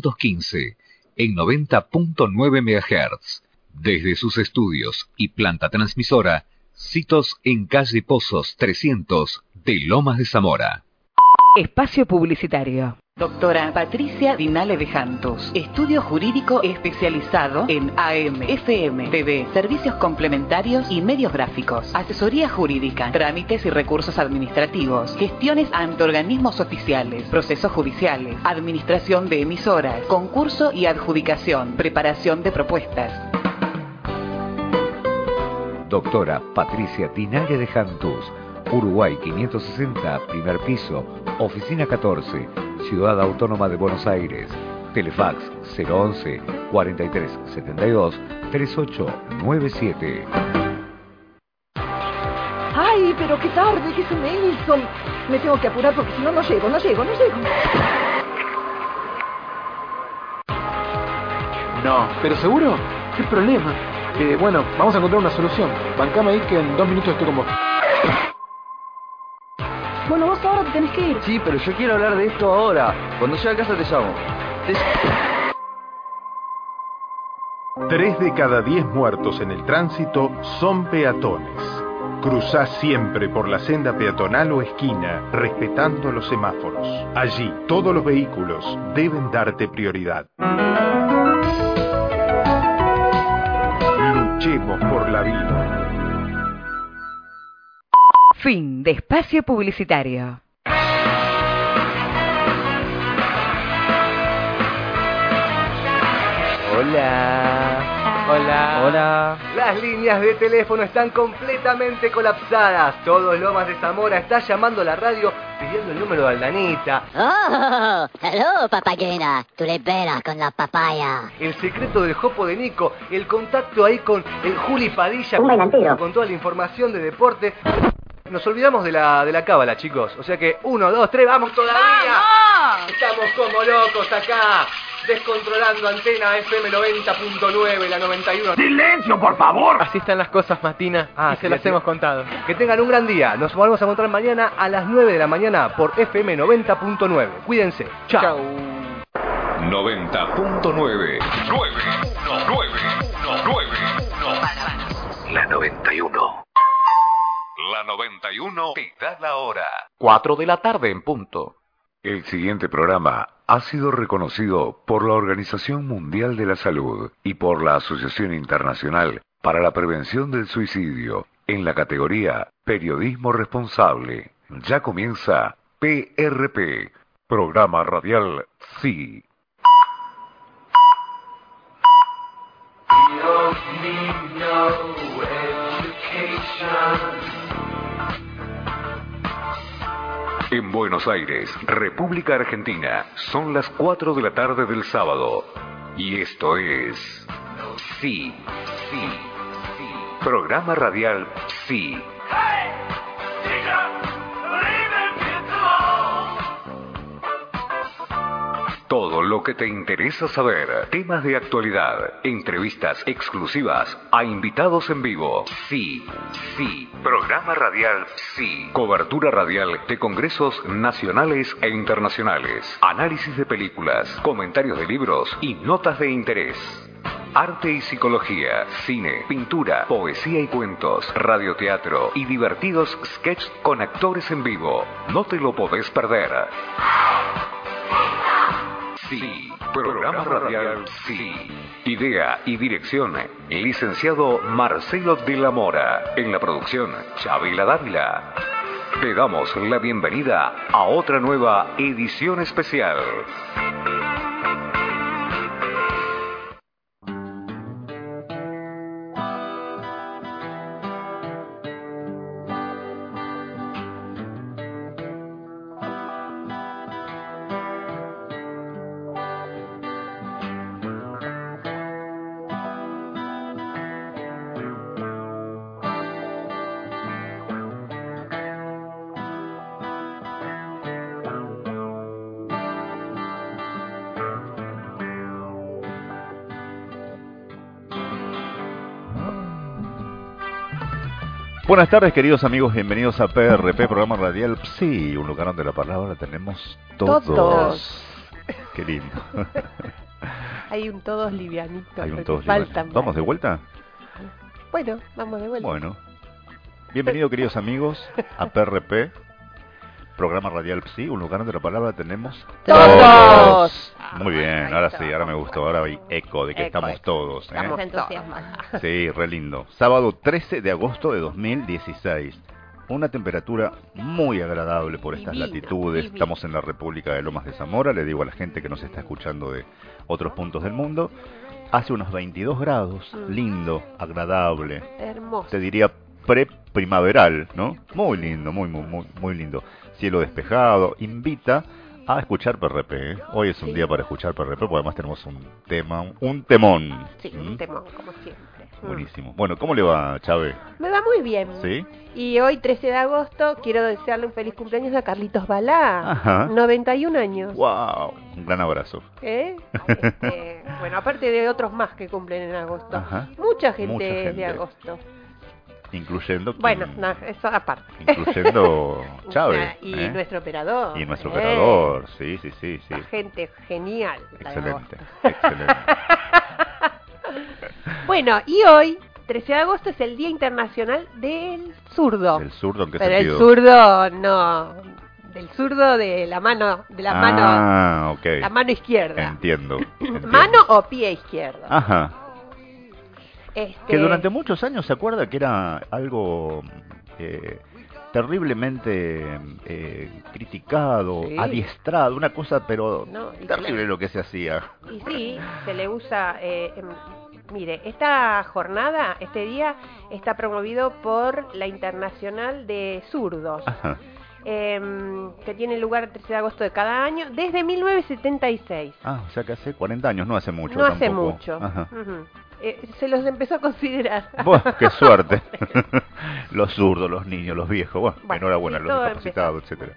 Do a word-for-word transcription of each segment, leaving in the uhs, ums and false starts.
quinientos quince en noventa punto nueve megahertz. Desde sus estudios y planta transmisora, Citos en calle Pozos trescientos de Lomas de Zamora. Espacio publicitario. Doctora Patricia Dinale de Jantus, estudio jurídico especializado en A M, F M, T V, servicios complementarios y medios gráficos, asesoría jurídica, trámites y recursos administrativos, gestiones ante organismos oficiales, procesos judiciales, administración de emisoras, concurso y adjudicación, preparación de propuestas. Doctora Patricia Dinale de Jantus, Uruguay quinientos sesenta, primer piso, oficina catorce, Ciudad Autónoma de Buenos Aires. Telefax cero once, cuarenta y tres setenta y dos, treinta y ocho noventa y siete. Ay, pero qué tarde que se me hizo. Me tengo que apurar porque si no, no llego, no llego, no llego. No, ¿pero seguro? ¿Qué problema? Eh, bueno, vamos a encontrar una solución. Bancame ahí que en dos minutos estoy con vos. Bueno, vos ahora te tenés que ir. Sí, pero yo quiero hablar de esto ahora. Cuando llegue a casa te llamo. Te... Tres de cada diez muertos en el tránsito son peatones. Cruzá siempre por la senda peatonal o esquina, respetando los semáforos. Allí, todos los vehículos deben darte prioridad. Luchemos por la vida. Fin de espacio publicitario. Hola. Hola. Hola. Las líneas de teléfono están completamente colapsadas. Todos Lomas de Zamora está llamando a la radio pidiendo el número de Aldanita. Oh, hello, papayena. Tú le esperas con la papaya. El secreto del jopo de Nico. El contacto ahí con el Juli Padilla. Un bailantero. Con toda la información de deporte. Nos olvidamos de la de la cábala, chicos. O sea que, uno, dos, tres, ¡vamos todavía! ¡Vamos! Estamos como locos acá, descontrolando antena F M noventa punto nueve, la noventa y uno. ¡Silencio, por favor! Así están las cosas, Matina, ah, y se las sí. hemos contado. Que tengan un gran día. Nos volvemos a encontrar mañana a las nueve de la mañana por F M noventa punto nueve. Cuídense. Chao. Chao. noventa punto nueve. nueve, nueve, nueve, La noventa y uno. La noventa y uno te da la hora. Cuatro de la tarde en punto. El siguiente programa ha sido reconocido por la Organización Mundial de la Salud y por la Asociación Internacional para la Prevención del Suicidio en la categoría Periodismo Responsable. Ya comienza P R P, Programa Radial P S I. En Buenos Aires, República Argentina, son las cuatro de la tarde del sábado. Y esto es... Sí, sí, sí. Programa radial Sí. Todo lo que te interesa saber, temas de actualidad, entrevistas exclusivas a invitados en vivo. Sí, sí. Programa radial Sí. Cobertura radial de congresos nacionales e internacionales. Análisis de películas, comentarios de libros y notas de interés. Arte y psicología, cine, pintura, poesía y cuentos, radioteatro y divertidos sketches con actores en vivo. No te lo podés perder. Sí, programa radial Sí. Idea y dirección, licenciado Marcelo de la Mora. En la producción, Chavila Dávila. Te damos la bienvenida a otra nueva edición especial. Buenas tardes, queridos amigos, bienvenidos a P R P, programa radial Sí, un lugar donde la palabra tenemos todos. Todos. Qué lindo. Hay un todos livianito. Hay un pero todos falta livianitos. más. ¿Vamos de vuelta? Bueno, vamos de vuelta. Bueno. Bienvenidos, queridos amigos, a P R P, programa radial Psi, un lugar donde la palabra tenemos todos. Muy bien, ahora sí, ahora me gustó, ahora hay eco de que Eco, estamos eco. todos. ¿eh? Estamos entusiasmados. Sí, re lindo. Sábado trece de agosto de dos mil dieciséis. Una temperatura muy agradable por estas Divino, latitudes. divino. Estamos en la República de Lomas de Zamora. Le digo a la gente que nos está escuchando de otros puntos del mundo. Hace unos veintidós grados, Mm. lindo, agradable. Hermoso. Te diría pre-primaveral, ¿no? Muy lindo, muy, muy, muy, muy lindo. Cielo despejado. Invita a escuchar P R P. ¿eh? Hoy es un Sí. día para escuchar P R P, porque además tenemos un tema, un temón. Sí, ¿Mm? un temón, como siempre. Mm. Buenísimo. Bueno, ¿cómo le va, Chávez? Me va muy bien. ¿Sí? Y hoy, trece de agosto, quiero desearle un feliz cumpleaños a Carlitos Balá. Ajá. noventa y un años. ¡Wow! Un gran abrazo. ¿Eh? Este, bueno, aparte de otros más que cumplen en agosto. Ajá. Mucha gente, Mucha es gente. de agosto. Incluyendo... Bueno, no, eso aparte. Incluyendo Chávez. Y ¿eh? nuestro operador. Y nuestro ¿eh? operador. Sí, sí, sí, sí. La gente genial. la de Excelente, agosto. excelente. Bueno, y hoy, trece de agosto, es el Día Internacional del Zurdo. ¿El zurdo en qué Pero sentido? el zurdo, no. Del zurdo de la mano, de la mano, Ah, ok. la mano izquierda. Entiendo. entiendo. Mano o pie izquierdo. Ajá. Este, Que durante muchos años se acuerda que era algo eh, terriblemente eh, criticado, Sí. adiestrado, una cosa pero No, y terrible claro. lo que se hacía. Y sí, se le usa... eh, em, mire, esta jornada, este día, está promovido por la Internacional de Zurdos, Ajá. em, que tiene lugar el trece de agosto de cada año, desde mil novecientos setenta y seis. Ah, o sea que hace cuarenta años, no hace mucho No hace tampoco. mucho. Ajá. Ujú. Eh, se los empezó a considerar. Bueno, qué suerte. Los zurdos, los niños, los viejos, bueno, Bueno, enhorabuena, sí, los todo discapacitados, etcétera.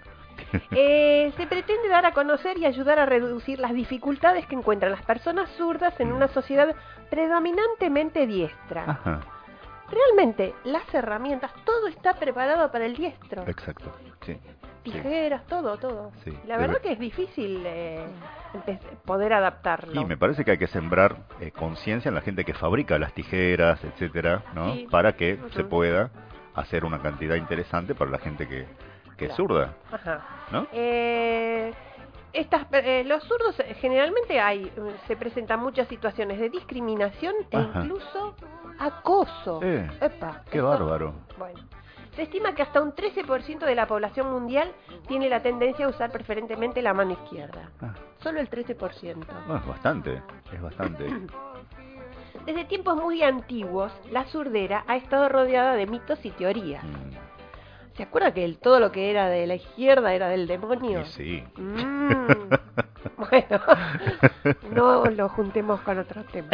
Eh, se pretende dar a conocer y ayudar a reducir las dificultades que encuentran las personas zurdas en una sociedad predominantemente diestra. Ajá, Realmente, las herramientas, todo está preparado para el diestro. exacto. Sí. Tijeras, todo, todo. Sí, La debe- verdad que es difícil eh, empe- poder adaptarlo. Y me parece que hay que sembrar eh, conciencia en la gente que fabrica las tijeras, etcétera, ¿no? Sí. Para que Ujú. se pueda hacer una cantidad interesante para la gente que, que es Claro. zurda, Ajá. ¿no? Eh, estas, eh, los zurdos eh, generalmente hay, eh, se presentan muchas situaciones de discriminación e Ajá. incluso acoso. Eh, Epa, qué esto- bárbaro. Bueno, se estima que hasta un trece por ciento de la población mundial tiene la tendencia a usar preferentemente la mano izquierda. Ah, Solo el trece por ciento. bueno, es bastante, es bastante. Desde tiempos muy antiguos, la surdera ha estado rodeada de mitos y teorías. Mm, ¿Se acuerda que el- todo lo que era de la izquierda era del demonio? y sí. Mm, bueno, no lo juntemos con otro tema.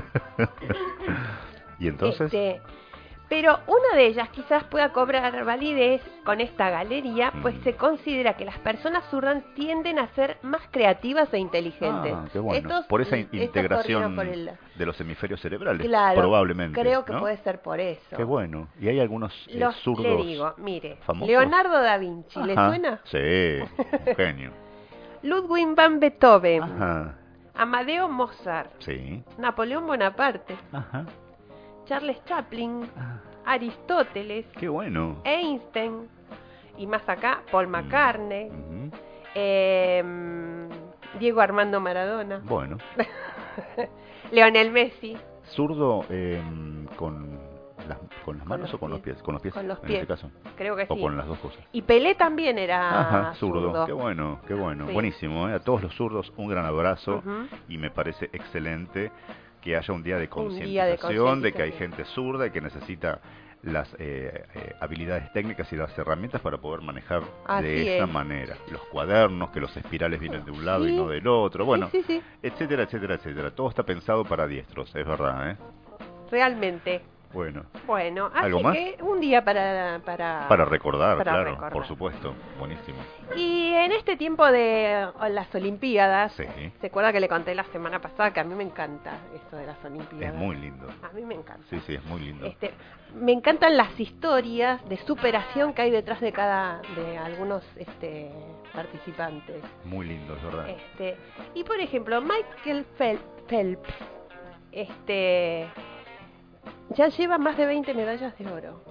Y entonces, Este, pero una de ellas quizás pueda cobrar validez con esta galería, pues Mm. se considera que las personas zurdas tienden a ser más creativas e inteligentes. ah, qué bueno. Estos- por esa in- estos integración corrieron por el- de los hemisferios cerebrales, Claro, probablemente. creo que ¿no? puede ser por eso. Qué bueno. Y hay algunos eh, Los, zurdos. le digo, mire, famosos. Leonardo da Vinci, ¿le Ajá, suena? Sí, un genio. Ludwig van Beethoven, Ajá, Amadeo Mozart, sí. Napoleón Bonaparte, Ajá. Charles Chaplin, Ah, Aristóteles, qué bueno. Einstein, y más acá, Paul McCartney, Ujú. eh, Diego Armando Maradona, Bueno, Lionel Messi, zurdo eh, con, las, con las manos los o con los pies. pies. Con los pies, Con los en pies. este caso. creo que O sí. con las dos cosas. Y Pelé también era Ajá, zurdo. zurdo. Qué bueno, qué bueno. Sí. Buenísimo, ¿eh? A todos los zurdos un gran abrazo. Ujú. Y me parece excelente que haya un día de Un día de concientización de que hay concientización. gente zurda y que necesita las eh, eh, habilidades técnicas y las herramientas para poder manejar Así de esa es. manera. Los cuadernos, que los espirales vienen de un lado Sí. y no del otro. Bueno, Sí, sí, sí, etcétera, etcétera, etcétera. Todo está pensado para diestros, es verdad, ¿eh? realmente. Bueno, Bueno, así ¿Algo más? que un día para... Para, para recordar, para claro, recordar. por supuesto. Buenísimo. Y en este tiempo de las Olimpiadas, Sí, ¿se acuerda que le conté la semana pasada que a mí me encanta esto de las Olimpiadas? es muy lindo. A mí me encanta. Sí, sí, es muy lindo. Este, me encantan las historias de superación que hay detrás de cada de algunos este, participantes. Muy lindo, es verdad. Este, y por ejemplo, Michael Fel- Phelps, este, ya lleva más de veinte medallas de oro.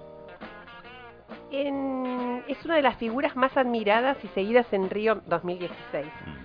En, es una de las figuras más admiradas y seguidas en Río dos mil dieciséis.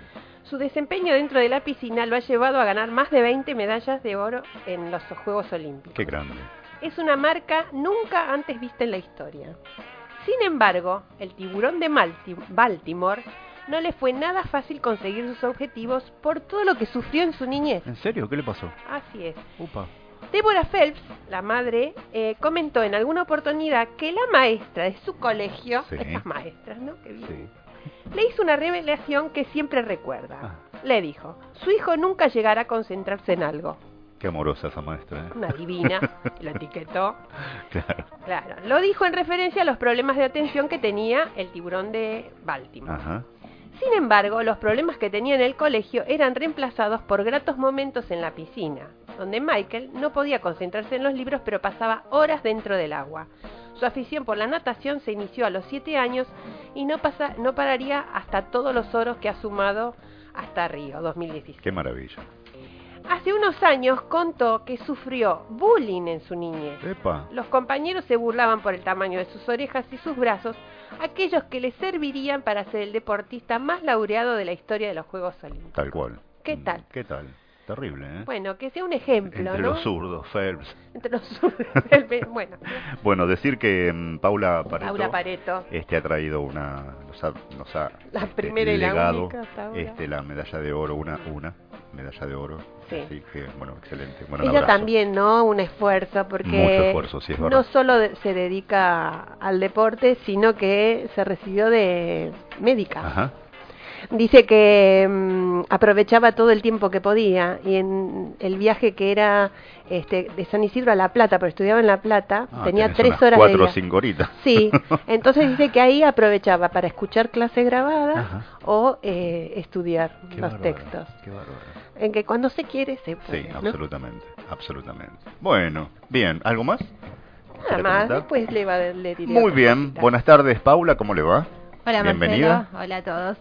Su desempeño dentro de la piscina lo ha llevado a ganar más de veinte medallas de oro en los Juegos Olímpicos. Qué grande. Es una marca nunca antes vista en la historia. Sin embargo, el tiburón de Malti- Baltimore no le fue nada fácil conseguir sus objetivos por todo lo que sufrió en su niñez. ¿En serio? ¿Qué le pasó? Así es. Upa. Deborah Phelps, la madre, eh, comentó en alguna oportunidad que la maestra de su colegio, Sí. estas maestras, ¿no? Que viven, Sí. le hizo una revelación que siempre recuerda. Le dijo, su hijo nunca llegará a concentrarse en algo. Qué amorosa esa maestra, ¿eh? Una divina, lo etiquetó. Claro. Claro, lo dijo en referencia a los problemas de atención que tenía el tiburón de Baltimore. Ajá. Sin embargo, los problemas que tenía en el colegio eran reemplazados por gratos momentos en la piscina, donde Michael no podía concentrarse en los libros, pero pasaba horas dentro del agua. Su afición por la natación se inició a los siete años y no, pasa, no pararía hasta todos los oros que ha sumado hasta Río dos mil dieciséis. Qué maravilla. Hace unos años contó que sufrió bullying en su niñez. Epa. Los compañeros se burlaban por el tamaño de sus orejas y sus brazos, aquellos que le servirían para ser el deportista más laureado de la historia de los Juegos Olímpicos. Tal cual. ¿Qué tal? ¿Qué tal? Terrible, ¿eh? Bueno, que sea un ejemplo, Entre ¿no? los zurdos, Phelps. Entre los zurdos. el- bueno, Bueno, decir que mm, Paula Pareto, Paula Pareto. Este, ha traído una, nos ha, nos ha La este, primera y la legado, única hasta ahora. este, la medalla de oro, una, una medalla de oro. Sí. Así que, bueno, excelente. Bueno, un Ella abrazo. también, ¿no? Un esfuerzo, porque Mucho esfuerzo, sí, es verdad. no solo de- se dedica al deporte, sino que se recibió de médica. Ajá. Dice que mm, aprovechaba todo el tiempo que podía y en el viaje que era este, de San Isidro a La Plata, pero estudiaba en La Plata, Ah, tenía tenés tres unas horas cuatro de o viaje. cinco horitas. Sí, entonces dice que ahí aprovechaba para escuchar clase grabada Ajá. o eh, estudiar Qué los bárbaro, textos. Qué bárbaro. En que cuando se quiere se puede, Sí, ¿no? absolutamente, absolutamente. Bueno, bien, ¿algo más? Nada ¿Quiere más, comentar? después le, va, le diré Muy otras bien, cositas. buenas tardes, Paula, ¿cómo le va? Hola Bienvenida. Marcelo, hola a todos.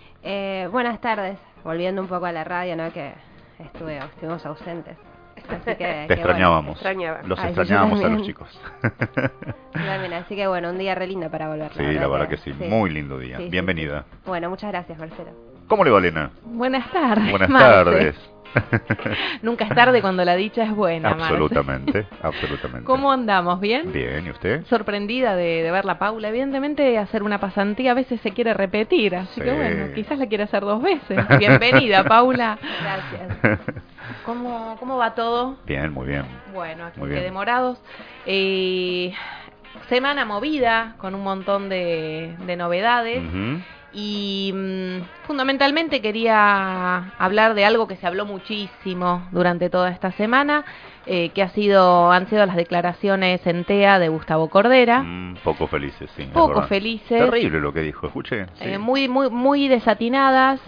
Eh, buenas tardes, volviendo un poco a la radio, ¿no? Que estuve, estuvimos ausentes. Así que, Te que bueno, extrañábamos, extrañaba. los Ay, sí, yo extrañábamos a también. los chicos. yo también, así que bueno, un día re lindo para volver. Sí, la verdad que sí, muy lindo día. Sí, sí, Bienvenida. sí. Bueno, muchas gracias, Marcelo. ¿Cómo le va, Elena? Buenas tardes. Buenas Marce. tardes. Nunca es tarde cuando la dicha es buena, Marce. Absolutamente, absolutamente. ¿Cómo andamos? ¿Bien? Bien, ¿y usted? Sorprendida de, de verla, Paula. Evidentemente, hacer una pasantía a veces se quiere repetir, así Sí. que bueno, quizás la quiere hacer dos veces. Bienvenida, Paula. Gracias. ¿Cómo, cómo va todo? Bien, muy bien. Bueno, aquí Muy que bien. demorados. Eh, semana movida, con un montón de, de novedades. Ujú. Y mm, fundamentalmente quería hablar de algo que se habló muchísimo durante toda esta semana, eh, que ha sido han sido las declaraciones en T E A de Gustavo Cordera. Mm, poco felices, sí. es Poco verdad. felices. Terrible lo que dijo, escuché. Sí. Eh, muy, muy, muy desatinadas.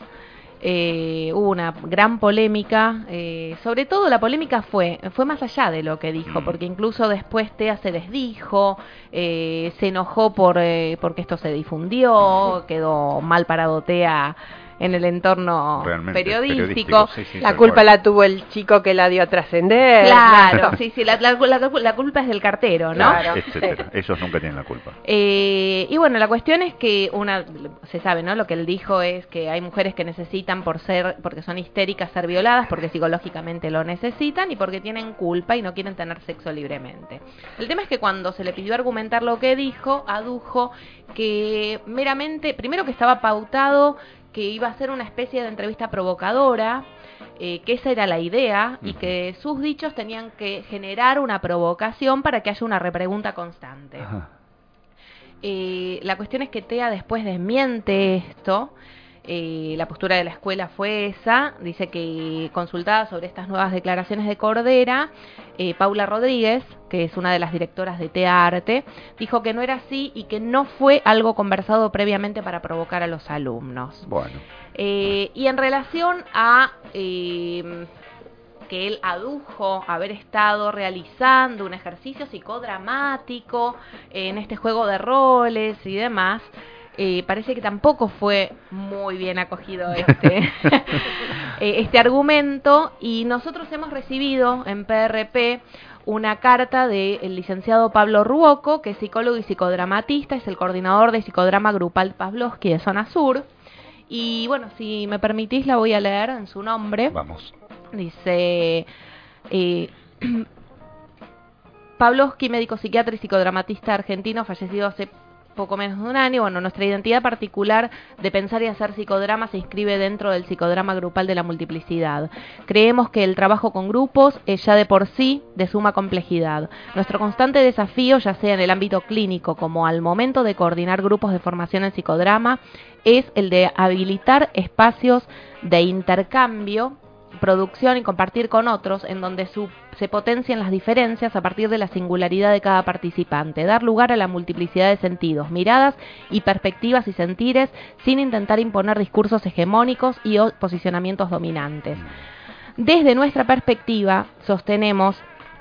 Eh, hubo una gran polémica, eh, sobre todo la polémica fue fue más allá de lo que dijo, Mm. porque incluso después T E A se desdijo, eh, se enojó por eh, porque esto se difundió, quedó mal parado T E A en el entorno Realmente, periodístico. periodístico, sí, sí, La tal culpa cual. la tuvo el chico que la dio a trascender. Claro, sí, sí, la, la, la- la culpa es del cartero, ¿no? Claro. Etcétera. Ellos nunca tienen la culpa. Eh, y bueno, la cuestión es que una se sabe, ¿no? Lo que él dijo es que hay mujeres que necesitan por ser, porque son histéricas, ser violadas, porque psicológicamente lo necesitan y porque tienen culpa y no quieren tener sexo libremente. El tema es que cuando se le pidió argumentar lo que dijo, adujo que meramente, primero que estaba pautado que iba a ser una especie de entrevista provocadora, eh, que esa era la idea y que sus dichos tenían que generar una provocación para que haya una repregunta constante. Ajá. Eh, la cuestión es que T E A después desmiente esto. Eh, la postura de la escuela fue esa. Dice que consultada sobre estas nuevas declaraciones de Cordera, eh, Paula Rodríguez, que es una de las directoras de T E A Arte, dijo que no era así y que no fue algo conversado previamente para provocar a los alumnos. Bueno. Eh, y en relación a eh, que él adujo haber estado realizando un ejercicio psicodramático en este juego de roles y demás, eh, parece que tampoco fue muy bien acogido este, eh, este argumento, y nosotros hemos recibido en P R P una carta del licenciado Pablo Ruoco, que es psicólogo y psicodramatista, es el coordinador de psicodrama grupal Pavlovsky de Zona Sur. Y bueno, si me permitís la voy a leer en su nombre. Vamos. Dice... Eh, Pavlovsky, médico psiquiatra y psicodramatista argentino, fallecido hace poco menos de un año. Bueno, nuestra identidad particular de pensar y hacer psicodrama se inscribe dentro del psicodrama grupal de la multiplicidad. Creemos que el trabajo con grupos es ya de por sí de suma complejidad. Nuestro constante desafío, ya sea en el ámbito clínico como al momento de coordinar grupos de formación en psicodrama, es el de habilitar espacios de intercambio, producción y compartir con otros, en donde su, se potencian las diferencias a partir de la singularidad de cada participante, dar lugar a la multiplicidad de sentidos, miradas y perspectivas y sentires, sin intentar imponer discursos hegemónicos y o posicionamientos dominantes. Desde nuestra perspectiva, sostenemos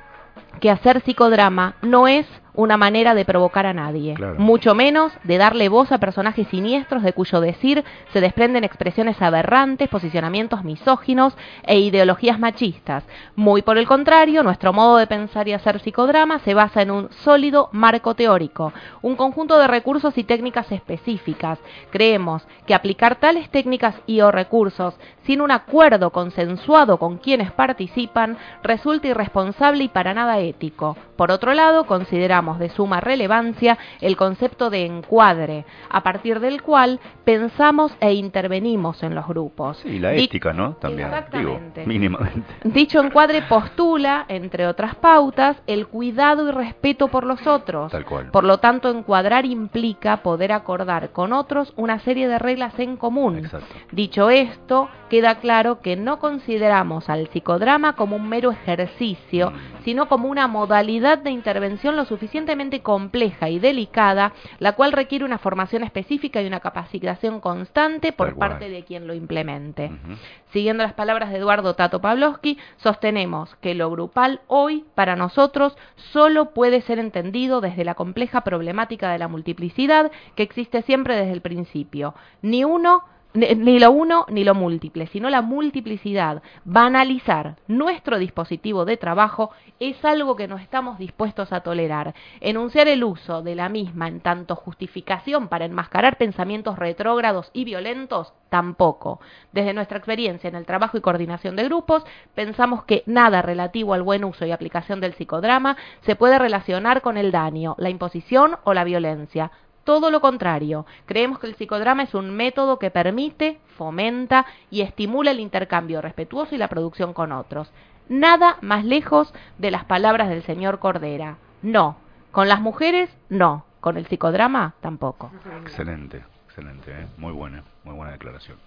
que hacer psicodrama no es una manera de provocar a nadie, claro. Mucho menos de darle voz a personajes siniestros de cuyo decir se desprenden expresiones aberrantes, posicionamientos misóginos e ideologías machistas. Muy por el contrario, nuestro modo de pensar y hacer psicodrama se basa en un sólido marco teórico, un conjunto de recursos y técnicas específicas. Creemos que aplicar tales técnicas y o recursos sin un acuerdo consensuado con quienes participan resulta irresponsable y para nada ético. Por otro lado, consideramos de suma relevancia el concepto de encuadre, a partir del cual pensamos e intervenimos en los grupos. Sí, la ética, ¿no? También, digo, mínimamente. Dicho encuadre postula, entre otras pautas, el cuidado y respeto por los otros. Tal cual. Por lo tanto, encuadrar implica poder acordar con otros una serie de reglas en común. Exacto. Dicho esto, queda claro que no consideramos al psicodrama como un mero ejercicio, mm. sino como una modalidad de intervención lo suficientemente compleja y delicada, la cual requiere una formación específica y una capacitación constante por Tal parte cual. de quien lo implemente. Uh-huh. Siguiendo las palabras de Eduardo Tato Pavlovsky, sostenemos que lo grupal hoy, para nosotros, solo puede ser entendido desde la compleja problemática de la multiplicidad que existe siempre desde el principio. Ni uno Ni lo uno ni lo múltiple, sino la multiplicidad. Banalizar nuestro dispositivo de trabajo es algo que no estamos dispuestos a tolerar. Enunciar el uso de la misma en tanto justificación para enmascarar pensamientos retrógrados y violentos, tampoco. Desde nuestra experiencia en el trabajo y coordinación de grupos, pensamos que nada relativo al buen uso y aplicación del psicodrama se puede relacionar con el daño, la imposición o la violencia. Todo lo contrario, creemos que el psicodrama es un método que permite, fomenta y estimula el intercambio respetuoso y la producción con otros. Nada más lejos de las palabras del señor Cordera. No, con las mujeres no, con el psicodrama tampoco. Excelente, excelente, ¿eh? Muy buena, muy buena declaración.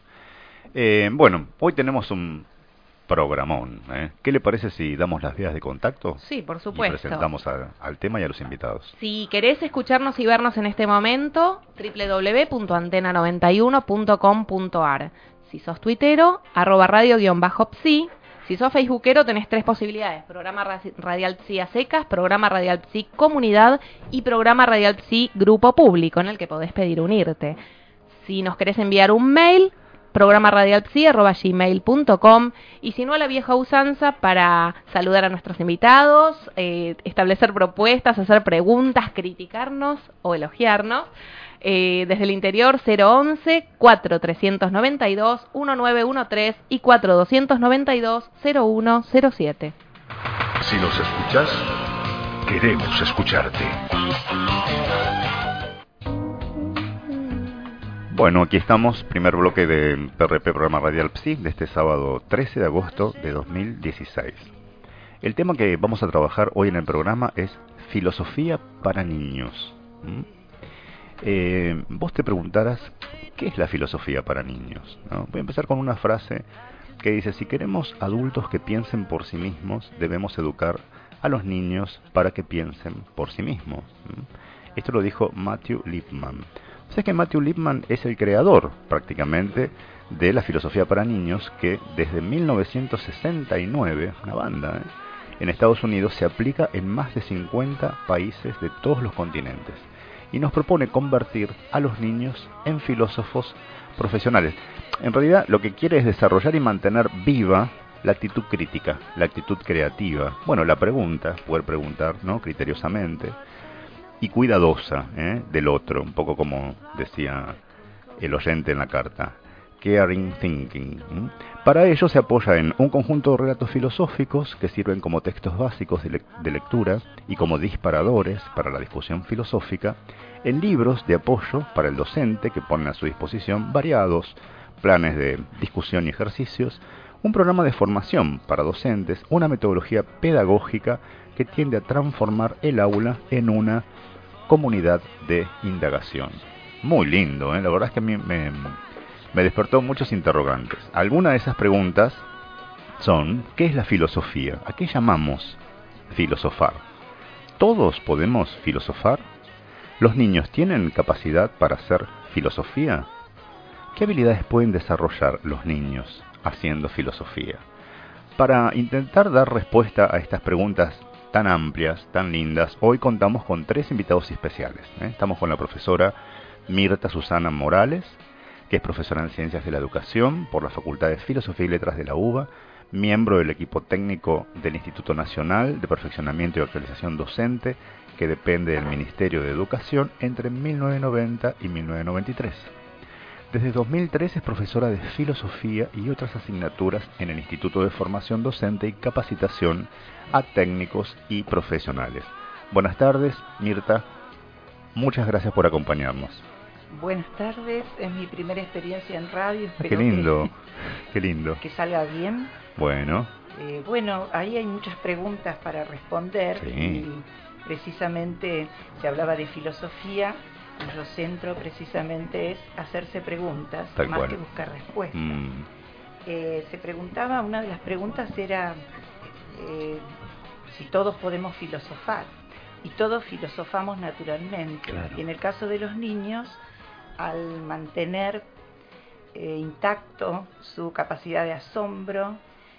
Eh, bueno, hoy tenemos un programón, ¿eh? ¿Qué le parece si damos las vías de contacto? Sí, por supuesto. Y presentamos a, al tema y a los invitados. Si querés escucharnos y vernos en este momento, doble u doble u doble u punto antena noventa y uno punto com punto a r. Si sos tuitero, arroba radio guión bajo psi. Si sos facebookero, tenés tres posibilidades: programa radial psi a secas, programa radial psi comunidad y programa radial psi grupo público, en el que podés pedir unirte. Si nos querés enviar un mail, programa radial psi arroba gmail punto com, y si no, a la vieja usanza, para saludar a nuestros invitados, eh, establecer propuestas, hacer preguntas, criticarnos o elogiarnos, eh, desde el interior cero once, cuatro trescientos noventa y dos, diecinueve trece y cuatro doscientos noventa y dos, cero uno cero siete. Si nos escuchas, queremos escucharte. Bueno, aquí estamos, primer bloque de P R P, programa radial psi, de este sábado trece de agosto de dos mil dieciséis. El tema que vamos a trabajar hoy en el programa es filosofía para niños. ¿Mm? Eh, vos te preguntarás, ¿qué es la filosofía para niños? ¿No? Voy a empezar con una frase que dice: si queremos adultos que piensen por sí mismos, debemos educar a los niños para que piensen por sí mismos. ¿Mm? Esto lo dijo Matthew Lipman. O sea que Matthew Lipman es el creador, prácticamente, de la filosofía para niños, que desde mil novecientos sesenta y nueve, una banda, ¿eh? en Estados Unidos se aplica en más de cincuenta países de todos los continentes. y nos propone convertir a los niños en filósofos profesionales. En realidad lo que quiere es desarrollar y mantener viva la actitud crítica, la actitud creativa, bueno, la pregunta, poder preguntar, ¿no?, criteriosamente y cuidadosa, ¿eh?, del otro, un poco como decía el oyente en la carta. Caring Thinking. ¿Mm? Para ello se apoya en un conjunto de relatos filosóficos que sirven como textos básicos de, le de lectura y como disparadores para la discusión filosófica, en libros de apoyo para el docente que ponen a su disposición variados planes de discusión y ejercicios, un programa de formación para docentes, una metodología pedagógica que tiende a transformar el aula en una comunidad de indagación. Muy lindo, ¿eh? La verdad es que a mí me... me despertó muchos interrogantes. Algunas de esas preguntas son: ¿qué es la filosofía? ¿A qué llamamos filosofar? ¿Todos podemos filosofar? ¿Los niños tienen capacidad para hacer filosofía? ¿Qué habilidades pueden desarrollar los niños haciendo filosofía? Para intentar dar respuesta a estas preguntas tan amplias, tan lindas, hoy contamos con tres invitados especiales, ¿eh? Estamos con la profesora Mirta Susana Morales, que es profesora en Ciencias de la Educación por la Facultad de Filosofía y Letras de la UBA, miembro del equipo técnico del Instituto Nacional de Perfeccionamiento y Actualización Docente, que depende del Ministerio de Educación entre mil novecientos noventa y mil novecientos noventa y tres. Desde dos mil tres es profesora de Filosofía y otras asignaturas en el Instituto de Formación Docente y Capacitación a Técnicos y Profesionales. Buenas tardes, Mirta. Muchas gracias por acompañarnos. Buenas tardes, es mi primera experiencia en radio. Ah, qué lindo, que, qué lindo. Que salga bien. Bueno. Eh, bueno, ahí hay muchas preguntas para responder. Sí. Y precisamente se hablaba de filosofía. Nuestro centro precisamente es hacerse preguntas, Tal más cual. que buscar respuestas. Mm. Eh, se preguntaba, una de las preguntas era eh, si todos podemos filosofar. Y todos filosofamos naturalmente. Claro. Y en el caso de los niños, al mantener eh, intacto su capacidad de asombro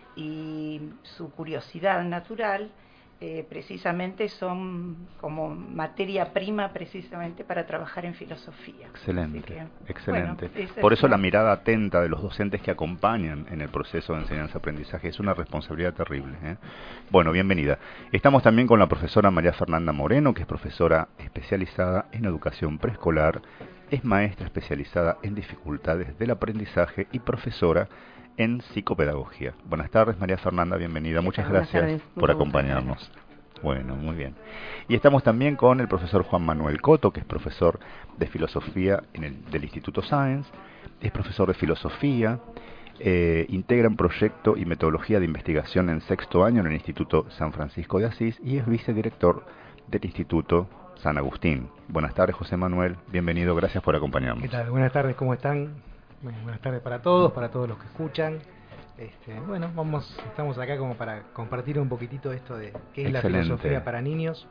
y su curiosidad natural, eh, precisamente son como materia prima precisamente para trabajar en filosofía. Excelente, que, excelente. Bueno, Por eso una... la mirada atenta de los docentes que acompañan en el proceso de enseñanza-aprendizaje es una responsabilidad terrible, ¿eh? Bueno, bienvenida. Estamos también con la profesora María Fernanda Moreno, que es profesora especializada en educación preescolar, es maestra especializada en dificultades del aprendizaje y profesora en psicopedagogía. Buenas tardes, María Fernanda, bienvenida. Muchas Buenas gracias tardes. por Muchas acompañarnos. gracias. Bueno, muy bien. Y estamos también con el profesor Juan Manuel Coto, que es profesor de filosofía en el, del Instituto Science, es profesor de filosofía, eh, integra un proyecto y metodología de investigación en sexto año en el Instituto San Francisco de Asís y es vicedirector del Instituto San Agustín. Buenas tardes, José Manuel, bienvenido, gracias por acompañarnos. ¿Qué tal? Buenas tardes, ¿cómo están? Bueno, buenas tardes para todos, para todos los que escuchan. Este, bueno, vamos, estamos acá como para compartir un poquitito esto de qué es Excelente. la filosofía para niños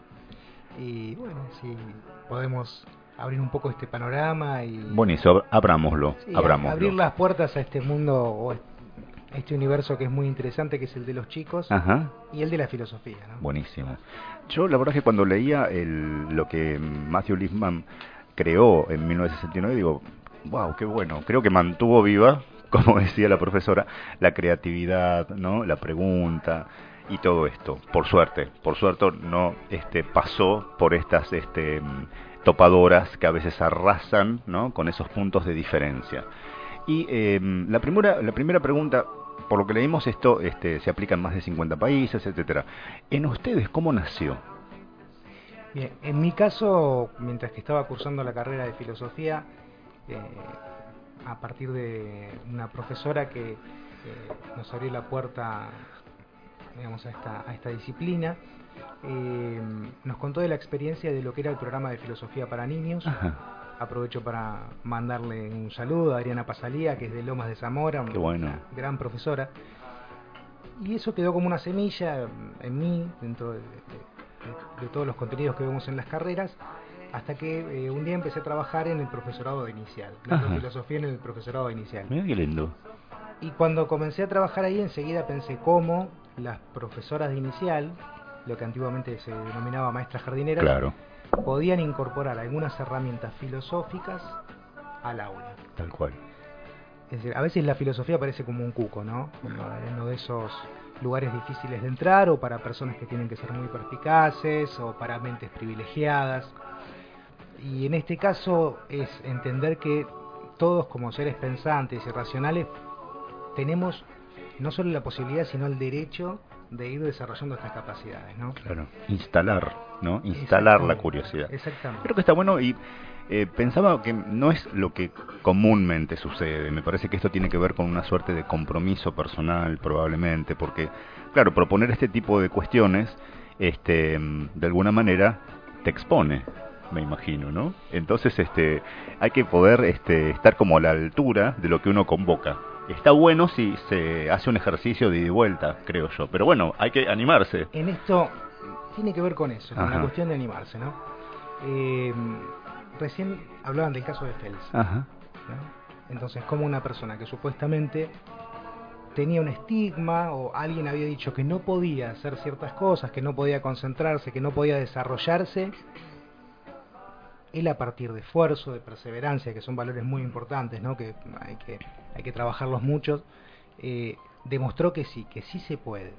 y bueno, si podemos abrir un poco este panorama y Buenísimo, abrámoslo, sí, abrámoslo. abrir las puertas a este mundo o a este universo que es muy interesante, que es el de los chicos. Ajá. Y el de la filosofía, ¿no? Buenísimo. Yo la verdad es que cuando leía el, lo que Matthew Lipman creó en mil novecientos sesenta y nueve, digo, wow, qué bueno. Creo que mantuvo viva, como decía la profesora, la creatividad, ¿no? La pregunta y todo esto. Por suerte, por suerte no este, pasó por estas este, topadoras que a veces arrasan, ¿no? Con esos puntos de diferencia. Y eh, la primera la primera pregunta, por lo que leímos, esto este, se aplica en más de cincuenta países, etcétera. ¿En ustedes cómo nació? Bien, en mi caso, mientras que estaba cursando la carrera de filosofía, eh, a partir de una profesora que eh, nos abrió la puerta, digamos, a esta, a esta disciplina, eh, nos contó de la experiencia de lo que era el programa de filosofía para niños. Ajá. Aprovecho para mandarle un saludo a Adriana Pasalía, que es de Lomas de Zamora, Qué bueno. una gran profesora. Y eso quedó como una semilla en mí, dentro de, de, de, de todos los contenidos que vemos en las carreras, hasta que eh, un día empecé a trabajar en el profesorado inicial, dando Ajá. filosofía en el profesorado inicial. Mira qué lindo. Y cuando comencé a trabajar ahí, enseguida pensé cómo las profesoras de inicial, lo que antiguamente se denominaba maestras jardineras, Claro. podían incorporar algunas herramientas filosóficas al aula. Tal cual. Es decir, a veces la filosofía parece como un cuco, ¿no? Como en uno de esos lugares difíciles de entrar, o para personas que tienen que ser muy perspicaces, o para mentes privilegiadas. Y en este caso es entender que todos, como seres pensantes y racionales, tenemos no solo la posibilidad, sino el derecho de ir desarrollando estas capacidades, ¿no? Claro, instalar, ¿no? Instalar la curiosidad. Exactamente. Creo que está bueno, y eh, pensaba que no es lo que comúnmente sucede. Me parece que esto tiene que ver con una suerte de compromiso personal, probablemente, porque, claro, proponer este tipo de cuestiones, este, de alguna manera, te expone, me imagino, ¿no? Entonces, este, hay que poder este, estar como a la altura de lo que uno convoca. Está bueno si se hace un ejercicio de ida y vuelta, creo yo. Pero bueno, hay que animarse. En esto tiene que ver con eso, con Ajá. la cuestión de animarse, ¿no? Eh, recién hablaban del caso de Fels. Ajá. ¿No? Entonces, como una persona que supuestamente tenía un estigma, o alguien había dicho que no podía hacer ciertas cosas, que no podía concentrarse, que no podía desarrollarse, él, a partir de esfuerzo, de perseverancia, que son valores muy importantes, ¿no? Que hay que hay que trabajarlos mucho, eh, demostró que sí, que sí se puede.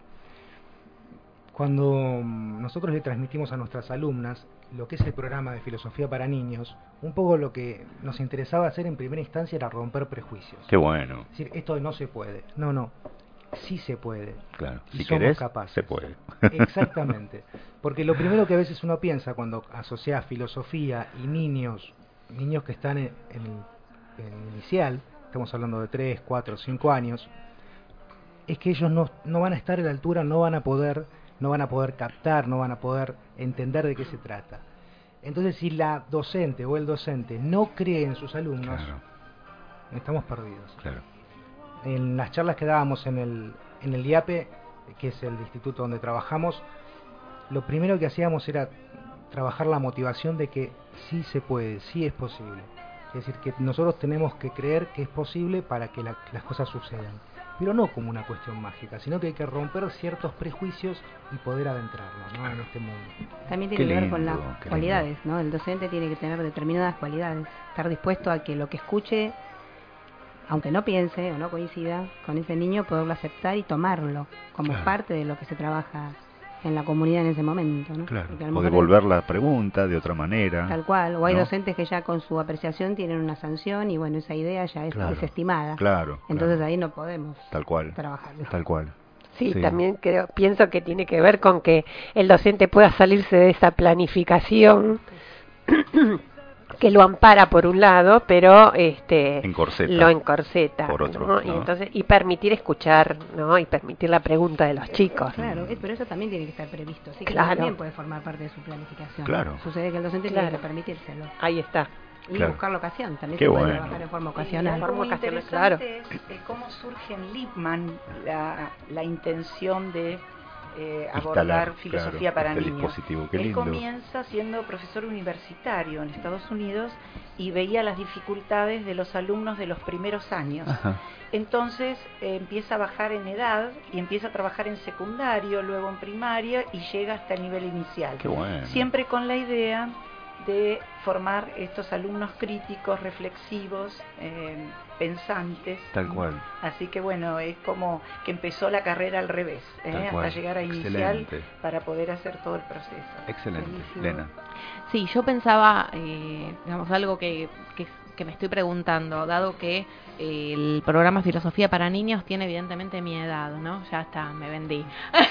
Cuando nosotros le transmitimos a nuestras alumnas lo que es el programa de filosofía para niños, un poco lo que nos interesaba hacer en primera instancia era romper prejuicios. Qué bueno. Es decir, esto no se puede. No, no. Sí se puede. Claro, y si somos querés, capaces. se puede. Exactamente. Porque lo primero que a veces uno piensa cuando asocia filosofía y niños, niños que están en, en, en inicial, estamos hablando de tres, cuatro, cinco años, es que ellos no, no van a estar a la altura, no van a poder, no van a poder captar, no van a poder entender de qué se trata. Entonces, si la docente o el docente no cree en sus alumnos, claro, estamos perdidos. Claro. En las charlas que dábamos en el, en el I A P E, que es el instituto donde trabajamos, lo primero que hacíamos era trabajar la motivación de que sí se puede, sí es posible. Es decir, que nosotros tenemos que creer que es posible para que la, las cosas sucedan. Pero no como una cuestión mágica, sino que hay que romper ciertos prejuicios y poder adentrarnos, ¿no? En este mundo. También tiene que ver con las cualidades, ¿no? El docente tiene que tener determinadas cualidades, estar dispuesto a que lo que escuche, aunque no piense o no coincida con ese niño, poderlo aceptar y tomarlo como claro, parte de lo que se trabaja en la comunidad en ese momento, ¿no? Claro, o devolver la pregunta de otra manera. Tal cual, o hay ¿no? docentes que ya con su apreciación tienen una sanción y bueno, esa idea ya es claro, desestimada. Claro. Entonces claro. ahí no podemos Tal cual. trabajarlo. Tal cual. Sí, sí, también creo, pienso que tiene que ver con que el docente pueda salirse de esa planificación que lo ampara por un lado, pero este encorseta, lo encorseta por otro, ¿no? ¿no? Y entonces y permitir escuchar, ¿no? Y permitir la pregunta de los chicos. Claro, pero eso también tiene que estar previsto, así que claro, también puede formar parte de su planificación. Claro. Sucede que el docente claro, tiene que permitírselo. Ahí está. Y claro, buscar la ocasión, también Qué se puede bueno. trabajar en forma ocasional. Y algo muy ocasional, interesante claro, es, es cómo surge en Lippmann la, la intención de eh, abordar Instalar, filosofía claro, para este niños. dispositivo. Qué Él lindo. comienza siendo profesor universitario en Estados Unidos y veía las dificultades de los alumnos de los primeros años. Ajá. Entonces eh, empieza a bajar en edad y empieza a trabajar en secundario, luego en primaria y llega hasta el nivel inicial. Qué bueno. Siempre con la idea de formar estos alumnos críticos, reflexivos, eh, pensantes. Tal cual. Así que bueno, es como que empezó la carrera al revés, ¿eh? hasta llegar a inicial. Excelente. Para poder hacer todo el proceso. Excelente. Buenísimo. Lena. Sí, yo pensaba, eh, digamos, algo que, que, que me estoy preguntando, dado que eh, el programa Filosofía para Niños tiene evidentemente mi edad, ¿no? Ya está, me vendí.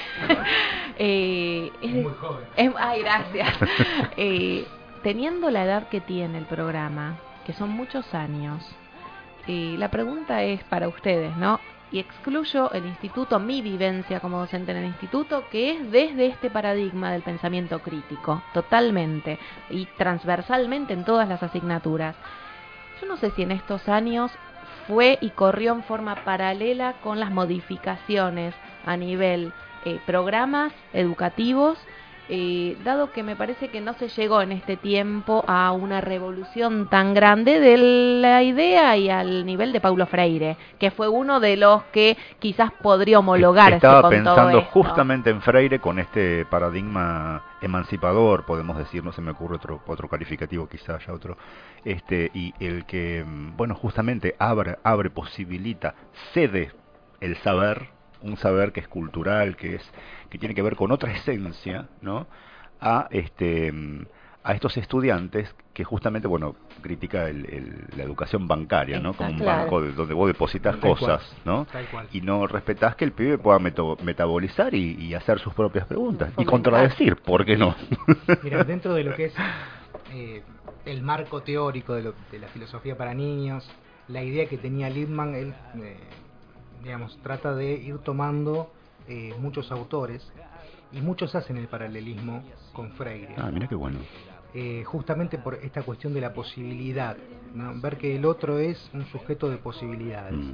eh, es, Muy joven. Es, ay, gracias. eh, teniendo la edad que tiene el programa, que son muchos años, eh, la pregunta es para ustedes, ¿no? Y excluyo el instituto, mi vivencia como docente en el instituto, que es desde este paradigma del pensamiento crítico, totalmente, y transversalmente en todas las asignaturas. Yo no sé si en estos años fue y corrió en forma paralela con las modificaciones a nivel eh, programas educativos eh, dado que me parece que no se llegó en este tiempo a una revolución tan grande de la idea y al nivel de Paulo Freire, que fue uno de los que quizás podría homologarse Estaba con todo pensando esto. justamente en Freire con este paradigma emancipador, podemos decir, no se me ocurre otro otro calificativo, quizás haya otro, este y el que, bueno, justamente abre, abre, posibilita, cede el saber, un saber que es cultural, que es que tiene que ver con otra esencia, ¿no? A este a estos estudiantes que justamente, bueno, critica el, el, la educación bancaria, ¿no? Como un claro. banco de, donde vos depositas Tal cosas, cual. ¿no? Tal cual. Y no respetás que el pibe pueda meto, metabolizar y, y hacer sus propias preguntas y Fomentar. contradecir, ¿por qué no? Mira, dentro de lo que es eh, el marco teórico de, lo, de la filosofía para niños, la idea que tenía Lippmann, él, eh, digamos, trata de ir tomando eh, muchos autores, y muchos hacen el paralelismo con Freire. Ah, mira qué bueno. Eh, justamente por esta cuestión de la posibilidad, ¿no? Ver que el otro es un sujeto de posibilidades. Mm.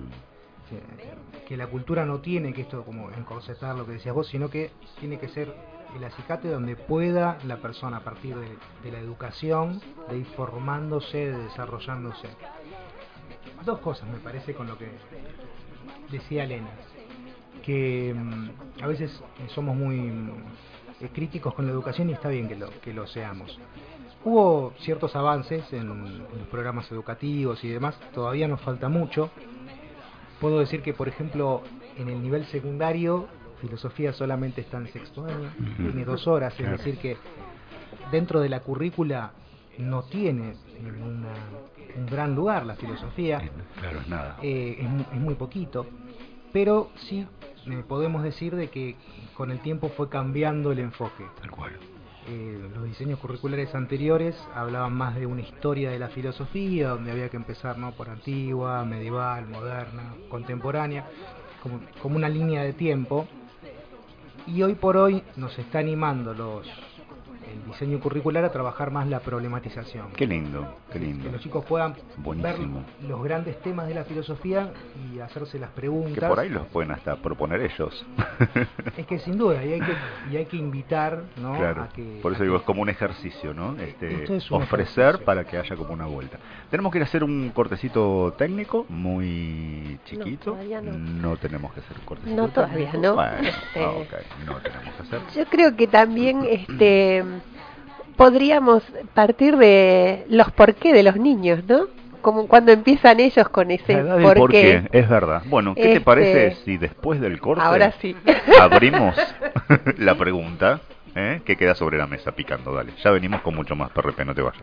Eh, que la cultura no tiene que esto como encorsetar lo que decías vos, sino que tiene que ser el acicate donde pueda la persona, a partir de, de la educación, de ir formándose, de desarrollándose. Dos cosas me parece con lo que decía Elena, que mm, a veces somos muy mm, críticos con la educación, y está bien que lo, que lo seamos. Hubo ciertos avances en, en los programas educativos y demás, todavía nos falta mucho. Puedo decir que, por ejemplo, en el nivel secundario, filosofía solamente está en sexto año, Ujú. tiene dos horas, Claro. es decir que dentro de la currícula no tiene una, un gran lugar la filosofía. Claro, es nada. Eh, es, mu- es muy poquito, pero sí eh, podemos decir de que con el tiempo fue cambiando el enfoque. Tal cual. Eh, los diseños curriculares anteriores hablaban más de una historia de la filosofía, donde había que empezar, ¿no?, por antigua, medieval, moderna, contemporánea, como, como una línea de tiempo. Y hoy por hoy nos está animando los el diseño curricular a trabajar más la problematización. Qué lindo, qué lindo. Que los chicos puedan Buenísimo. ver los grandes temas de la filosofía y hacerse las preguntas. Que por ahí los pueden hasta proponer ellos. Es que sin duda, y hay que, y hay que invitar, ¿no?, Claro, a que... por eso a digo, que- es como un ejercicio, ¿no? Este, Esto es un ofrecer ejercicio. para que haya como una vuelta. Tenemos que ir a hacer un cortecito técnico muy chiquito. todavía no. tenemos que hacer un cortecito No, todavía técnico. no. Bueno, Este- ah, ok, no tenemos que hacer. Yo creo que también este podríamos partir de los por qué de los niños, ¿no? Como cuando empiezan ellos con ese La edad del por por qué. qué, es verdad. Bueno, ¿qué te Este, parece si después del corte Ahora sí. abrimos la pregunta, ¿eh? que queda sobre la mesa picando? Dale, ya venimos con mucho más P R P, no te vayas.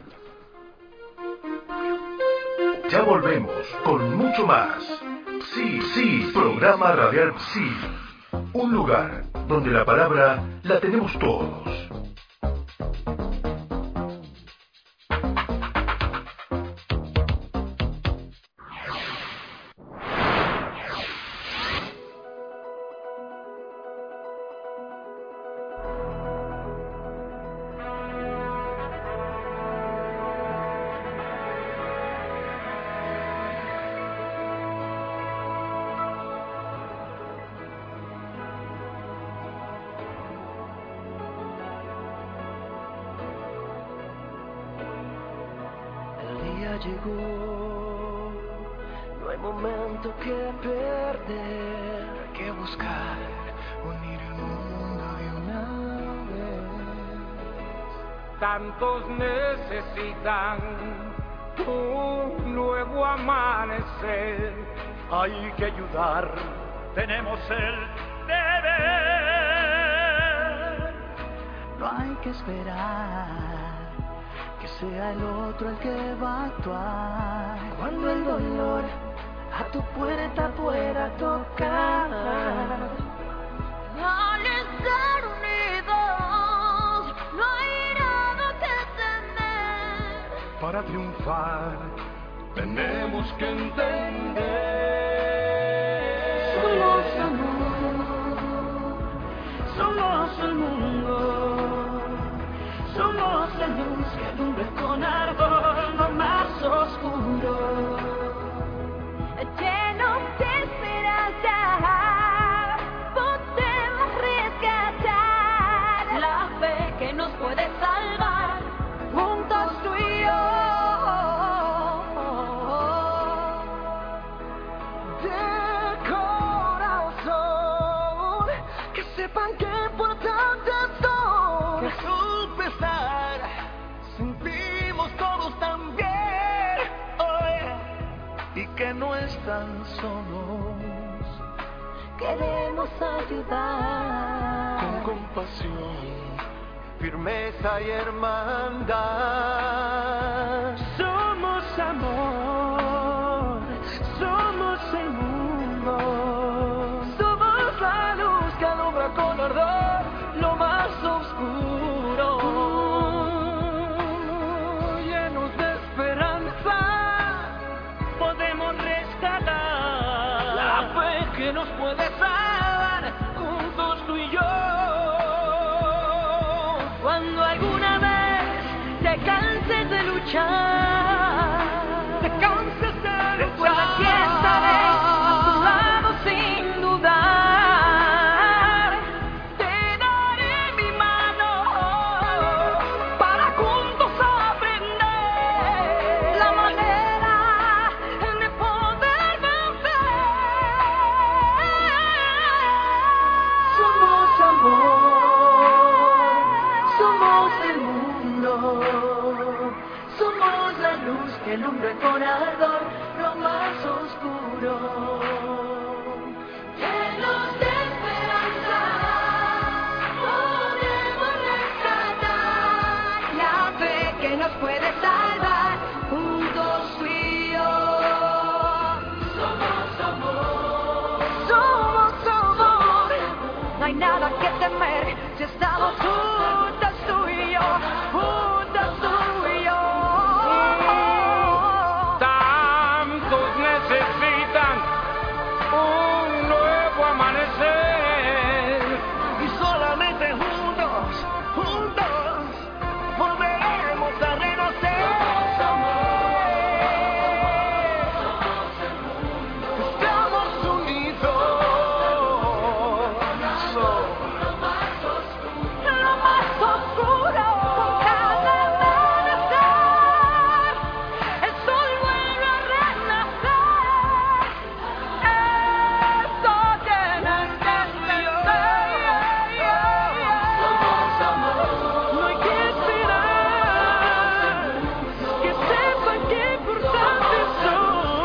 Ya volvemos con mucho más. Sí, sí, programa radial Sí. Un lugar donde la palabra la tenemos todos. El día llegó, no hay momento que perder, hay que buscar unir el mundo de una vez. Tantos necesitan un nuevo amanecer. Hay que ayudar, tenemos el deber. No hay que esperar que sea el otro el que va a actuar. Cuando el dolor a tu puerta pueda tocar, Al estar unidos, no hay nada que temer. Para triunfar tenemos que entender. somos amor, somos el mundo, somos la luz que alumbra con ardor lo más oscuro. Llenos de esperanza, podemos rescatar La fe puede salvar, juntos tú y yo. De corazón, que sepan qué importantes son. Que su pesar sentimos todos también, oh yeah. Y que no están solos, Queremos ayudar. con compasión, firmeza y hermandad. Somos amor, somos el mundo. Somos la luz que alumbra con ardor lo más oscuro. Llenos de esperanza, podemos rescatar La fe que nos puede salvar, juntos tú y yo. Cuando alguna vez te canses de luchar, Te cansas de recuerda que estaré a tu lado sin dudar. Te daré mi mano para juntos aprender la manera de poder vencer. Somos amor, somos el mundo. Somos la luz que alumbra con ardor lo más oscuro. Llenos de esperanza, podemos rescatar la fe que nos puede salvar, juntos tú y yo. Somos amor, somos amor. No hay nada que temer si estamos juntos tú y yo, juntos tú y yo. Tantos necesitan un nuevo amanecer. Y solamente juntos, juntos, volveremos a renacer. Estamos unidos. Lo más oscuro, cada amanecer, el sol vuelve a renacer. Esto tienes que entender. Somos amor. No hay que esperar que sepan qué importantes son.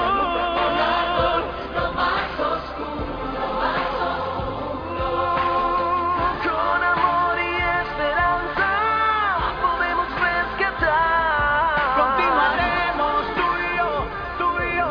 Lo más oscuro, lo más oscuro. Con amor y esperanza podemos rescatar. Continuaremos tú y yo, tú y yo.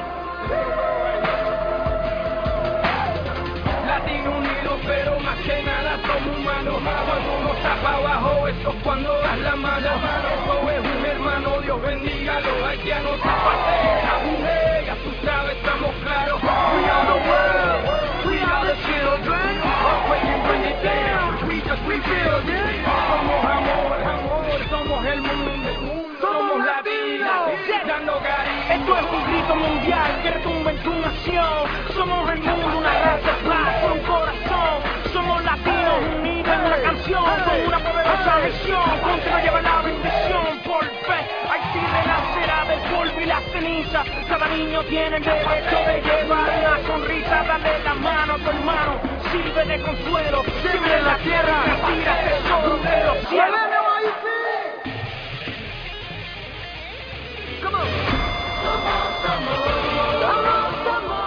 Latino unido, pero más que nada somos humanos. Cuando uno está para abajo, eso es cuando das la mano. Eso es un hermano, Dios bendiga a los haitianos. Aparte de la mujer, ya tú sabes, estamos claros. We are the world, we are the children. When you bring it down, we just rebuild it. Somos amor, amor, somos el mundo, somos la vida, dando cariño. Esto es un grito mundial que retumba en tu nación. Somos el mundo, una raza paz, un corazón. Somos latinos unidos en una canción, con una poderosa misión. Contra lleva la bendición por fe. Haití renacerá del polvo y la ceniza. Cada niño tiene el derecho de llevar una sonrisa. Dale la mano a tu hermano, sirve de consuelo. Siembra en la tierra, respira tesoro de los cielos. Come on. Somos amor, somos amor.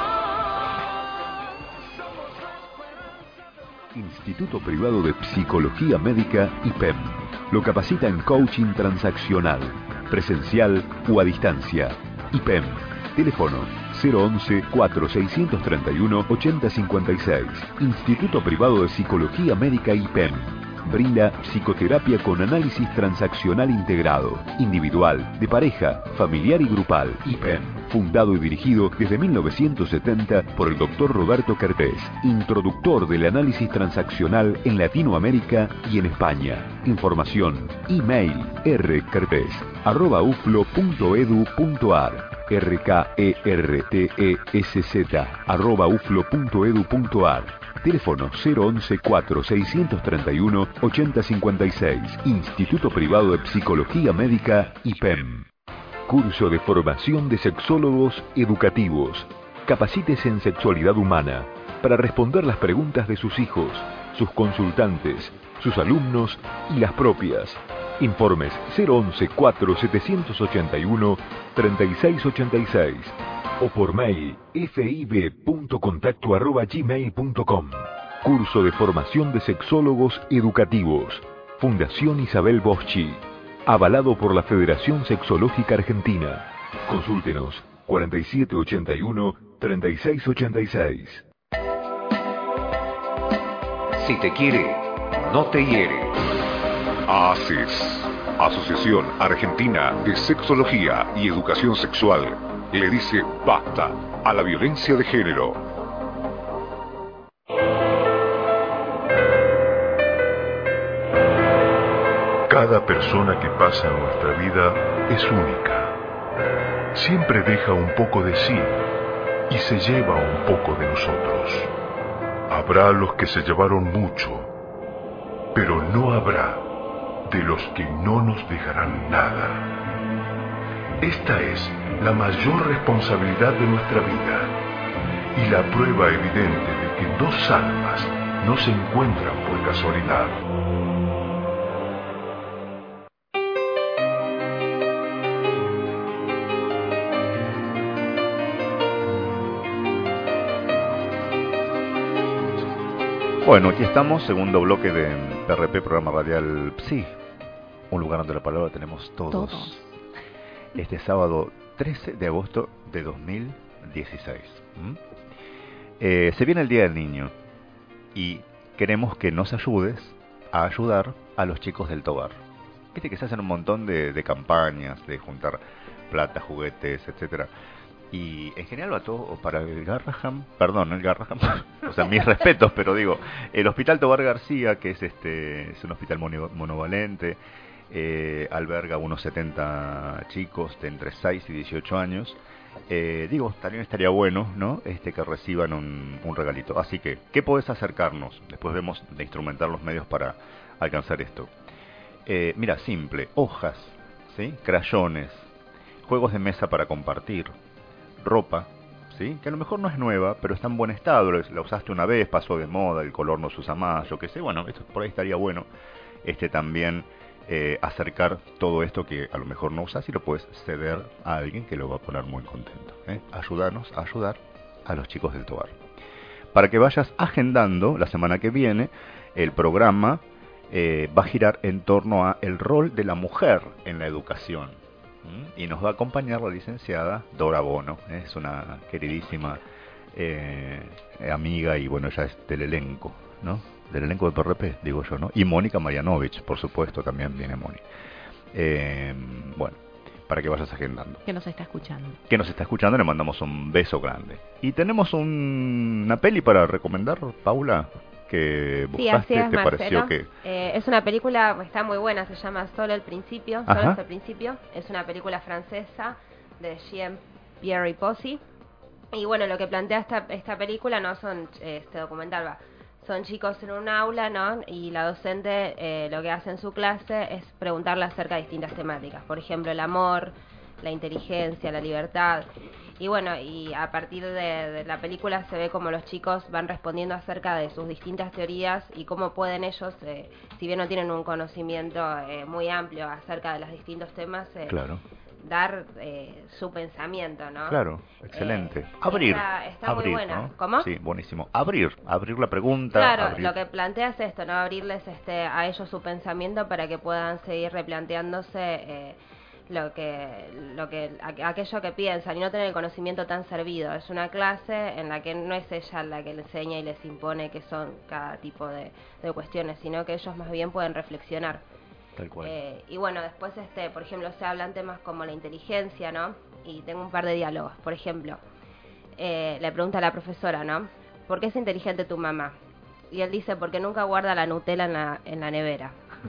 Instituto Privado de Psicología Médica I P E M. Lo capacita en coaching transaccional, presencial o a distancia. I P E M. Teléfono cero once, cuatro seiscientos treinta y uno, ochenta cincuenta y seis. Instituto Privado de Psicología Médica I P E M. Brinda psicoterapia con análisis transaccional integrado, individual, de pareja, familiar y grupal. I P E M. Fundado y dirigido desde mil novecientos setenta por el doctor Roberto Kertész, introductor del análisis transaccional en Latinoamérica y en España. Información, email rkertész arroba uflo punto edu punto ar, r k e r t e s z arroba uflo punto edu punto ar. Teléfono cero once, cuatro seiscientos treinta y uno, ochenta cincuenta y seis. Instituto Privado de Psicología Médica I P E M. Curso de formación de sexólogos educativos. Capacítese en sexualidad humana para responder las preguntas de sus hijos, sus consultantes, sus alumnos y las propias. Informes cero once, cuatro setecientos ochenta y uno, treinta y seis ochenta y seis o por mail fib.contacto arroba gmail punto com. Curso de formación de sexólogos educativos. Fundación Isabel Boschi. Avalado por la Federación Sexológica Argentina. Consúltenos cuarenta y siete ochenta y uno, treinta y seis ochenta y seis. Si te quiere, no te hiere. A C E S, Asociación Argentina de Sexología y Educación Sexual, le dice basta a la violencia de género. Cada persona que pasa en nuestra vida es única. Siempre deja un poco de sí y se lleva un poco de nosotros. Habrá los que se llevaron mucho, pero no habrá de los que no nos dejarán nada. Esta es la mayor responsabilidad de nuestra vida y la prueba evidente de que dos almas no se encuentran por casualidad. Bueno, aquí estamos, segundo bloque de P R P, programa radial Psi, un lugar donde la palabra tenemos todos. todos. Este sábado trece de agosto de dos mil dieciséis. ¿Mm? Eh, se viene el Día del Niño y queremos que nos ayudes a ayudar a los chicos del Tobar. Viste que se hacen un montón de, de campañas, de juntar plata, juguetes, etcétera. Y en general va todo para el Garraham, perdón, el Garraham, o sea, mis respetos, pero digo, el Hospital Tobar García, que es este es un hospital mono, monovalente, eh, alberga unos setenta chicos de entre seis y dieciocho años. Eh, digo, también estaría bueno, ¿no? Este que reciban un, un regalito. Así que, ¿qué podés acercarnos? Después vemos de instrumentar los medios para alcanzar esto. Eh, mira, simple, hojas, ¿sí? Crayones, juegos de mesa para compartir, ropa, ¿sí? Que a lo mejor no es nueva, pero está en buen estado, la usaste una vez, pasó de moda, el color no se usa más, yo qué sé, bueno, esto por ahí estaría bueno, este también eh, acercar todo esto que a lo mejor no usas y lo puedes ceder a alguien que lo va a poner muy contento, ¿eh? Ayudarnos a ayudar a los chicos del Tobar. Para que vayas agendando, la semana que viene, el programa eh, va a girar en torno a el rol de la mujer en la educación. Y nos va a acompañar la licenciada Dora Bono, ¿eh? Es una queridísima eh, amiga y bueno, ella es del elenco, ¿no? Del elenco de P R P, digo yo, ¿no? Y Mónica Marianovich, por supuesto, también viene Mónica. Eh, bueno, para que vayas agendando. Que nos está escuchando. Que nos está escuchando, le mandamos un beso grande. Y tenemos un, una peli para recomendar, Paula, que buscaste, sí, así es, ¿te Marcelo. pareció que...? Eh, es una película, está muy buena, se llama Solo el Principio, Solo Ajá. hasta el Principio. Es una película francesa de Jean-Pierre Possy. Y bueno, lo que plantea esta, esta película no son, eh, este documental va, son chicos en un aula, ¿no? Y la docente eh, lo que hace en su clase es preguntarle acerca de distintas temáticas. Por ejemplo, el amor, la inteligencia, la libertad. Y bueno, y a partir de, de la película se ve cómo los chicos van respondiendo acerca de sus distintas teorías y cómo pueden ellos, eh, si bien no tienen un conocimiento eh, muy amplio acerca de los distintos temas, eh, Claro. dar eh, su pensamiento, ¿no? Claro, excelente. Eh, abrir, está, está abrir, muy buena. ¿no? ¿Cómo? Sí, buenísimo. Abrir, abrir la pregunta. Claro, abrir... lo que plantea es esto, ¿no? Abrirles este, a ellos su pensamiento para que puedan seguir replanteándose eh, lo que, lo que, aquello que piensan y no tener el conocimiento tan servido. Es una clase en la que no es ella la que les enseña y les impone qué son cada tipo de, de cuestiones, sino que ellos más bien pueden reflexionar. Tal cual. Eh, y bueno, después, este, por ejemplo, se hablan temas como la inteligencia, ¿no? Y tengo un par de diálogos. Por ejemplo, eh, le pregunta a la profesora, ¿no? ¿Por qué es inteligente tu mamá? Y él dice, porque nunca guarda la Nutella en la, en la nevera.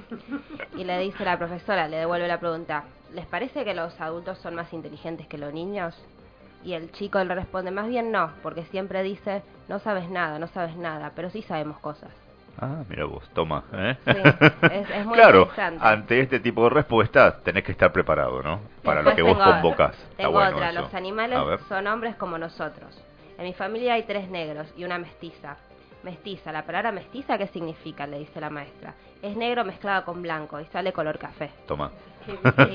Y le dice la profesora, le devuelve la pregunta, ¿les parece que los adultos son más inteligentes que los niños? Y el chico le responde, más bien no, porque siempre dice, no sabes nada, no sabes nada, pero sí sabemos cosas. Ah, mira vos, toma. ¿eh? Sí, es, es muy claro, interesante. ante este tipo de respuestas tenés que estar preparado, ¿no? Para Después lo que vos tengo- convocás. Está Tengo bueno otra, eso. los animales A ver. son hombres como nosotros. En mi familia hay tres negros y una mestiza. Mestiza, la palabra mestiza, ¿qué significa? Le dice la maestra. Es negro mezclado con blanco y sale color café. Toma. Sí,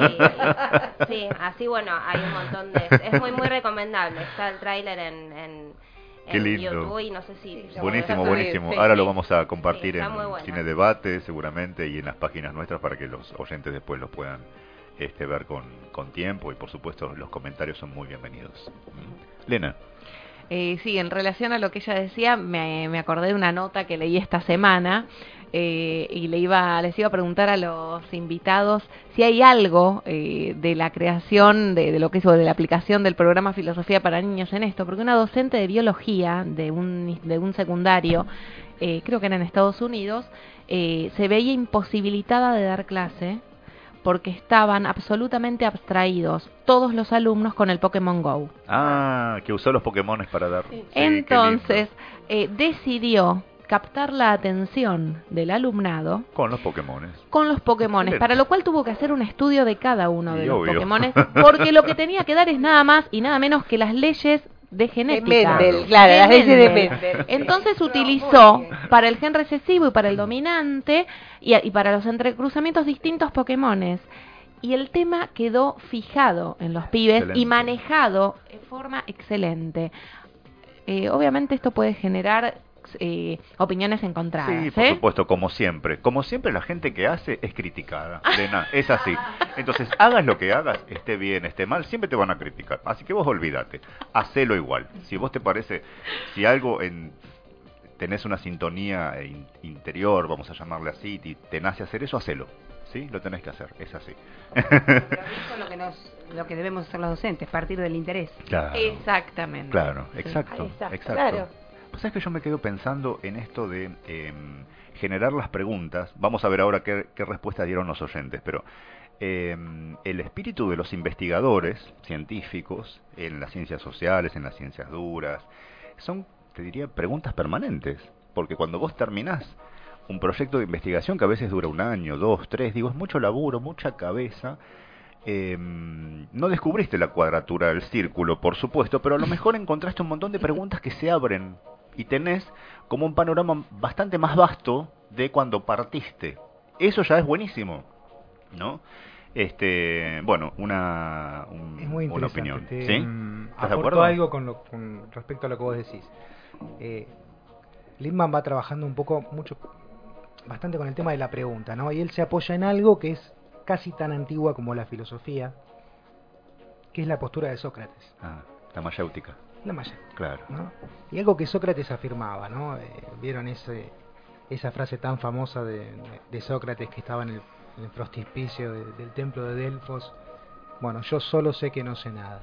sí, así bueno, hay un montón de... Es muy, muy recomendable. Está el tráiler en, en, Qué en lindo. YouTube y no sé si... Buenísimo, Sí, buenísimo. sí, Ahora sí. lo vamos a compartir Sí, está en muy bueno. Cine Debate, seguramente, y en las páginas nuestras para que los oyentes después los puedan este, ver con, con tiempo. Y por supuesto, los comentarios son muy bienvenidos. ¿Mm? Lena. Eh, sí, en relación a lo que ella decía, me, me acordé de una nota que leí esta semana eh, y le iba, les iba a preguntar a los invitados si hay algo eh, de la creación, de, de lo que es o de la aplicación del programa Filosofía para Niños en esto, porque una docente de biología de un, de un secundario, eh, creo que era en Estados Unidos, eh, se veía imposibilitada de dar clase porque estaban absolutamente abstraídos todos los alumnos con el Pokémon Go. Ah, que usó los Pokémones para dar... Sí, Entonces, eh, decidió captar la atención del alumnado con los Pokémones. con los Pokémones, para lo cual tuvo que hacer un estudio de cada uno de Y los obvio. Pokémones, porque lo que tenía que dar es nada más y nada menos que las leyes de genética. Mendel, claro, las leyes de Mendel. Entonces utilizó para el gen recesivo y para el dominante y, y para los entrecruzamientos distintos Pokémones. Y el tema quedó fijado en los pibes Excelente. y manejado de forma excelente. Eh, obviamente esto puede generar eh, opiniones encontradas. Sí, por ¿eh? supuesto, como siempre. Como siempre, la gente que hace es criticada. Lena, es así. Entonces, hagas lo que hagas, esté bien, esté mal, siempre te van a criticar. Así que vos olvídate, hacelo igual. Si vos te parece, si algo en tenés una sintonía in- interior, vamos a llamarle así, y te nace hacer eso, hacelo. ¿Sí? Lo tenés que hacer, es así. Pero eso es lo que, nos, lo que debemos hacer los docentes, partir del interés. Claro. Exactamente. Claro, Sí. exacto, Ahí está, exacto. claro. Pues sabes que yo me quedo pensando en esto de eh, generar las preguntas. Vamos a ver ahora qué, qué respuestas dieron los oyentes, pero eh, el espíritu de los investigadores científicos en las ciencias sociales, en las ciencias duras, son, te diría, preguntas permanentes. Porque cuando vos terminás un proyecto de investigación que a veces dura un año, dos, tres, digo, es mucho laburo, mucha cabeza. Eh, no descubriste la cuadratura del círculo, por supuesto, pero a lo mejor encontraste un montón de preguntas que se abren y tenés como un panorama bastante más vasto de cuando partiste. Eso ya es buenísimo, ¿no? Este, bueno, una, un- Es muy una interesante. opinión. Te, ¿Sí? mm, ¿Estás de aportó acuerdo? algo con, lo, con respecto a lo que vos decís. Eh, Lindman va trabajando un poco, mucho, bastante con el tema de la pregunta, ¿no? Y él se apoya en algo que es casi tan antigua como la filosofía, que es la postura de Sócrates. Ah, la mayéutica. La maya. Claro. ¿No? Y algo que Sócrates afirmaba, ¿no? Eh, ¿Vieron ese, esa frase tan famosa de, de Sócrates que estaba en el, en el frontispicio de- del templo de Delfos? Bueno, yo solo sé que no sé nada.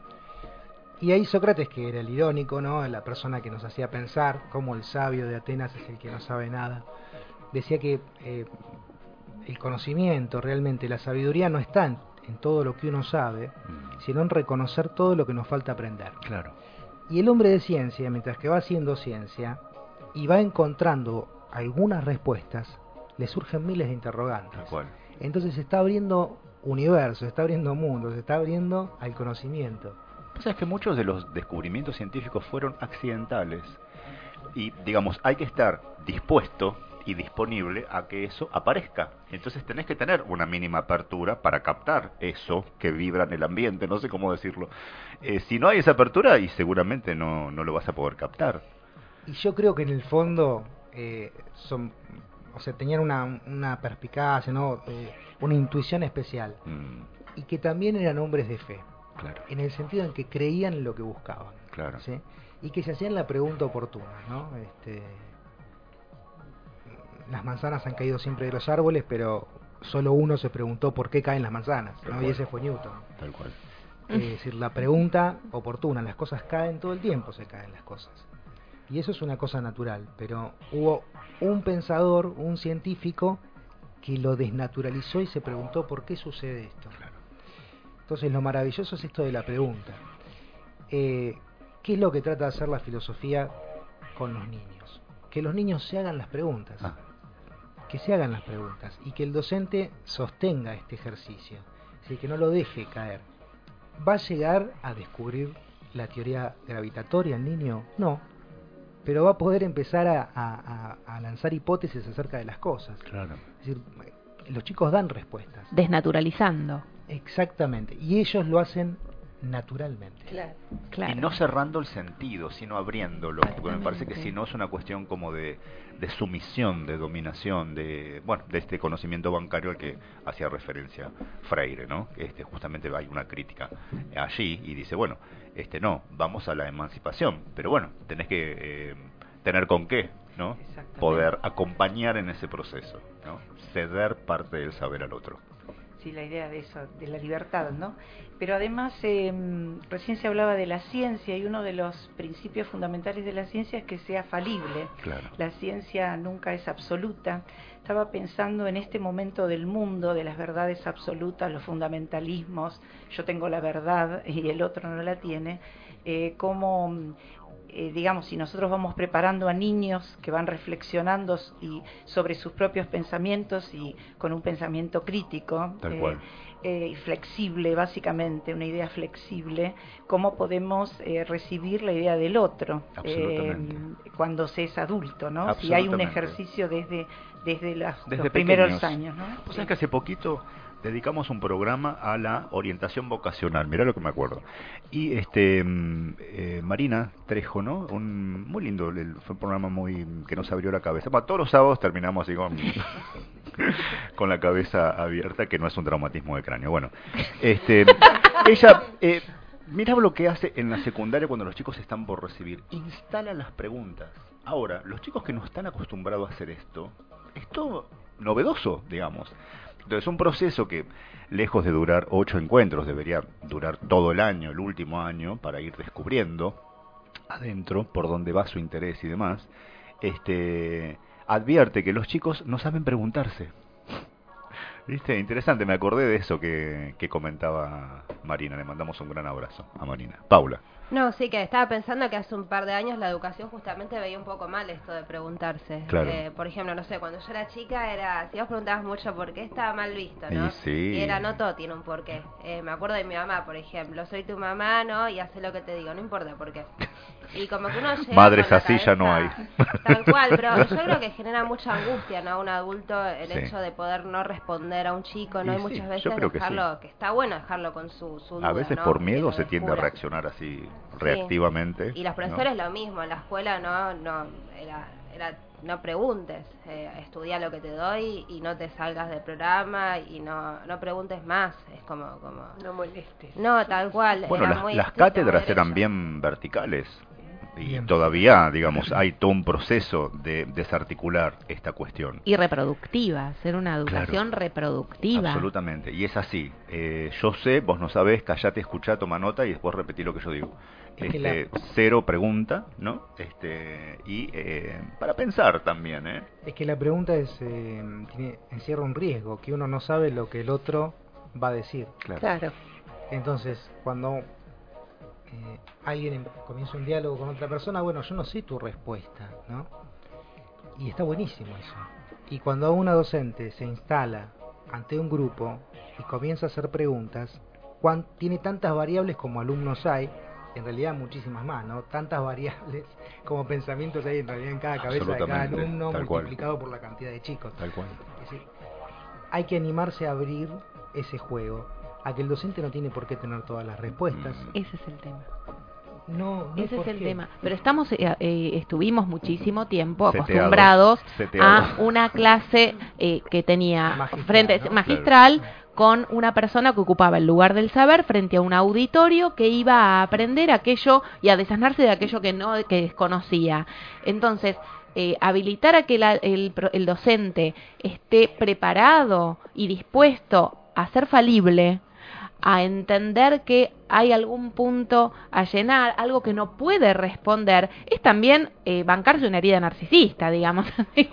Y ahí Sócrates, que era el irónico, ¿no? La persona que nos hacía pensar, como el sabio de Atenas es el que no sabe nada, decía que eh, el conocimiento, realmente la sabiduría no está en, en todo lo que uno sabe, sino en reconocer todo lo que nos falta aprender. Claro. Y el hombre de ciencia, mientras que va haciendo ciencia y va encontrando algunas respuestas, le surgen miles de interrogantes. Tal cual. Entonces se está abriendo universo, se está abriendo mundo, se está abriendo al conocimiento. Pues es que muchos de los descubrimientos científicos fueron accidentales. Y, digamos, hay que estar dispuesto y disponible a que eso aparezca. Entonces tenés que tener una mínima apertura para captar eso que vibra en el ambiente, no sé cómo decirlo. Eh, si no hay esa apertura, y seguramente no, no lo vas a poder captar. Y yo creo que en el fondo eh, son, o sea, tenían una, una perspicacia, ¿no? Eh, una intuición especial. Mm, Y que también eran hombres de fe. claro, En el sentido en que creían en lo que buscaban. claro. ¿Sí? Y que se hacían la pregunta oportuna, ¿no? Este, las manzanas han caído siempre de los árboles, pero solo uno se preguntó por qué caen las manzanas, Tal ¿no? cual. Y ese fue Newton. Tal cual. Es decir, la pregunta oportuna, las cosas caen todo el tiempo, se caen las cosas. Y eso es una cosa natural, pero hubo un pensador, un científico, que lo desnaturalizó y se preguntó por qué sucede esto. Entonces lo maravilloso es esto de la pregunta. eh, ¿qué es lo que trata de hacer la filosofía con los niños? Que los niños se hagan las preguntas. Ah. Que se hagan las preguntas y que el docente sostenga este ejercicio, así que no lo deje caer. ¿Va a llegar a descubrir la teoría gravitatoria el niño? No, pero va a poder empezar a, a, a lanzar hipótesis acerca de las cosas. Claro. Es decir, los chicos dan respuestas. Desnaturalizando. Exactamente, y ellos lo hacen naturalmente. Claro. Claro. Y no cerrando el sentido, sino abriéndolo, porque me parece que si no es una cuestión como de, de sumisión, de dominación, de bueno, de este conocimiento bancario al que hacía referencia Freire, ¿no? Este justamente hay una crítica allí y dice, bueno, este no, vamos a la emancipación, pero bueno, tenés que eh, tener con qué, ¿no? Poder acompañar en ese proceso, ¿no? Ceder parte del saber al otro. Sí, la idea de eso, de la libertad, ¿no? Pero además, eh, recién se hablaba de la ciencia y uno de los principios fundamentales de la ciencia es que sea falible. Claro. La ciencia nunca es absoluta. Estaba pensando en este momento del mundo, de las verdades absolutas, los fundamentalismos, yo tengo la verdad y el otro no la tiene, eh, como... Eh, digamos, si nosotros vamos preparando a niños que van reflexionando y sobre sus propios pensamientos y con un pensamiento crítico, Tal eh, cual. eh, flexible, básicamente, una idea flexible, cómo podemos eh, recibir la idea del otro eh, cuando se es adulto, ¿no? Si hay un ejercicio desde, desde, las, desde los primeros pequeños. años, ¿no? Pues sí. Es que hace poquito dedicamos un programa a la orientación vocacional, mirá lo que me acuerdo. Y este eh, Marina Trejo, ¿no? Un muy lindo, fue un programa muy que nos abrió la cabeza. Bueno, todos los sábados terminamos así con, con la cabeza abierta, que no es un traumatismo de cráneo. Bueno, este ella eh, mirá lo que hace en la secundaria cuando los chicos están por recibir, instala las preguntas. Ahora, los chicos que no están acostumbrados a hacer esto, es todo novedoso, digamos. Entonces, un proceso que, lejos de durar ocho encuentros, debería durar todo el año, el último año, para ir descubriendo adentro por dónde va su interés y demás, este, advierte que los chicos no saben preguntarse. ¿Viste? Interesante, me acordé de eso que, que comentaba Marina. Le mandamos un gran abrazo a Marina. Paula. No, sí, que estaba pensando que hace un par de años la educación justamente veía un poco mal esto de preguntarse. Claro. Eh, por ejemplo, no sé, cuando yo era chica era, si vos preguntabas mucho por qué, estaba mal visto, ¿no? Y sí. Y era, no todo tiene un porqué. Eh, me acuerdo de mi mamá, por ejemplo, soy tu mamá, ¿no? Y hace lo que te digo, no importa por qué. Y como que uno llega Madres así cabeza, ya no hay. Tal cual, pero yo creo que genera mucha angustia, ¿no? Un adulto, el Sí. hecho de poder no responder a un chico, ¿no? Y Y sí, muchas yo veces creo que dejarlo, sí. que, está bueno dejarlo con su, su duda, A veces ¿no? por Que miedo lo se tiende a descubra. reaccionar así Sí. reactivamente. Y los profesores lo mismo, en la escuela no, no era, era no preguntes, eh, estudia lo que te doy y no te salgas del programa y no, no preguntes más, es como, como no molestes. No, tal cual. Bueno, era las, muy las estricto, cátedras muy eran derecho. bien verticales. Y Bien. todavía, digamos, hay todo un proceso de desarticular esta cuestión. Y reproductiva, ser una educación Claro. reproductiva. Absolutamente, y es así. Eh, yo sé, vos no sabés, callate, escuchá, toma nota y después repetí lo que yo digo. Es que Este, la- Cero pregunta, ¿no? Este, y eh, para pensar también, ¿eh? Es que la pregunta es eh, tiene, encierra un riesgo, que uno no sabe lo que el otro va a decir. Claro. Claro. Entonces, cuando eh, alguien em- comienza un diálogo con otra persona, bueno, yo no sé tu respuesta, ¿no? Y está buenísimo eso. Y cuando una docente se instala ante un grupo y comienza a hacer preguntas, cuan- tiene tantas variables como alumnos hay, en realidad muchísimas más, ¿no? Tantas variables como pensamientos hay en realidad en cada cabeza de cada Absolutamente, alumno tal cual. multiplicado por la cantidad de chicos. Tal cual. Es decir, hay que animarse a abrir ese juego, a que el docente no tiene por qué tener todas las respuestas. Ese es el tema. No, no hay Ese es por el qué. tema. Pero estamos, eh, eh, estuvimos muchísimo tiempo Seteados, acostumbrados seteados. a una clase eh, que tenía Magistral, frente ¿no? magistral con una persona que ocupaba el lugar del saber frente a un auditorio que iba a aprender aquello y a desasnarse de aquello que no que desconocía. Entonces, eh, habilitar a que la- el, pro- el docente esté preparado y dispuesto a ser falible, a entender que hay algún punto a llenar, algo que no puede responder, es también eh, bancarse una herida narcisista, digamos.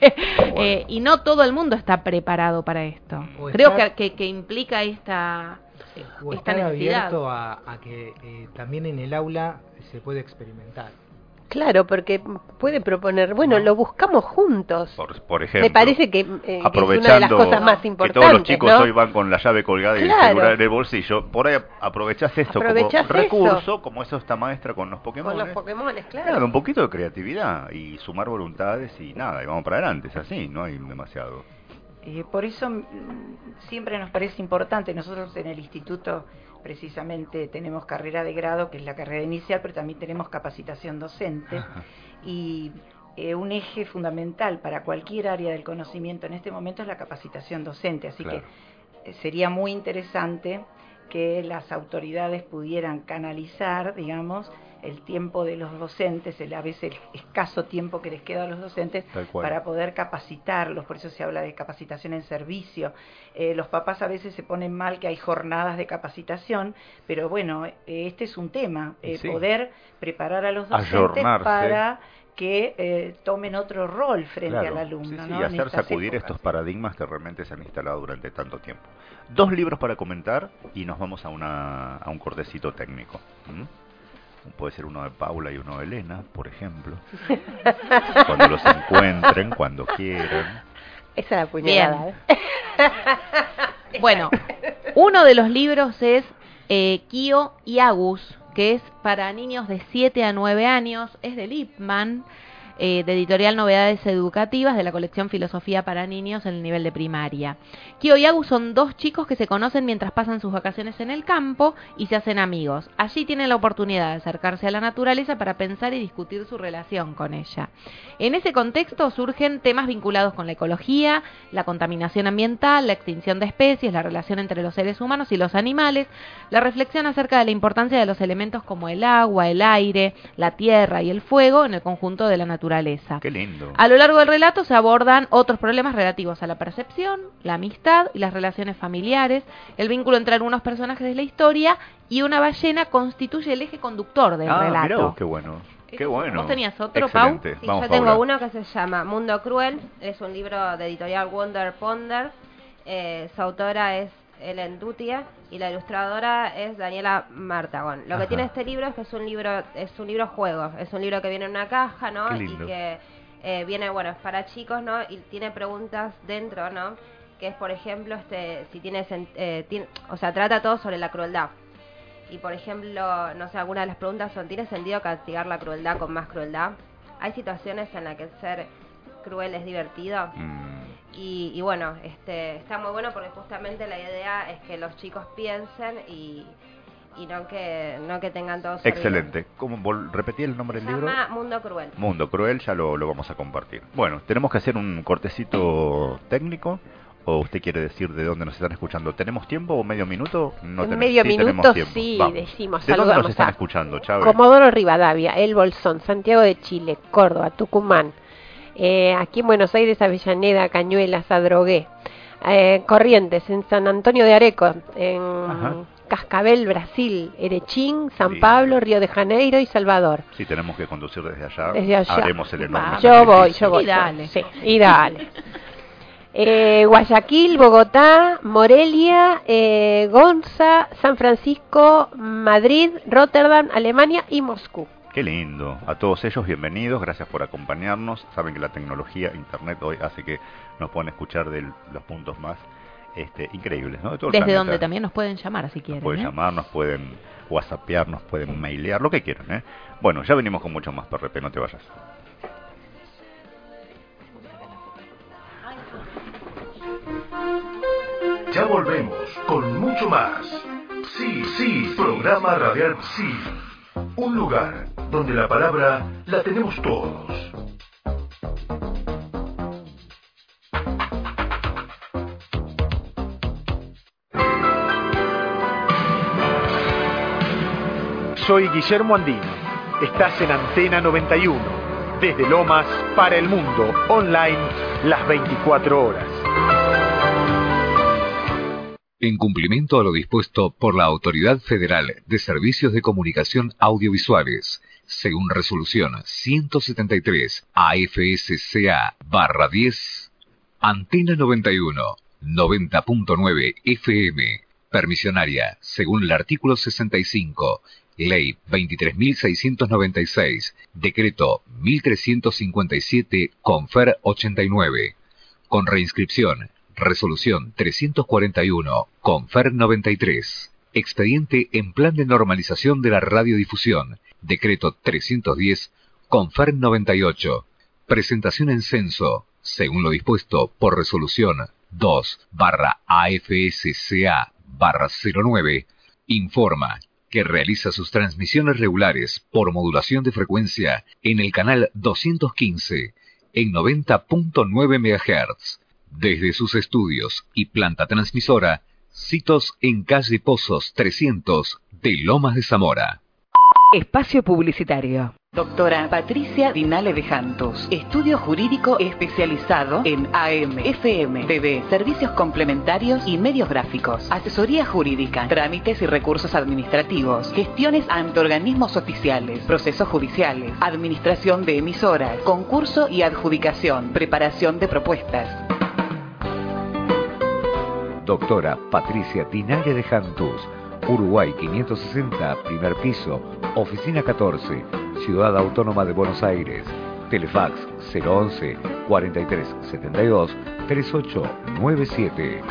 eh, y no todo el mundo está preparado para esto. O Creo estar- que, que, que implica esta O esta estar necesidad. abierto a, a que eh, también en el aula se puede experimentar. Claro, porque puede proponer, bueno, lo buscamos juntos. Por, por ejemplo, me parece que, eh, que es aprovechando una de las cosas más importantes, que todos los chicos ¿no? hoy van con la llave colgada y Claro. el celular en el bolsillo, por ahí aprovechás esto Aprovechás como recurso, eso. como eso esta maestra con los Pokémon. Con los Pokémones, claro. Claro, un poquito de creatividad y sumar voluntades y nada, y vamos para adelante, es así, no hay demasiado. Eh, por eso mm, siempre nos parece importante, nosotros en el instituto precisamente tenemos carrera de grado, que es la carrera inicial, pero también tenemos capacitación docente. Ajá. Y eh, un eje fundamental para cualquier área del conocimiento en este momento es la capacitación docente, así claro. que eh, sería muy interesante que las autoridades pudieran canalizar, digamos, el tiempo de los docentes, el a veces el escaso tiempo que les queda a los docentes para poder capacitarlos, por eso se habla de capacitación en servicio. Eh, los papás a veces se ponen mal que hay jornadas de capacitación, pero bueno, eh, este es un tema, eh, sí. poder preparar a los docentes Ayornarse. para que eh, tomen otro rol frente claro, al alumno. Sí, sí, ¿no? y hacer sacudir épocas. estos paradigmas que realmente se han instalado durante tanto tiempo. Dos libros para comentar y nos vamos a, una, a un cortecito técnico. ¿Mm? Puede ser uno de Paula y uno de Elena, por ejemplo. Cuando los encuentren, cuando quieran. Esa es la puñalada. ¿eh? Bueno, uno de los libros es eh, Kio y Agus, que es para niños de siete a nueve años, es de Lippmann, eh, de editorial Novedades Educativas, de la colección Filosofía para Niños en el nivel de primaria. Kio y Agus son dos chicos que se conocen mientras pasan sus vacaciones en el campo y se hacen amigos. Allí tienen la oportunidad de acercarse a la naturaleza para pensar y discutir su relación con ella. En ese contexto surgen temas vinculados con la ecología, la contaminación ambiental, la extinción de especies, la relación entre los seres humanos y los animales, la reflexión acerca de la importancia de los elementos como el agua, el aire, la tierra y el fuego en el conjunto de la naturaleza. Qué lindo. A lo largo del relato se abordan otros problemas relativos a la percepción, la amistad y las relaciones familiares. El vínculo entre algunos personajes de la historia y una ballena constituye el eje conductor del ah, relato. Mirá vos, qué bueno. Qué bueno. ¿Vos tenías otro, Excelente. Pau? Sí, Vamos, yo tengo Paula. uno que se llama Mundo Cruel. Es un libro de editorial Wonder Ponder. Eh, su autora es Ellen Dutia y la ilustradora es Daniela Martagón. Lo Ajá. que tiene este libro es que es un libro es un libro juego, es un libro que viene en una caja, ¿no? Y que eh, viene, bueno, es para chicos, ¿no? Y tiene preguntas dentro, ¿no? Que es, por ejemplo, este si tienes, eh, tiene, o sea, trata todo sobre la crueldad. Y, por ejemplo, no sé, algunas de las preguntas son, ¿tiene sentido castigar la crueldad con más crueldad? ¿Hay situaciones en las que ser cruel es divertido? Mm. Y, y bueno, este está muy bueno porque justamente la idea es que los chicos piensen y, y no que no que tengan todo servido. Excelente. ¿Cómo vol- repetí el nombre Se del libro? llama Mundo Cruel. Mundo Cruel, ya lo, lo vamos a compartir. Bueno, tenemos que hacer un cortecito técnico. ¿O usted quiere decir de dónde nos están escuchando? ¿Tenemos tiempo o medio minuto? No en tenemos, medio sí, minuto tiempo. sí, Vamos. decimos. ¿De dónde nos están a escuchando, Chávez? Comodoro Rivadavia, El Bolsón, Santiago de Chile, Córdoba, Tucumán, eh, aquí en Buenos Aires, Avellaneda, Cañuelas, Adrogué, eh, Corrientes, en San Antonio de Areco, en Ajá. Cascabel, Brasil, Erechín, San Sí. Pablo, Río de Janeiro y Salvador. Si tenemos que conducir desde allá, Desde allá. haremos el enorme Va, yo voy, sacrificio. yo voy. Y dale. Sí, y dale. Eh, Guayaquil, Bogotá, Morelia, eh, Gonza, San Francisco, Madrid, Rotterdam, Alemania y Moscú. Qué lindo. A todos ellos, bienvenidos. Gracias por acompañarnos. Saben que la tecnología, internet hoy hace que nos puedan escuchar de los puntos más este, increíbles, ¿no? De todo el Desde planeta. donde también nos pueden llamar si quieren. Nos pueden ¿eh? llamar, nos pueden whatsappear, nos pueden mailear, lo que quieran, ¿eh? Bueno, ya venimos con mucho más, P R P, no te vayas. Ya volvemos con mucho más. Sí, sí, programa radial Sí. Un lugar donde la palabra la tenemos todos. Soy Guillermo Andino. Estás en Antena noventa y uno. Desde Lomas para el mundo, online, las veinticuatro horas. En cumplimiento a lo dispuesto por la Autoridad Federal de Servicios de Comunicación Audiovisuales, según resolución ciento setenta y tres A F S C A barra diez, Antena noventa y uno, noventa punto nueve F M, Permisionaria, según el artículo sesenta y cinco, Ley veintitrés mil seiscientos noventa y seis, Decreto mil trescientos cincuenta y siete, Confer ochenta y nueve. Con reinscripción, Resolución trescientos cuarenta y uno, Confer noventa y tres. Expediente en Plan de Normalización de la Radiodifusión, Decreto trescientos diez, Confer noventa y ocho. Presentación en censo, según lo dispuesto por Resolución dos barra A F S C A barra cero nueve, informa que realiza sus transmisiones regulares por modulación de frecuencia en el canal doscientos quince en noventa punto nueve megahertz, desde sus estudios y planta transmisora, sitos en calle Pozos trescientos de Lomas de Zamora. Espacio publicitario. Doctora Patricia Dinale de Jantos, estudio jurídico especializado en A M, F M, T V, servicios complementarios y medios gráficos, asesoría jurídica, trámites y recursos administrativos, gestiones ante organismos oficiales, procesos judiciales, administración de emisoras, concurso y adjudicación, preparación de propuestas. Doctora Patricia Dinale de Jantos, Uruguay quinientos sesenta, primer piso, oficina catorce, Ciudad Autónoma de Buenos Aires. Telefax cero once, cuarenta y tres setenta y dos, treinta y ocho noventa y siete.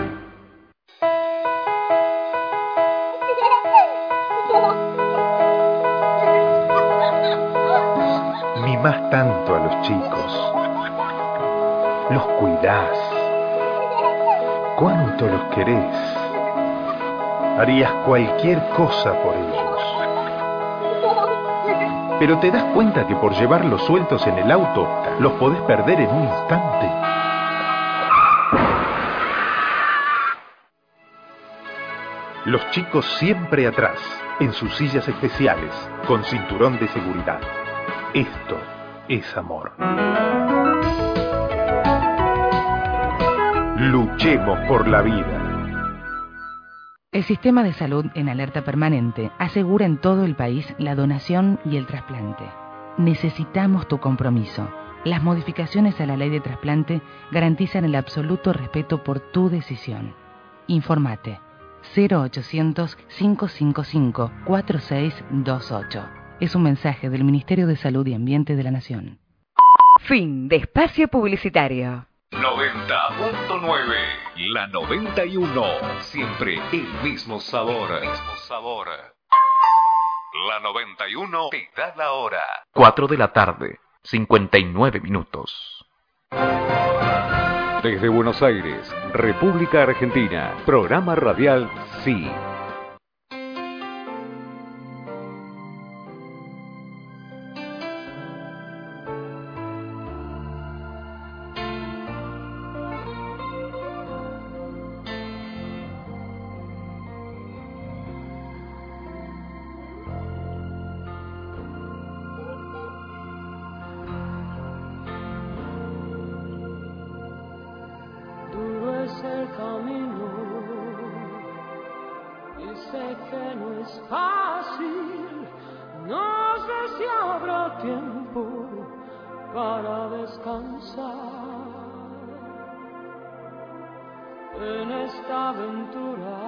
Mimás tanto a los chicos, los cuidás, cuánto los querés. Harías cualquier cosa por ellos. Pero te das cuenta que por llevarlos sueltos en el auto, los podés perder en un instante. Los chicos siempre atrás, en sus sillas especiales, con cinturón de seguridad. Esto es amor. Luchemos por la vida. El Sistema de Salud en Alerta Permanente asegura en todo el país la donación y el trasplante. Necesitamos tu compromiso. Las modificaciones a la ley de trasplante garantizan el absoluto respeto por tu decisión. Informate cero ochocientos, cinco cinco cinco, cuatro seis dos ocho. Es un mensaje del Ministerio de Salud y Ambiente de la Nación. Fin de espacio publicitario. noventa punto nueve, la noventa y uno, siempre el mismo sabor. Mismo sabor. La noventa y uno te da la hora. cuatro de la tarde, cincuenta y nueve minutos. Desde Buenos Aires, República Argentina, programa radial Sí. En esta aventura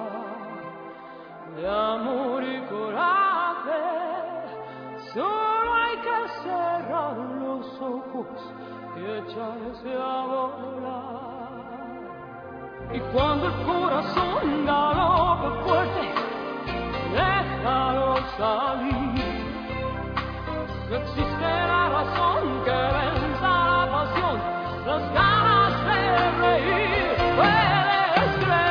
de amor y coraje, solo hay que cerrar los ojos y echarse a volar. Y cuando el corazón galope fuerte, déjalo salir. No existe la razón que venza la pasión, las ganas de reír. Puedes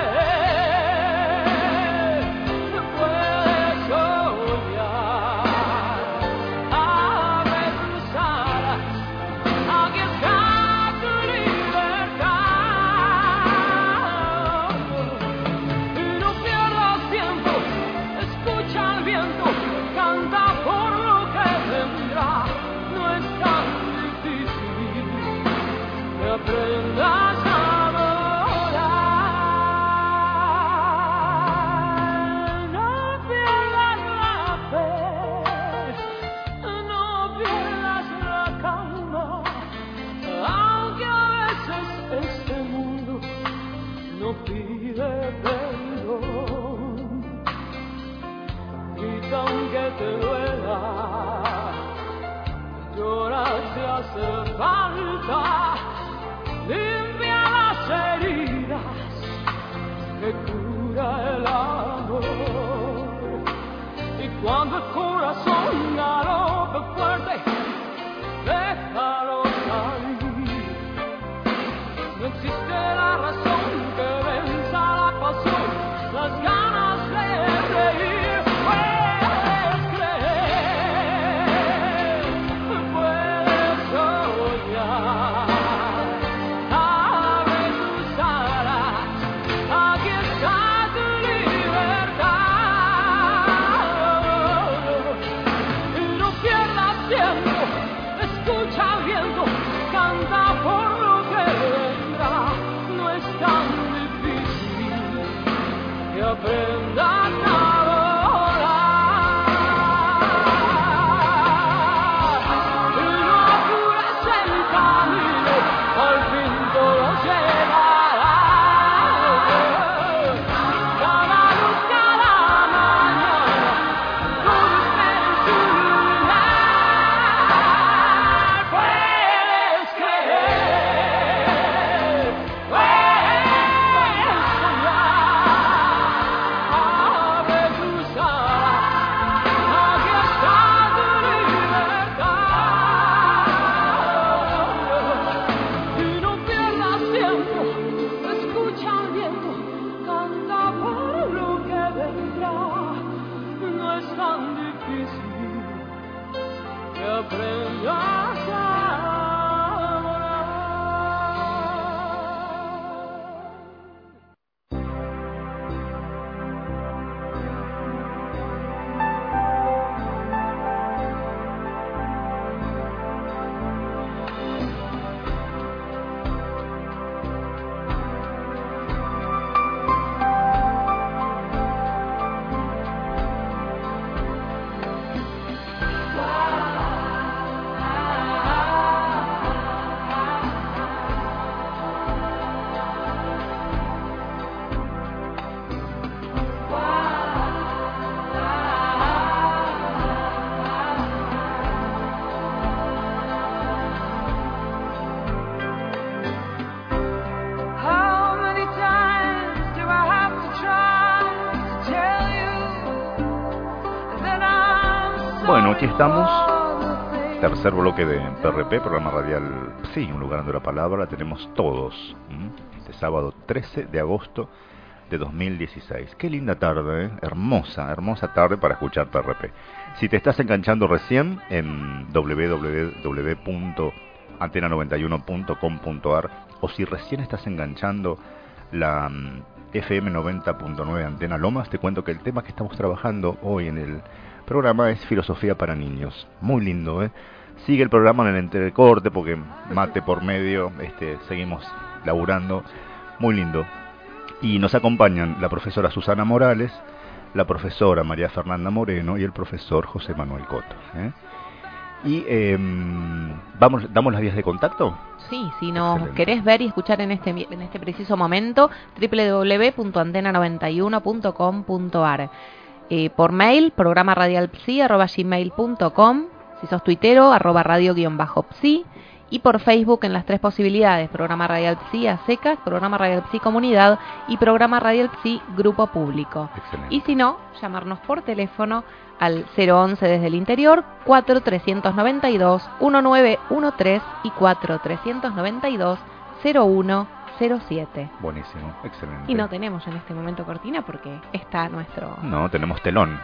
creer, puedes soñar, aventurar, aquí está tu libertad. Y no pierdas tiempo, escucha el viento, canta por lo que vendrá. que cura el amor. Y cuando el corazón galope fuerte, déjalo salir. No existe la razón que venza la pasión, las ganas de reír. Puedes creer, puedes soñar. Abre tus alas, aquí está tu libertad. Y no pierdas tiempo, escucha el viento, canta por lo que vendrá. No es tan difícil que aprendas a volar. Y no apures el camino, al fin todo llegará. Cada luz, cada mañana, todo está en su lugar. Puedes creer, puedes soñar. Abre tus alas, aquí está tu libertad. Y no pierdas tiempo, escucha el viento, canta por lo que vendrá. No es tan difícil que aprendas a volar. How many times do I have to try to tell you that I'm so Bueno, aquí estamos. Tercer bloque de P R P, programa radial Sí, un lugar donde la palabra la tenemos todos. ¿m? Este sábado trece de agosto de dos mil dieciséis. Qué linda tarde, ¿eh? Hermosa, hermosa tarde para escuchar P R P. Si te estás enganchando recién en doble u doble u doble u punto antena noventa y uno punto com punto a r o si recién estás enganchando la mm, F M noventa punto nueve Antena Lomas, te cuento que el tema que estamos trabajando hoy en el programa es filosofía para niños. Muy lindo, ¿eh? Sigue el programa en el entrecorte porque mate por medio, este, seguimos laburando. Muy lindo. Y nos acompañan la profesora Susana Morales, la profesora María Fernanda Moreno y el profesor José Manuel Coto, ¿eh? Y eh, vamos, ¿damos las vías de contacto? Sí, si nos Excelente. querés ver y escuchar en este en este preciso momento, doble u doble u doble u punto antena noventa y uno punto com punto a r. Eh, por mail, programa radialpsi arroba gmail punto com. Si sos tuitero, arroba radio guión bajo psi. Y por Facebook en las tres posibilidades, programa Radial Psi a secas, programa Radial Psi Comunidad y programa Radial Psi Grupo Público. Excelente. Y si no, llamarnos por teléfono al cero once desde el interior, cuatro tres nueve dos, uno nueve uno tres y cuatro tres nueve dos, cero uno cero siete. Buenísimo, excelente. Y no tenemos en este momento cortina porque está nuestro No, tenemos telón.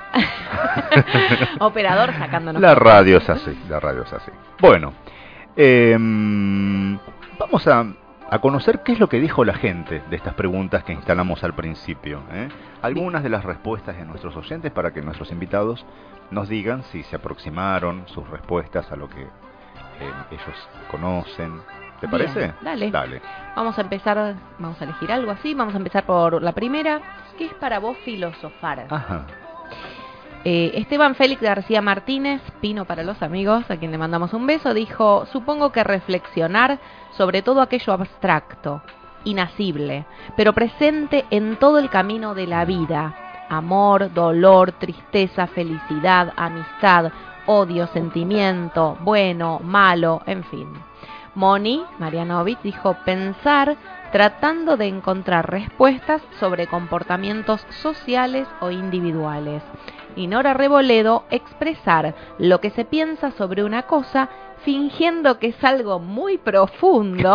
operador sacándonos. La radio es así, la radio es así. Bueno, eh, vamos a, a conocer qué es lo que dijo la gente de estas preguntas que instalamos al principio, ¿eh? Algunas de las respuestas de nuestros oyentes para que nuestros invitados nos digan si se aproximaron sus respuestas a lo que eh, ellos conocen. ¿Te Bien, parece? Dale. Dale. Vamos a empezar, vamos a elegir algo así. Vamos a empezar por la primera. ¿Qué es para vos filosofar? Ajá. Eh, Esteban Félix García Martínez, Pino para los amigos, a quien le mandamos un beso, dijo: supongo que reflexionar sobre todo aquello abstracto, inacible, pero presente en todo el camino de la vida. Amor, dolor, tristeza, felicidad, amistad, odio, sentimiento, bueno, malo, en fin. Moni Marianovich dijo: pensar tratando de encontrar respuestas sobre comportamientos sociales o individuales. Y Nora Reboledo, expresar lo que se piensa sobre una cosa fingiendo que es algo muy profundo.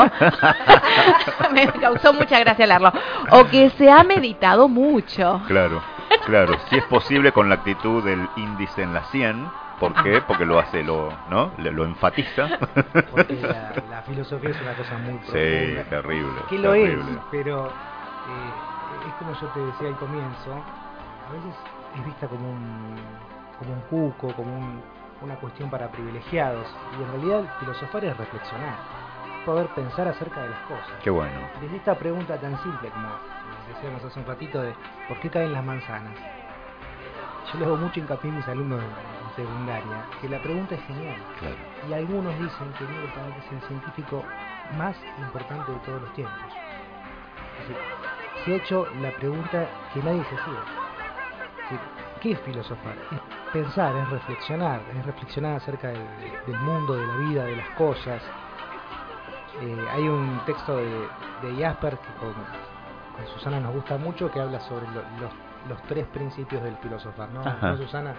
Me causó mucha gracia leerlo. O que se ha meditado mucho. Claro, claro. Si es posible con la actitud del índice en la cien. ¿Por qué? Porque lo hace, lo, ¿no? Lo enfatiza. Porque la, la filosofía es una cosa muy profunda. Sí, terrible. Que lo terrible. es, pero eh, es como yo te decía al comienzo, a veces es vista como un, como un cuco, como un, una cuestión para privilegiados. Y en realidad filosofar es reflexionar, poder pensar acerca de las cosas. Qué bueno. Desde esta pregunta tan simple como decíamos hace un ratito de ¿por qué caen las manzanas? Yo le hago mucho hincapié a mis alumnos de secundaria, que la pregunta es genial. Claro. Y algunos dicen que Newton es el científico más importante de todos los tiempos. Es decir, se ha hecho la pregunta que nadie se hacía. Es decir, ¿qué es filosofar? Es pensar, es reflexionar, es reflexionar acerca del, del mundo, de la vida, de las cosas. Eh, hay un texto de, de Jasper que con, con Susana nos gusta mucho, que habla sobre lo, los, los tres principios del filosofar, ¿no? ¿No, Susana?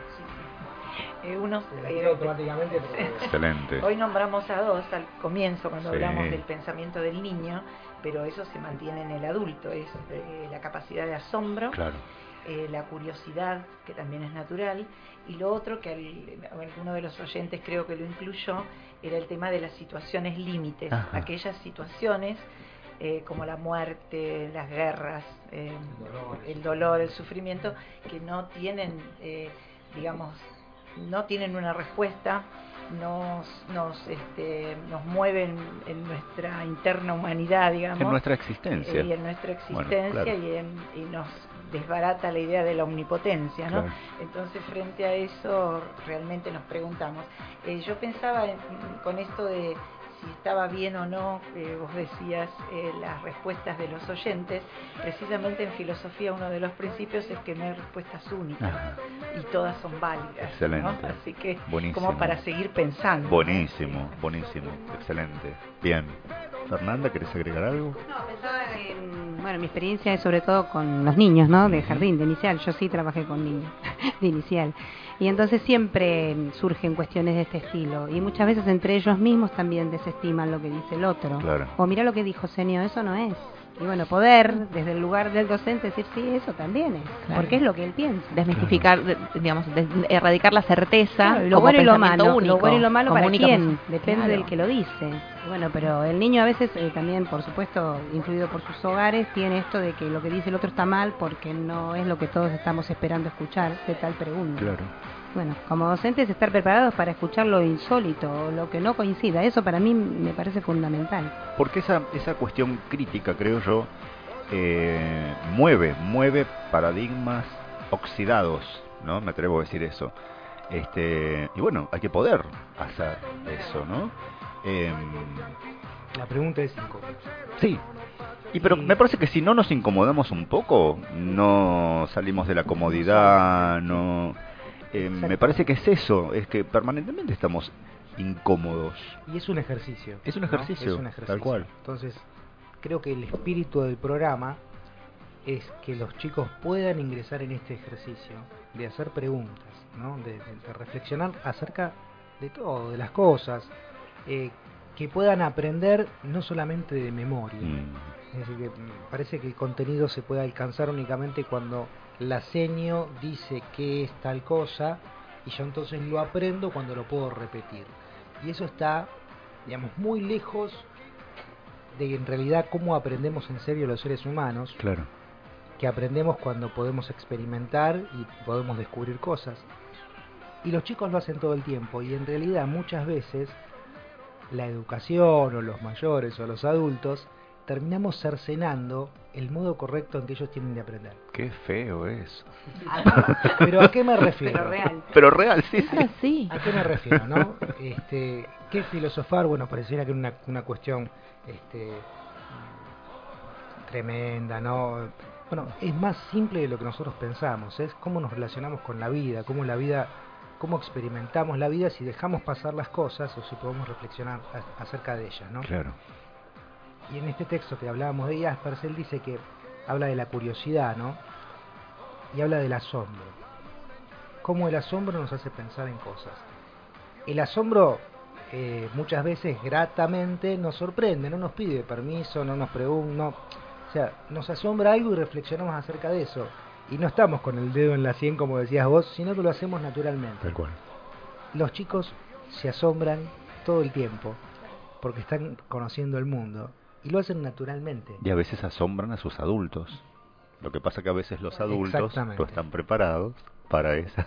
Eh, uno, eh, automáticamente porque... Excelente. Hoy nombramos a dos al comienzo cuando sí. hablamos del pensamiento del niño, pero eso se mantiene en el adulto, es eh, la capacidad de asombro, claro. eh, la curiosidad, que también es natural, y lo otro que al, alguno de los oyentes creo que lo incluyó, era el tema de las situaciones límites, Ajá. aquellas situaciones eh, como la muerte, las guerras, eh, el, dolor. el dolor, el sufrimiento, que no tienen, eh, digamos, no tienen una respuesta, nos nos este, nos mueven en nuestra interna humanidad, digamos, en nuestra existencia, eh, y en nuestra existencia, bueno, claro. y, en, y nos desbarata la idea de la omnipotencia, ¿no? Claro. Entonces, frente a eso, realmente nos preguntamos. Eh, yo pensaba en, con esto de si estaba bien o no, eh, vos decías eh, las respuestas de los oyentes. Precisamente en filosofía uno de los principios es que no hay respuestas únicas. Ajá. Y todas son válidas. Excelente. ¿No? Así que buenísimo. Como para seguir pensando. Buenísimo, buenísimo, excelente. Bien. Fernanda, ¿querés agregar algo? No, pensaba en, bueno, mi experiencia es sobre todo con los niños, ¿no? De jardín, de inicial. Yo sí trabajé con niños de inicial. Y entonces siempre surgen cuestiones de este estilo. Y muchas veces entre ellos mismos también desestiman lo que dice el otro. Claro. O mira lo que dijo Senio, eso no es. Y bueno, poder desde el lugar del docente decir, sí, eso también es. Claro. Porque es lo que él piensa. Desmistificar, claro. digamos, des, erradicar la certeza. Claro, lo bueno y lo malo. Único, lo bueno y lo malo para quién. Depende claro. del que lo dice. Bueno, pero el niño a veces eh, también, por supuesto, influido por sus hogares, tiene esto de que lo que dice el otro está mal porque no es lo que todos estamos esperando escuchar de tal pregunta. Claro. Bueno, como docentes estar preparados para escuchar lo insólito o lo que no coincida, eso para mí me parece fundamental. Porque esa esa cuestión crítica, creo yo, eh, mueve, mueve paradigmas oxidados, ¿no? Me atrevo a decir eso. Este, y bueno, hay que poder hacer eso, ¿no? Eh, La pregunta es incómoda. Sí. Y pero me parece que si no nos incomodamos un poco, no salimos de la comodidad, no... Eh, me parece que es eso, es que permanentemente estamos incómodos. Y es un ejercicio. Es un ejercicio, ¿no? Es un ejercicio, tal cual. Entonces, creo que el espíritu del programa es que los chicos puedan ingresar en este ejercicio de hacer preguntas, ¿no? de, de, de reflexionar acerca de todo, de las cosas, eh, que puedan aprender no solamente de memoria. Mm. Es decir, que parece que el contenido se puede alcanzar únicamente cuando la senio dice que es tal cosa y yo entonces lo aprendo cuando lo puedo repetir. Y eso está, digamos, muy lejos de en realidad cómo aprendemos en serio los seres humanos. Claro. Que aprendemos cuando podemos experimentar y podemos descubrir cosas. Y los chicos lo hacen todo el tiempo y en realidad muchas veces la educación o los mayores o los adultos terminamos cercenando el modo correcto en que ellos tienen de aprender. Qué feo es. Pero ¿a qué me refiero? Pero real. Pero real, sí, sí. sí. ¿A qué me refiero, no? Este, ¿qué filosofar? Bueno, pareciera que era una, una cuestión este, tremenda, ¿no? Bueno, es más simple de lo que nosotros pensamos. Es cómo nos relacionamos con la vida, cómo la vida, cómo experimentamos la vida, si dejamos pasar las cosas o si podemos reflexionar a, acerca de ellas, ¿no? Claro. y en este texto que hablábamos de Jaspers, él dice que habla de la curiosidad, ¿no? Y habla del asombro. Cómo el asombro nos hace pensar en cosas. El asombro eh, muchas veces gratamente nos sorprende, no nos pide permiso, no nos pregunta, no, o sea, nos asombra algo y reflexionamos acerca de eso. Y no estamos con el dedo en la sien, como decías vos, sino que lo hacemos naturalmente. Tal cual. Los chicos se asombran todo el tiempo porque están conociendo el mundo y lo hacen naturalmente. Y a veces asombran a sus adultos. Lo que pasa que a veces los adultos no están preparados para esas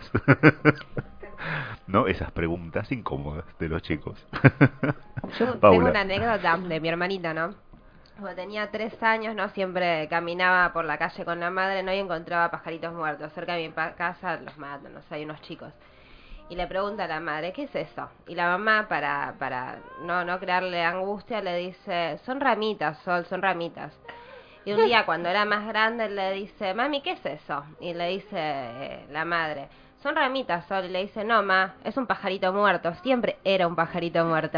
no esas preguntas incómodas de los chicos. Yo tengo una anécdota de mi hermanita, ¿no? Cuando tenía tres años, ¿no? Siempre caminaba por la calle con la madre, ¿no? Y encontraba pajaritos muertos. Cerca de mi casa los matan, no sé, hay unos chicos. Y le pregunta a la madre, ¿qué es eso? Y la mamá, para para no no crearle angustia, le dice, son ramitas, Sol, son ramitas. Y un día, cuando era más grande, le dice, mami, ¿qué es eso? Y le dice eh, la madre, son ramitas, Sol. Y le dice, no, ma, es un pajarito muerto. Siempre era un pajarito muerto.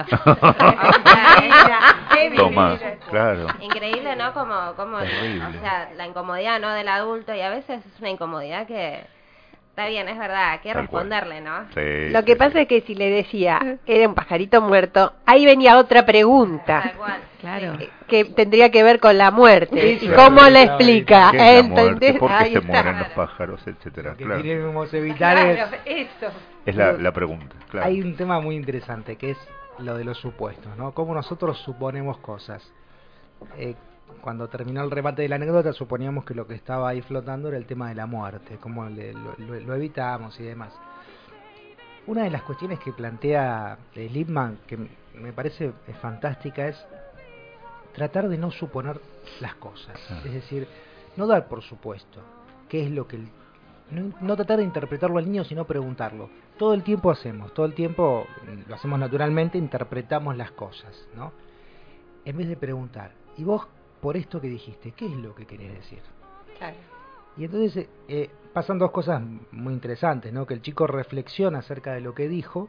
Toma, claro. Increíble, ¿no? Como, como o sea, la incomodidad, ¿no? Del adulto. Y a veces es una incomodidad que... Está bien, es verdad, hay que Tal responderle, cual. ¿no? Sí, Lo que sí, pasa sí. es que si le decía, era un pajarito muerto, ahí venía otra pregunta. Tal cual. Claro. Que, que tendría que ver con la muerte. Sí, ¿Y cómo claro, le explica? ¿Qué es la muerte? ¿Por qué ahí se está. mueren los pájaros, etcétera? Que claro. queremos evitar claro, es... eso. Es la, la pregunta, claro. Hay un tema muy interesante que es lo de los supuestos, ¿no? Cómo nosotros suponemos cosas. Eh, Cuando terminó el remate de la anécdota, suponíamos que lo que estaba ahí flotando era el tema de la muerte, cómo le, lo, lo, lo evitamos y demás. Una de las cuestiones que plantea eh, Lippmann, que me parece fantástica, es tratar de no suponer las cosas. Ah. Es decir, no dar por supuesto qué es lo que... El, no, no tratar de interpretarlo al niño, sino preguntarlo. Todo el tiempo hacemos, todo el tiempo lo hacemos naturalmente, interpretamos las cosas, ¿no? En vez de preguntar, ¿y vos por esto que dijiste, qué es lo que querés decir? Claro. Y entonces eh, pasan dos cosas muy interesantes, ¿no? Que el chico reflexiona acerca de lo que dijo,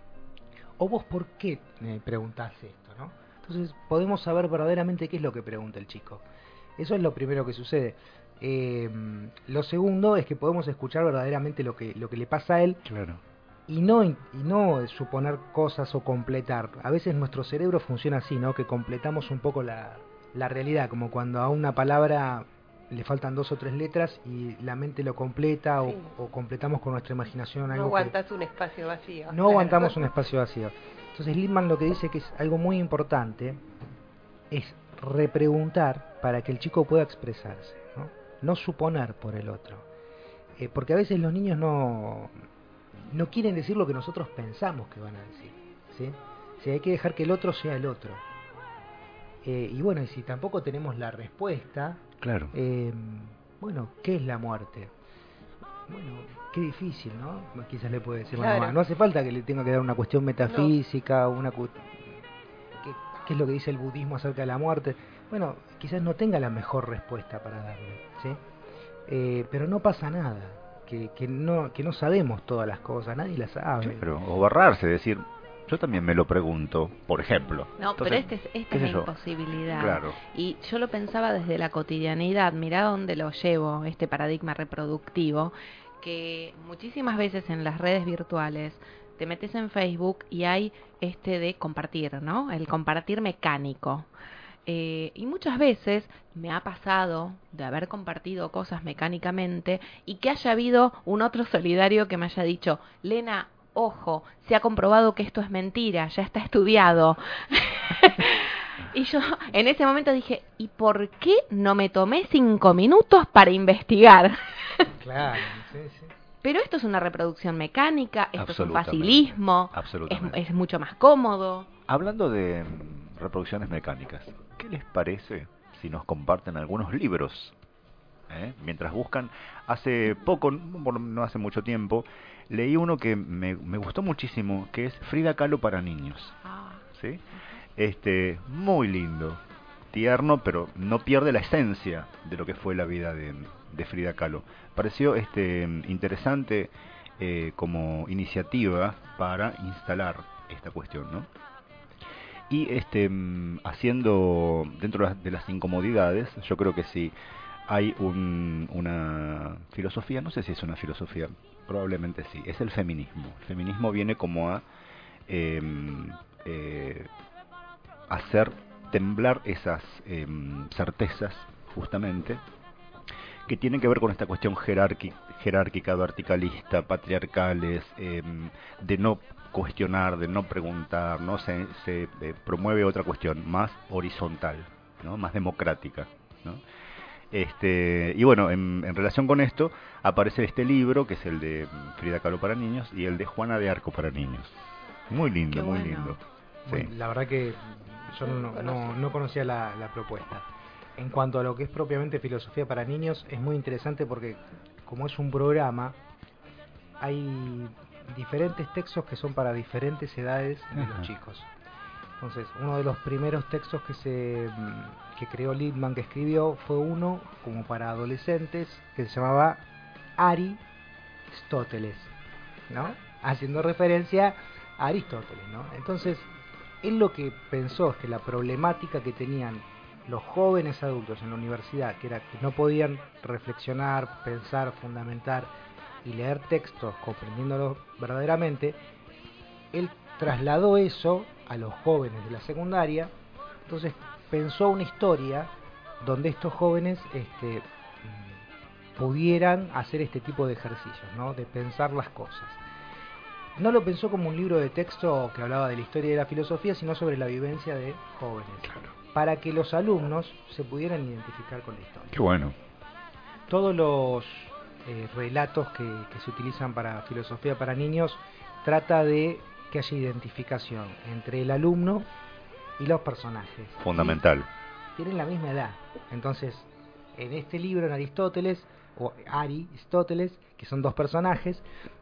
o vos por qué me preguntás esto, ¿no? Entonces podemos saber verdaderamente qué es lo que pregunta el chico. Eso es lo primero que sucede. Eh, lo segundo es que podemos escuchar verdaderamente lo que lo que le pasa a él. Claro. Y no, y no suponer cosas o completar. A veces nuestro cerebro funciona así, ¿no? Que completamos un poco la, la realidad, como cuando a una palabra le faltan dos o tres letras y la mente lo completa, sí. o, o completamos con nuestra imaginación algo. No aguantas que, un espacio vacío. No claro. aguantamos un espacio vacío. Entonces Lippmann lo que dice que es algo muy importante es repreguntar para que el chico pueda expresarse, ¿no? No suponer por el otro. Eh, porque a veces los niños no... no quieren decir lo que nosotros pensamos que van a decir, ¿sí? O sea, hay que dejar que el otro sea el otro. Eh, y bueno, y si tampoco tenemos la respuesta, claro. Eh, bueno, ¿qué es la muerte? Bueno, qué difícil, ¿no? Quizás le puede decir claro. mamá. No hace falta que le tenga que dar una cuestión metafísica, no. una cu ¿Qué, ¿Qué es lo que dice el budismo acerca de la muerte? Bueno, quizás no tenga la mejor respuesta para darle, ¿sí? Eh, pero no pasa nada. Que, que no que no sabemos todas las cosas, nadie las sabe. Pero, o barrarse, decir, yo también me lo pregunto, por ejemplo. No, Entonces, pero este es, esta es la yo? imposibilidad. Claro. Y yo lo pensaba desde la cotidianidad, mirá dónde lo llevo, este paradigma reproductivo, que muchísimas veces en las redes virtuales te metes en Facebook y hay este de compartir, ¿no? El compartir mecánico. Eh, y muchas veces me ha pasado de haber compartido cosas mecánicamente y que haya habido un otro solidario que me haya dicho, Lena, ojo, se ha comprobado que esto es mentira, ya está estudiado. Y yo en ese momento dije, ¿y por qué no me tomé cinco minutos para investigar? Claro, sí, sí. Pero esto es una reproducción mecánica, esto es un facilismo, es, es mucho más cómodo. Hablando de reproducciones mecánicas, ¿qué les parece si nos comparten algunos libros? ¿Eh? Mientras buscan, hace poco, no hace mucho tiempo, leí uno que me, me gustó muchísimo, que es Frida Kahlo para niños. Ah. ¿Sí? Este, muy lindo, tierno, pero no pierde la esencia de lo que fue la vida de, de Frida Kahlo. Pareció este interesante eh, como iniciativa para instalar esta cuestión, ¿no? y este mm, haciendo dentro de las, de las incomodidades, yo creo que sí hay un, una filosofía, no sé si es una filosofía, probablemente sí, es el feminismo. El feminismo viene como a eh, eh, hacer temblar esas eh, certezas, justamente, que tienen que ver con esta cuestión jerárquica, jerárquica verticalista, patriarcales, eh, de no cuestionar, de no preguntar, no se, se eh, promueve otra cuestión más horizontal, ¿no? Más democrática, ¿no? Este, y bueno, en, en relación con esto aparece este libro, que es el de Frida Kahlo para niños y el de Juana de Arco para niños. Muy lindo, Qué muy bueno. lindo. Bueno, Sí. la verdad que yo no, no, no conocía la, la propuesta. En cuanto a lo que es propiamente filosofía para niños, es muy interesante porque como es un programa, hay diferentes textos que son para diferentes edades de Ajá. los chicos. Entonces, uno de los primeros textos que se que creó Lippmann, que escribió, fue uno como para adolescentes que se llamaba Aristóteles, ¿no? Haciendo referencia a Aristóteles, ¿no? Entonces, él lo que pensó es que la problemática que tenían los jóvenes adultos en la universidad, que era que no podían reflexionar, pensar, fundamentar y leer textos comprendiéndolos verdaderamente, él trasladó eso a los jóvenes de la secundaria. Entonces pensó una historia donde estos jóvenes este, pudieran hacer este tipo de ejercicios, ¿no? De pensar las cosas. No lo pensó como un libro de texto que hablaba de la historia de la filosofía, sino sobre la vivencia de jóvenes, claro, para que los alumnos se pudieran identificar con la historia. Qué bueno. Todos los eh, relatos que, que se utilizan para filosofía para niños trata de que haya identificación entre el alumno y los personajes. Fundamental. Y tienen la misma edad. Entonces, en este libro, en Aristóteles, o Aristóteles, que son dos personajes,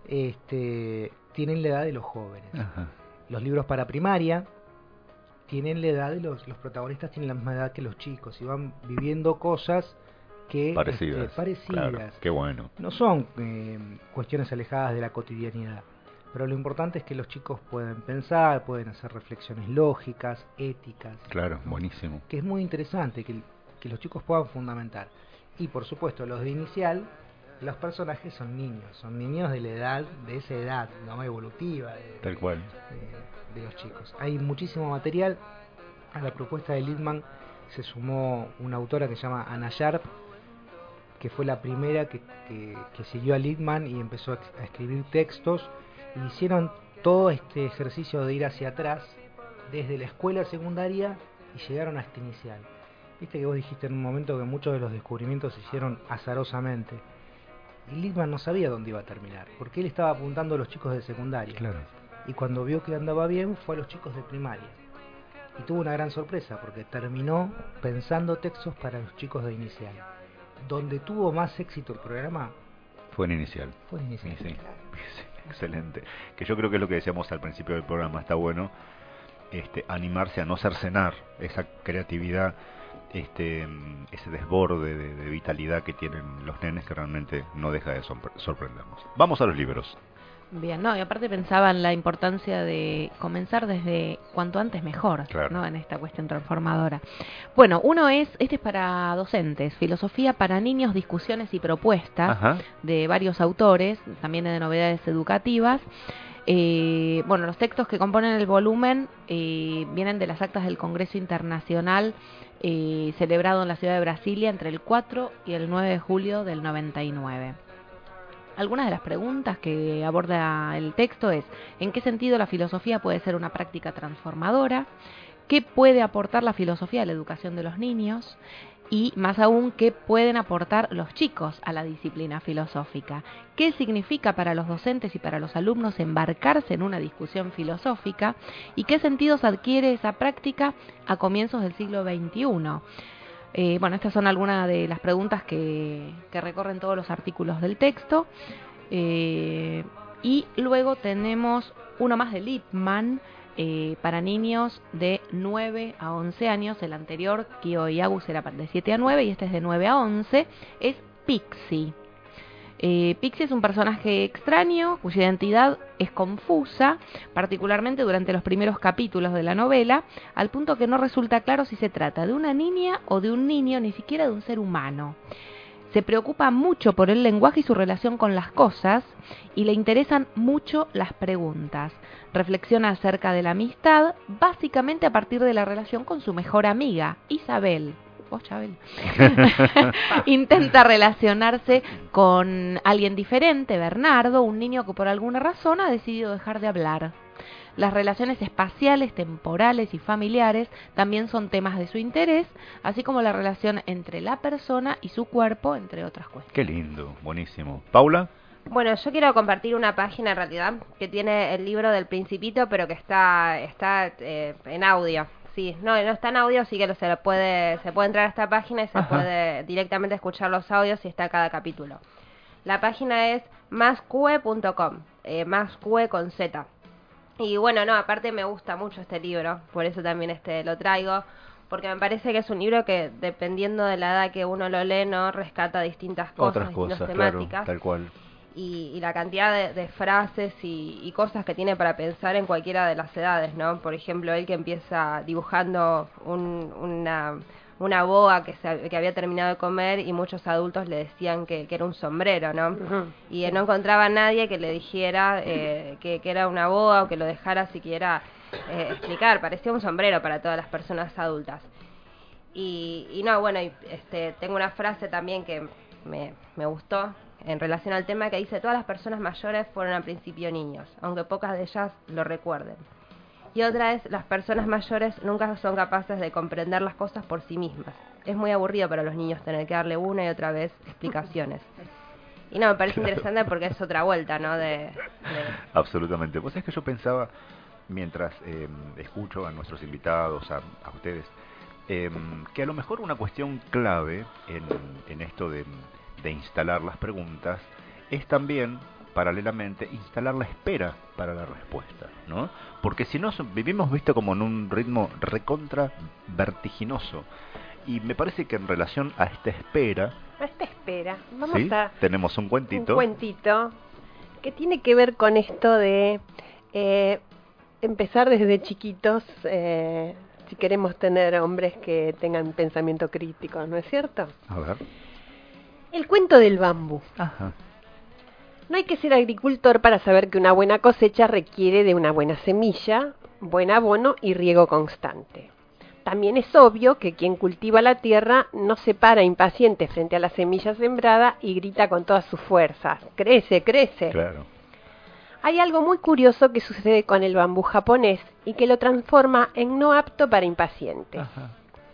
este, tienen la edad de los jóvenes. Ajá. Los libros para primaria tienen la edad de los, los protagonistas tienen la misma edad que los chicos y van viviendo cosas que Parecidas. este, parecidas. Claro, qué bueno. No son eh, cuestiones alejadas de la cotidianidad, pero lo importante es que los chicos pueden pensar, pueden hacer reflexiones lógicas, éticas. Claro, buenísimo. Que es muy interesante que, que los chicos puedan fundamentar. Y por supuesto, los de inicial, los personajes son niños, son niños de la edad, de esa edad, no evolutiva. De, Tal cual. De, de los chicos. Hay muchísimo material. A la propuesta de Lippmann se sumó una autora que se llama Anna Sharp, que fue la primera que, que, que siguió a Lippmann y empezó a, a escribir textos. Y hicieron todo este ejercicio de ir hacia atrás, desde la escuela secundaria, y llegaron a este inicial. Viste que vos dijiste en un momento que muchos de los descubrimientos se hicieron azarosamente. Y Lippmann no sabía dónde iba a terminar, porque él estaba apuntando a los chicos de secundaria. Claro. Y cuando vio que andaba bien, fue a los chicos de primaria. Y tuvo una gran sorpresa, porque terminó pensando textos para los chicos de inicial. Donde tuvo más éxito el programa fue en inicial. Fue en inicial. Sí, sí. Sí, excelente. Que yo creo que es lo que decíamos al principio del programa. Está bueno este, animarse a no cercenar esa creatividad, este, ese desborde de, de vitalidad que tienen los nenes, que realmente no deja de sorpre- sorprendernos. Vamos a los libros. Bien, no, y aparte pensaba en la importancia de comenzar desde cuanto antes mejor, claro, ¿no? En esta cuestión transformadora. Bueno, uno es, este es para docentes, Filosofía para niños, discusiones y propuestas, Ajá. de varios autores, también de novedades educativas. Eh, bueno, los textos que componen el volumen eh, vienen de las actas del Congreso Internacional eh, celebrado en la ciudad de Brasilia entre el cuatro y el nueve de julio del noventa y nueve. Algunas de las preguntas que aborda el texto es: ¿en qué sentido la filosofía puede ser una práctica transformadora? ¿Qué puede aportar la filosofía a la educación de los niños? Y más aún, ¿qué pueden aportar los chicos a la disciplina filosófica? ¿Qué significa para los docentes y para los alumnos embarcarse en una discusión filosófica? ¿Y qué sentidos adquiere esa práctica a comienzos del siglo veintiuno? Eh, bueno, estas son algunas de las preguntas que, que recorren todos los artículos del texto. Eh, y luego tenemos uno más de Lippmann, eh, para niños de nueve a once años. El anterior, Kyo y Agus, era de siete a nueve, y este es de nueve a once. Es Pixie. Eh, Pixie es un personaje extraño cuya identidad es confusa, particularmente durante los primeros capítulos de la novela, al punto que no resulta claro si se trata de una niña o de un niño, ni siquiera de un ser humano. Se preocupa mucho por el lenguaje y su relación con las cosas, y le interesan mucho las preguntas. Reflexiona acerca de la amistad, básicamente a partir de la relación con su mejor amiga, Isabel. ¿Vos, Chabel? Intenta relacionarse con alguien diferente, Bernardo, un niño que por alguna razón ha decidido dejar de hablar. Las relaciones espaciales, temporales y familiares también son temas de su interés, así como la relación entre la persona y su cuerpo, entre otras cuestiones. Qué lindo, buenísimo. ¿Paula? Bueno, yo quiero compartir una página en realidad que tiene el libro del Principito, pero que está está eh, en audio. Sí, no, no está en audio, sí que lo, se lo puede se puede entrar a esta página y se Ajá. puede directamente escuchar los audios y está cada capítulo. La página es mascue punto com, eh, mascue con Z. Y bueno, no, aparte me gusta mucho este libro, por eso también este lo traigo, porque me parece que es un libro que, dependiendo de la edad que uno lo lee, no rescata distintas cosas, Otras distintas cosas, temáticas. Claro, tal cual. Y, y la cantidad de, de frases y, y cosas que tiene para pensar en cualquiera de las edades, ¿no? Por ejemplo, él que empieza dibujando un, una, una boa que, se, que había terminado de comer y muchos adultos le decían que, que era un sombrero, ¿no? Uh-huh. Y él no encontraba a nadie que le dijera eh, que, que era una boa o que lo dejara siquiera eh, explicar. Parecía un sombrero para todas las personas adultas. Y, y no, bueno, y, este, tengo una frase también que me, me gustó en relación al tema, que dice: todas las personas mayores fueron al principio niños, aunque pocas de ellas lo recuerden. Y otra es: las personas mayores nunca son capaces de comprender las cosas por sí mismas. Es muy aburrido para los niños tener que darle una y otra vez explicaciones. Y no, me parece claro. interesante porque es otra vuelta, ¿no? De, de... Absolutamente. Vos sabés que yo pensaba, mientras eh, escucho a nuestros invitados, a, a ustedes, eh, que a lo mejor una cuestión clave en, en esto de... de instalar las preguntas, es también, paralelamente, instalar la espera para la respuesta, ¿no? Porque si no, vivimos, visto, como en un ritmo recontra vertiginoso. Y me parece que en relación a esta espera... A esta espera, vamos ¿sí? a... Tenemos un cuentito. Un cuentito que tiene que ver con esto de eh, empezar desde chiquitos, eh, si queremos tener hombres que tengan pensamiento crítico, ¿no es cierto? A ver... El cuento del bambú. Ajá. No hay que ser agricultor para saber que una buena cosecha requiere de una buena semilla, buen abono y riego constante. También es obvio que quien cultiva la tierra no se para impaciente frente a la semilla sembrada y grita con todas sus fuerzas: ¡crece, crece! Claro. Hay algo muy curioso que sucede con el bambú japonés y que lo transforma en no apto para impacientes. Ajá.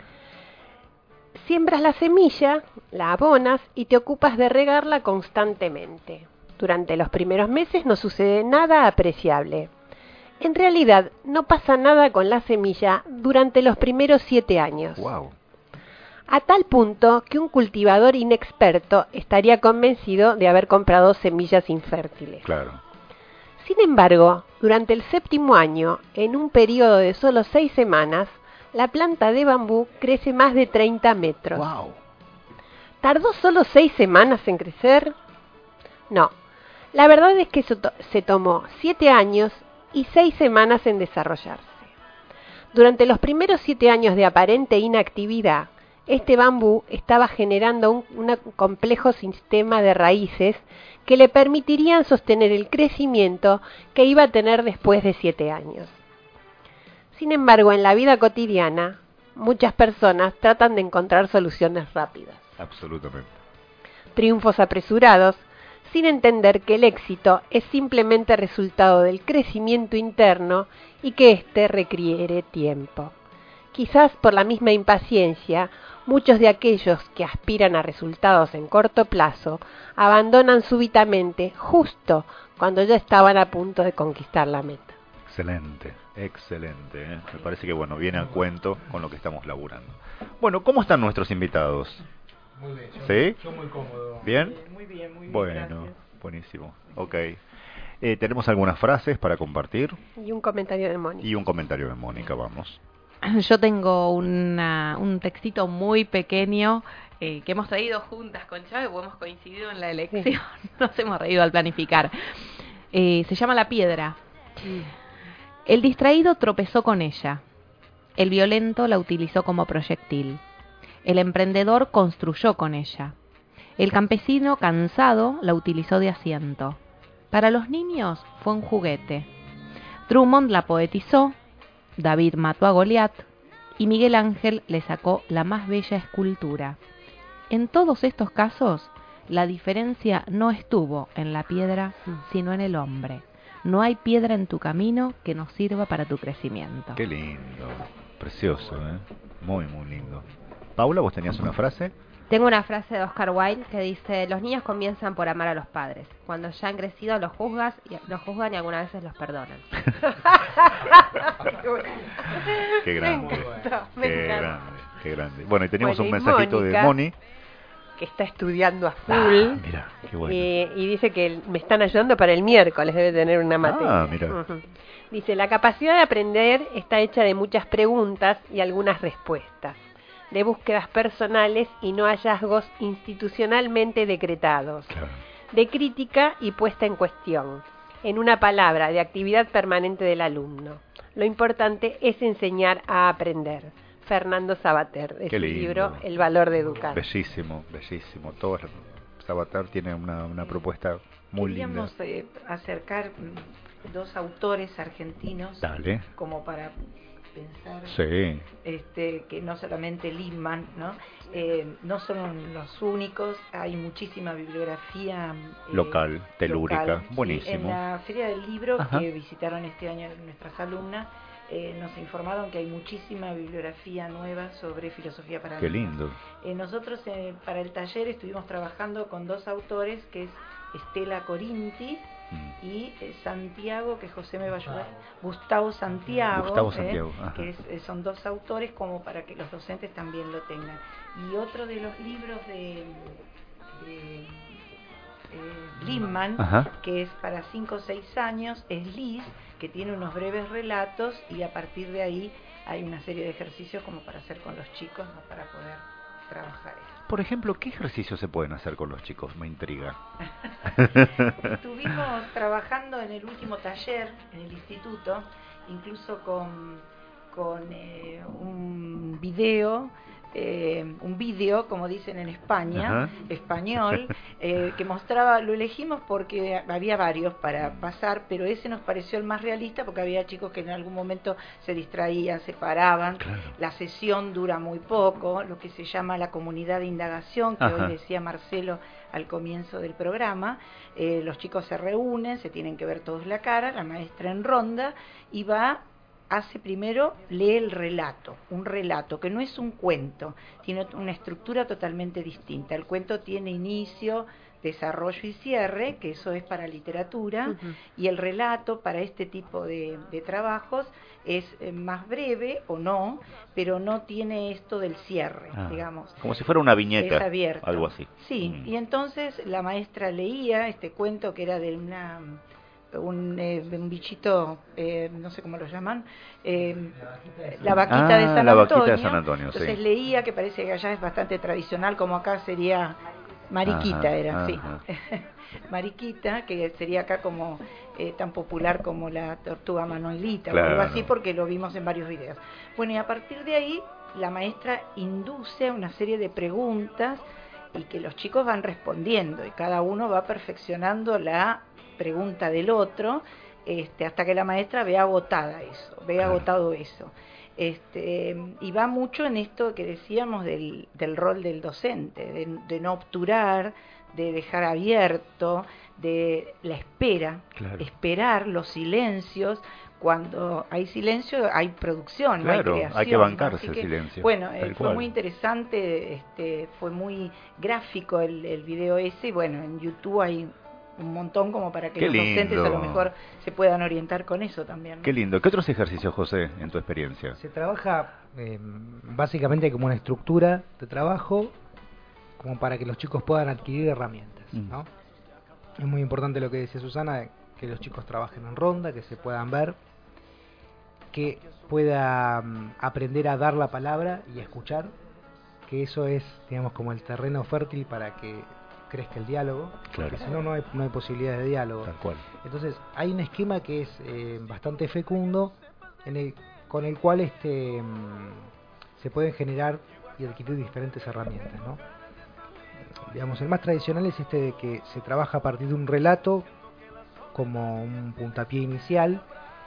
Siembras la semilla, la abonas y te ocupas de regarla constantemente. Durante los primeros meses no sucede nada apreciable. En realidad, no pasa nada con la semilla durante los primeros siete años. Wow. A tal punto que un cultivador inexperto estaría convencido de haber comprado semillas infértiles. Claro. Sin embargo, durante el séptimo año, en un periodo de solo seis semanas, la planta de bambú crece más de treinta metros. Wow. ¿Tardó solo seis semanas en crecer? No. La verdad es que se tomó siete años y seis semanas en desarrollarse. Durante los primeros siete años de aparente inactividad, este bambú estaba generando un, un complejo sistema de raíces que le permitirían sostener el crecimiento que iba a tener después de siete años. Sin embargo, en la vida cotidiana, muchas personas tratan de encontrar soluciones rápidas. Absolutamente. Triunfos apresurados, sin entender que el éxito es simplemente resultado del crecimiento interno y que éste requiere tiempo. Quizás por la misma impaciencia, muchos de aquellos que aspiran a resultados en corto plazo abandonan súbitamente justo cuando ya estaban a punto de conquistar la meta. Excelente, excelente. ¿eh? Me parece que bueno, viene a cuento con lo que estamos laburando. Bueno, ¿cómo están nuestros invitados? Muy bien, yo, ¿sí? yo muy cómodo. ¿Bien? Eh, muy bien, muy bien. Bueno, gracias. Buenísimo. Ok. Eh, Tenemos algunas frases para compartir. Y un comentario de Mónica. Y un comentario de Mónica, vamos. Yo tengo una, un textito muy pequeño eh, que hemos traído juntas con Chávez, porque hemos coincidido en la elección, sí. Nos hemos reído al planificar. Eh, se llama La Piedra. Sí. El distraído tropezó con ella. El violento la utilizó como proyectil. El emprendedor construyó con ella. El campesino cansado la utilizó de asiento. Para los niños fue un juguete. Drummond la poetizó, David mató a Goliat y Miguel Ángel le sacó la más bella escultura. En todos estos casos, la diferencia no estuvo en la piedra, sino en el hombre. No hay piedra en tu camino que no sirva para tu crecimiento. Qué lindo, precioso, ¿eh? Muy, muy lindo. Paula, ¿vos tenías una frase? Tengo una frase de Oscar Wilde que dice: los niños comienzan por amar a los padres. Cuando ya han crecido los juzgas y los juzgan y algunas veces los perdonan. Qué grande, me encanta, me qué encanta. grande, qué grande. Bueno, y teníamos Bueno, un y mensajito Mónica, de Moni. que está estudiando a full. Ah, mira, qué bueno. y, y dice que me están ayudando para el miércoles, debe tener una materia. Ah, mira. Uh-huh. Dice: la capacidad de aprender está hecha de muchas preguntas y algunas respuestas, de búsquedas personales y no hallazgos institucionalmente decretados, claro. De crítica y puesta en cuestión, en una palabra, de actividad permanente del alumno. Lo importante es enseñar a aprender. Fernando Sabater, de su libro El valor de educar. Bellísimo, bellísimo. Todo Sabater tiene una, una propuesta muy Queríamos, linda. Eh, acercar dos autores argentinos. Dale. Como para pensar, sí. este, que no solamente Lippmann, ¿no? Eh, no son los únicos, hay muchísima bibliografía eh, local, telúrica, local. buenísimo. En la Feria del Libro, Ajá. que visitaron este año nuestras alumnas, eh, nos informaron que hay muchísima bibliografía nueva sobre filosofía para Qué niños. lindo. Eh, nosotros eh, para el taller estuvimos trabajando con dos autores, que es Estela Corinti y eh, Santiago, que José me va a ayudar, Gustavo Santiago, Gustavo eh, Santiago que es, eh, son dos autores, como para que los docentes también lo tengan. Y otro de los libros de, de eh, Lippmann, Ajá. que es para cinco o seis años, es Liz, que tiene unos breves relatos, y a partir de ahí hay una serie de ejercicios como para hacer con los chicos, ¿no? Para poder trabajar eso. Por ejemplo, ¿qué ejercicios se pueden hacer con los chicos? Me intriga. Estuvimos trabajando en el último taller en el instituto, incluso con, con eh, un video, eh, un vídeo, como dicen en España, Ajá. español, eh, que mostraba, lo elegimos porque había varios para pasar, pero ese nos pareció el más realista porque había chicos que en algún momento se distraían, se paraban. Claro. La sesión dura muy poco, lo que se llama la comunidad de indagación, que Ajá. hoy decía Marcelo al comienzo del programa. Eh, los chicos se reúnen, se tienen que ver todos la cara, la maestra en ronda, y va, hace primero, lee el relato, un relato que no es un cuento, tiene una estructura totalmente distinta. El cuento tiene inicio, desarrollo y cierre, que eso es para literatura, uh-huh. y el relato para este tipo de, de trabajos es eh, más breve o no, pero no tiene esto del cierre, ah, digamos. Como si fuera una viñeta, es abierto. Algo así. Sí, mm. y entonces la maestra leía este cuento que era de una un, eh, un bichito, eh, no sé cómo lo llaman, eh, la vaquita ah, de San la Antonio. Vaquita de San Antonio, entonces sí. leía, que parece que allá es bastante tradicional, como acá sería Mariquita, ajá, era, ajá. sí. Mariquita, que sería acá como eh, tan popular como la tortuga Manolita, claro, o algo así, porque lo vimos en varios videos. Bueno, y a partir de ahí la maestra induce a una serie de preguntas y que los chicos van respondiendo, y cada uno va perfeccionando la pregunta del otro, este, hasta que la maestra vea agotada eso, vea claro. agotado eso. Este, y va mucho en esto que decíamos del, del rol del docente, de, de no obturar, de dejar abierto, de la espera, claro. esperar los silencios. Cuando hay silencio hay producción, claro, no hay creación. Hay que bancarse que, el silencio. Bueno, eh, fue cual. muy interesante, este, fue muy gráfico el, el video ese, y bueno, en YouTube hay un montón como para que Qué los lindo. docentes a lo mejor se puedan orientar con eso también, ¿no? Qué lindo. ¿Qué otros ejercicios, José, en tu experiencia? Se trabaja eh, básicamente como una estructura de trabajo, como para que los chicos puedan adquirir herramientas, mm. ¿no? Es muy importante lo que decía Susana, que los chicos trabajen en ronda, que se puedan ver, que puedan aprender a dar la palabra y a escuchar, que eso es, digamos, como el terreno fértil para que crezca el diálogo, claro. Porque si no, no hay, no hay posibilidades de diálogo. Tal cual. Entonces, hay un esquema que es eh, bastante fecundo, en el, con el cual este mm, se pueden generar y adquirir diferentes herramientas, ¿no? Digamos, el más tradicional es este de que se trabaja a partir de un relato como un puntapié inicial,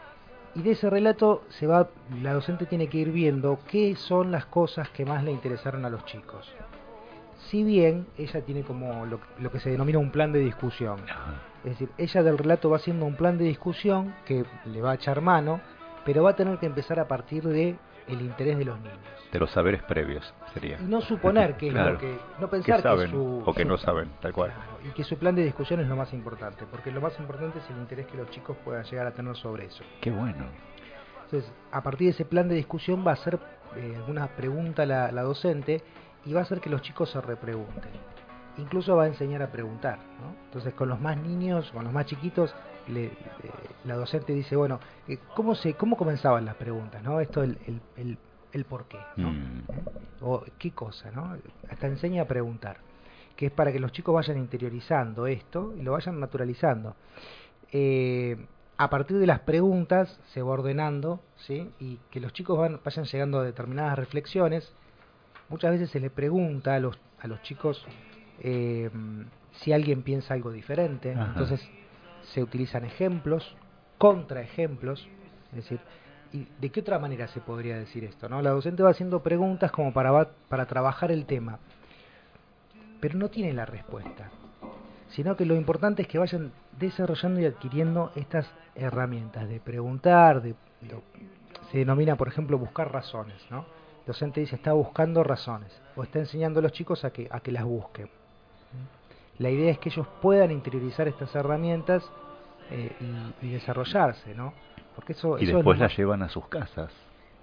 y de ese relato se va, la docente tiene que ir viendo qué son las cosas que más le interesaron a los chicos. Si bien ella tiene como lo, lo que se denomina un plan de discusión, es decir, ella del relato va haciendo un plan de discusión que le va a echar mano, pero va a tener que empezar a partir de el interés de los niños. De los saberes previos, sería. Y no suponer que es claro. lo que... No pensar que saben que su... o que su, no saben, tal cual. Claro, y que su plan de discusión es lo más importante, porque lo más importante es el interés que los chicos puedan llegar a tener sobre eso. Qué bueno. Entonces, a partir de ese plan de discusión va a hacer eh, alguna pregunta la, la docente y va a hacer que los chicos se repregunten. Incluso va a enseñar a preguntar, ¿no? Entonces, con los más niños, con los más chiquitos, le, eh, la docente dice, bueno, eh, ¿cómo se cómo comenzaban las preguntas, ¿no? Esto, el, el, el, el por qué, ¿no? Mm. O qué cosa, ¿no? Hasta enseña a preguntar, que es para que los chicos vayan interiorizando esto y lo vayan naturalizando. Eh, a partir de las preguntas se va ordenando, ¿sí? Y que los chicos van, vayan llegando a determinadas reflexiones. Muchas veces se le pregunta a los, a los chicos eh, si alguien piensa algo diferente. Ajá. Entonces se utilizan ejemplos, contraejemplos, es decir, ¿y de qué otra manera se podría decir esto, ¿no? La docente va haciendo preguntas como para, para trabajar el tema, pero no tiene la respuesta, sino que lo importante es que vayan desarrollando y adquiriendo estas herramientas de preguntar, de, de se denomina, por ejemplo, buscar razones, ¿no? El docente dice, está buscando razones, o está enseñando a los chicos a que, a que las busquen. La idea es que ellos puedan interiorizar estas herramientas eh, y, y desarrollarse, ¿no? Porque eso, y eso después es las llevan a sus casas.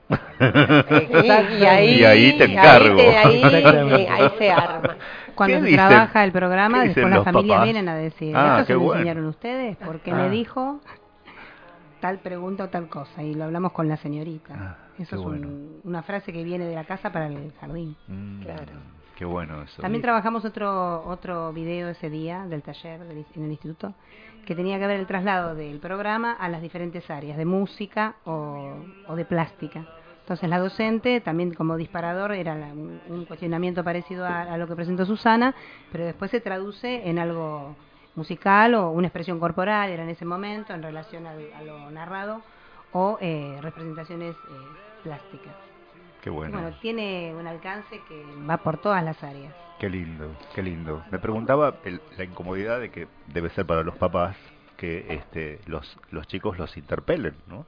Y ahí, y ahí te encargo. Ahí, ahí, ahí se arma. Cuando se dicen? trabaja el programa, después las familias papás? vienen a decir, Ah, ¿esto se lo bueno. enseñaron ustedes? Porque Ah. me dijo tal pregunta o tal cosa, y lo hablamos con la señorita. Ah, Eso qué es un- bueno. una frase que viene de la casa para el jardín. Mm, Claro. Qué bueno eso. También trabajamos otro otro video ese día del taller del- en el instituto, que tenía que ver el traslado del programa a las diferentes áreas, de música o, o de plástica. Entonces la docente, también como disparador, era la- un, un cuestionamiento parecido a, a lo que presentó Susana, pero después se traduce en algo musical o una expresión corporal, era en ese momento, en relación al- a lo narrado, o eh, representaciones eh, plásticas. Qué bueno. Bueno, tiene un alcance que va por todas las áreas. Qué lindo, qué lindo. Me preguntaba el- la incomodidad de que debe ser para los papás que este, los, los chicos los interpelen, ¿no?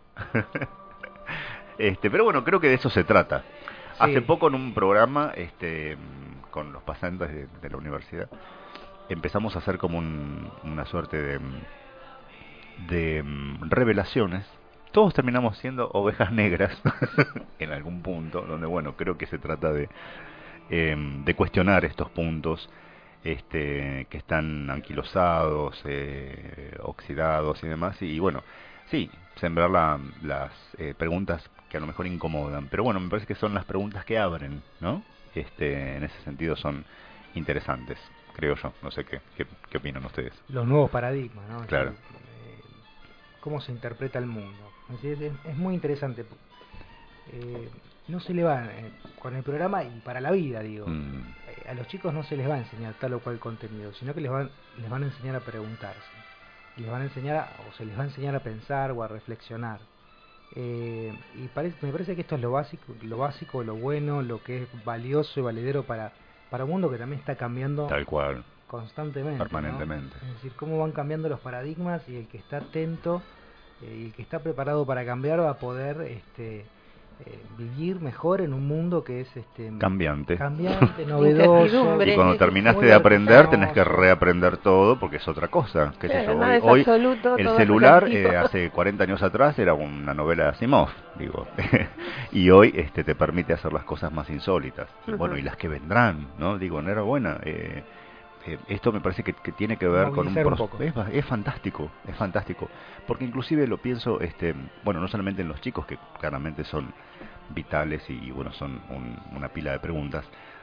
este, pero bueno, creo que de eso se trata. Sí. Hace poco en un programa este, con los pasantes de, de la universidad empezamos a hacer como un- una suerte de, de mm, revelaciones. Todos terminamos siendo ovejas negras en algún punto, donde bueno, creo que se trata de, eh, de cuestionar estos puntos este, que están anquilosados, eh, oxidados y demás, y, y bueno, sí, sembrar la, las eh, preguntas que a lo mejor incomodan, pero bueno, me parece que son las preguntas que abren, ¿no? Este, en ese sentido son interesantes, creo yo, no sé qué, qué, qué opinan ustedes. los nuevos paradigmas, ¿no? Claro. Es decir, eh, cómo se interpreta el mundo. Es, decir, es, es muy interesante. Eh, no se le va, eh, con el programa y para la vida, digo, Mm, eh, a los chicos no se les va a enseñar tal o cual contenido, sino que les van, les van a enseñar a preguntarse. Y les van a enseñar, a, o se les va a enseñar a pensar o a reflexionar. Eh, y parece, me parece que esto es lo básico, lo básico, lo bueno, lo que es valioso y valedero para, para un mundo que también está cambiando tal cual, constantemente, ¿no? permanentemente. Es decir, cómo van cambiando los paradigmas, y el que está atento eh, y el que está preparado para cambiar va a poder este, eh, vivir mejor en un mundo que es este Cambiante. cambiante, novedoso. Y cuando terminaste muy de aprender tenés que vertiginoso. reaprender todo porque es otra cosa. ¿Qué sé Claro, yo? nada Hoy, es hoy absoluto, el todo es celular relativo. eh, hace cuarenta años atrás era una novela de Asimov, digo. Y hoy este te permite hacer las cosas más insólitas. Y bueno, y las que vendrán, ¿no? Digo, enhorabuena. Eh, eh, esto me parece que, que tiene que ver con un Movilizar un proceso. poco. Es, fa- es fantástico, es fantástico. Porque inclusive lo pienso, este, bueno, no solamente en los chicos que claramente son vitales y bueno, son un- una pila de preguntas,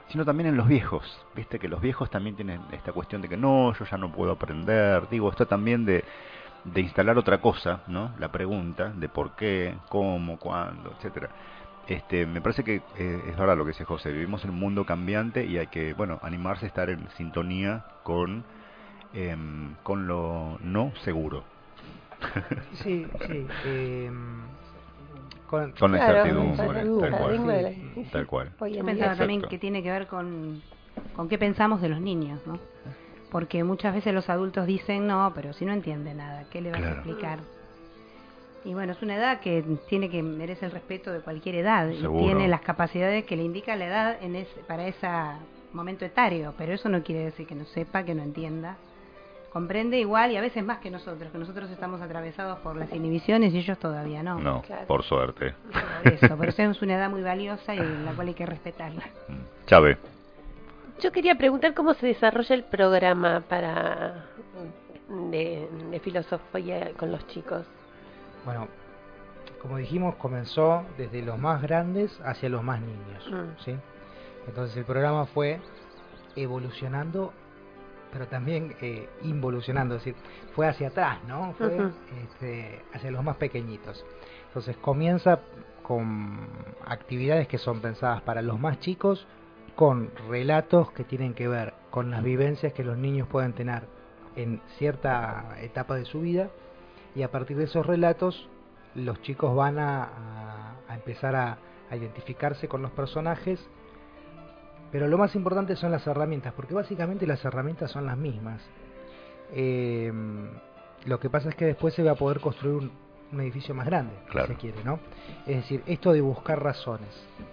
sino también en los viejos. Viste que los viejos también tienen esta cuestión de que no, yo ya no puedo aprender. Digo, esto también de, de instalar otra cosa, ¿no? La pregunta de por qué, cómo, cuándo, etcétera. Este, me parece que eh, es verdad lo que dice José, vivimos en un mundo cambiante y hay que, bueno, animarse a estar en sintonía con, eh, con lo no seguro. Sí, sí. Eh, con, con la claro, incertidumbre, tal cual. Sí, tal cual. Yo pensaba también que tiene que ver con, con qué pensamos de los niños, ¿no? Porque muchas veces los adultos dicen, no, pero si no entiende nada, ¿qué le vas claro. a explicar? Y bueno, es una edad que tiene que merece el respeto de cualquier edad. Seguro. Y tiene las capacidades que le indica la edad en ese, para ese momento etario, pero eso no quiere decir que no sepa, que no entienda. Comprende igual y a veces más que nosotros, que nosotros estamos atravesados por las inhibiciones y ellos todavía no. No, claro. Por suerte. Por eso, por eso es una edad muy valiosa y la cual hay que respetarla. Chave. Yo quería preguntar cómo se desarrolla el programa para de, de filosofía con los chicos. Bueno, como dijimos, comenzó desde los más grandes hacia los más niños, mm. ¿sí? Entonces el programa fue evolucionando, pero también eh, involucionando, es decir, fue hacia atrás, ¿no? Fue uh-huh. este, hacia los más pequeñitos. Entonces comienza con actividades que son pensadas para los más chicos, con relatos que tienen que ver con las vivencias que los niños pueden tener en cierta etapa de su vida. Y a partir de esos relatos, los chicos van a, a, a empezar a, a identificarse con los personajes, pero lo más importante son las herramientas, porque básicamente las herramientas son las mismas. Eh, lo que pasa es que después se va a poder construir un, un edificio más grande, claro. si se quiere, ¿no? Es decir, esto de buscar razones,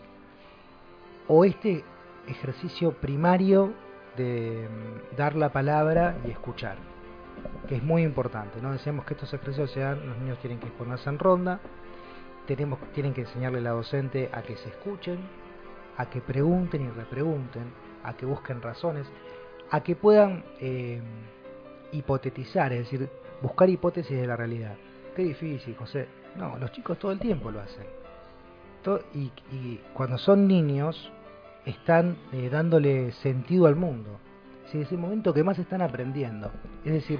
o este ejercicio primario de um, dar la palabra y escuchar, que es muy importante, ¿no? Decíamos que estos ejercicios se dan, los niños tienen que ponerse en ronda, tenemos, tienen que enseñarle a la docente a que se escuchen, a que pregunten y repregunten, a que busquen razones, a que puedan eh, hipotetizar, es decir, buscar hipótesis de la realidad. Qué difícil, José. No, los chicos todo el tiempo lo hacen. Todo, y, y cuando son niños, están eh, dándole sentido al mundo. Es el momento que más están aprendiendo. Es decir,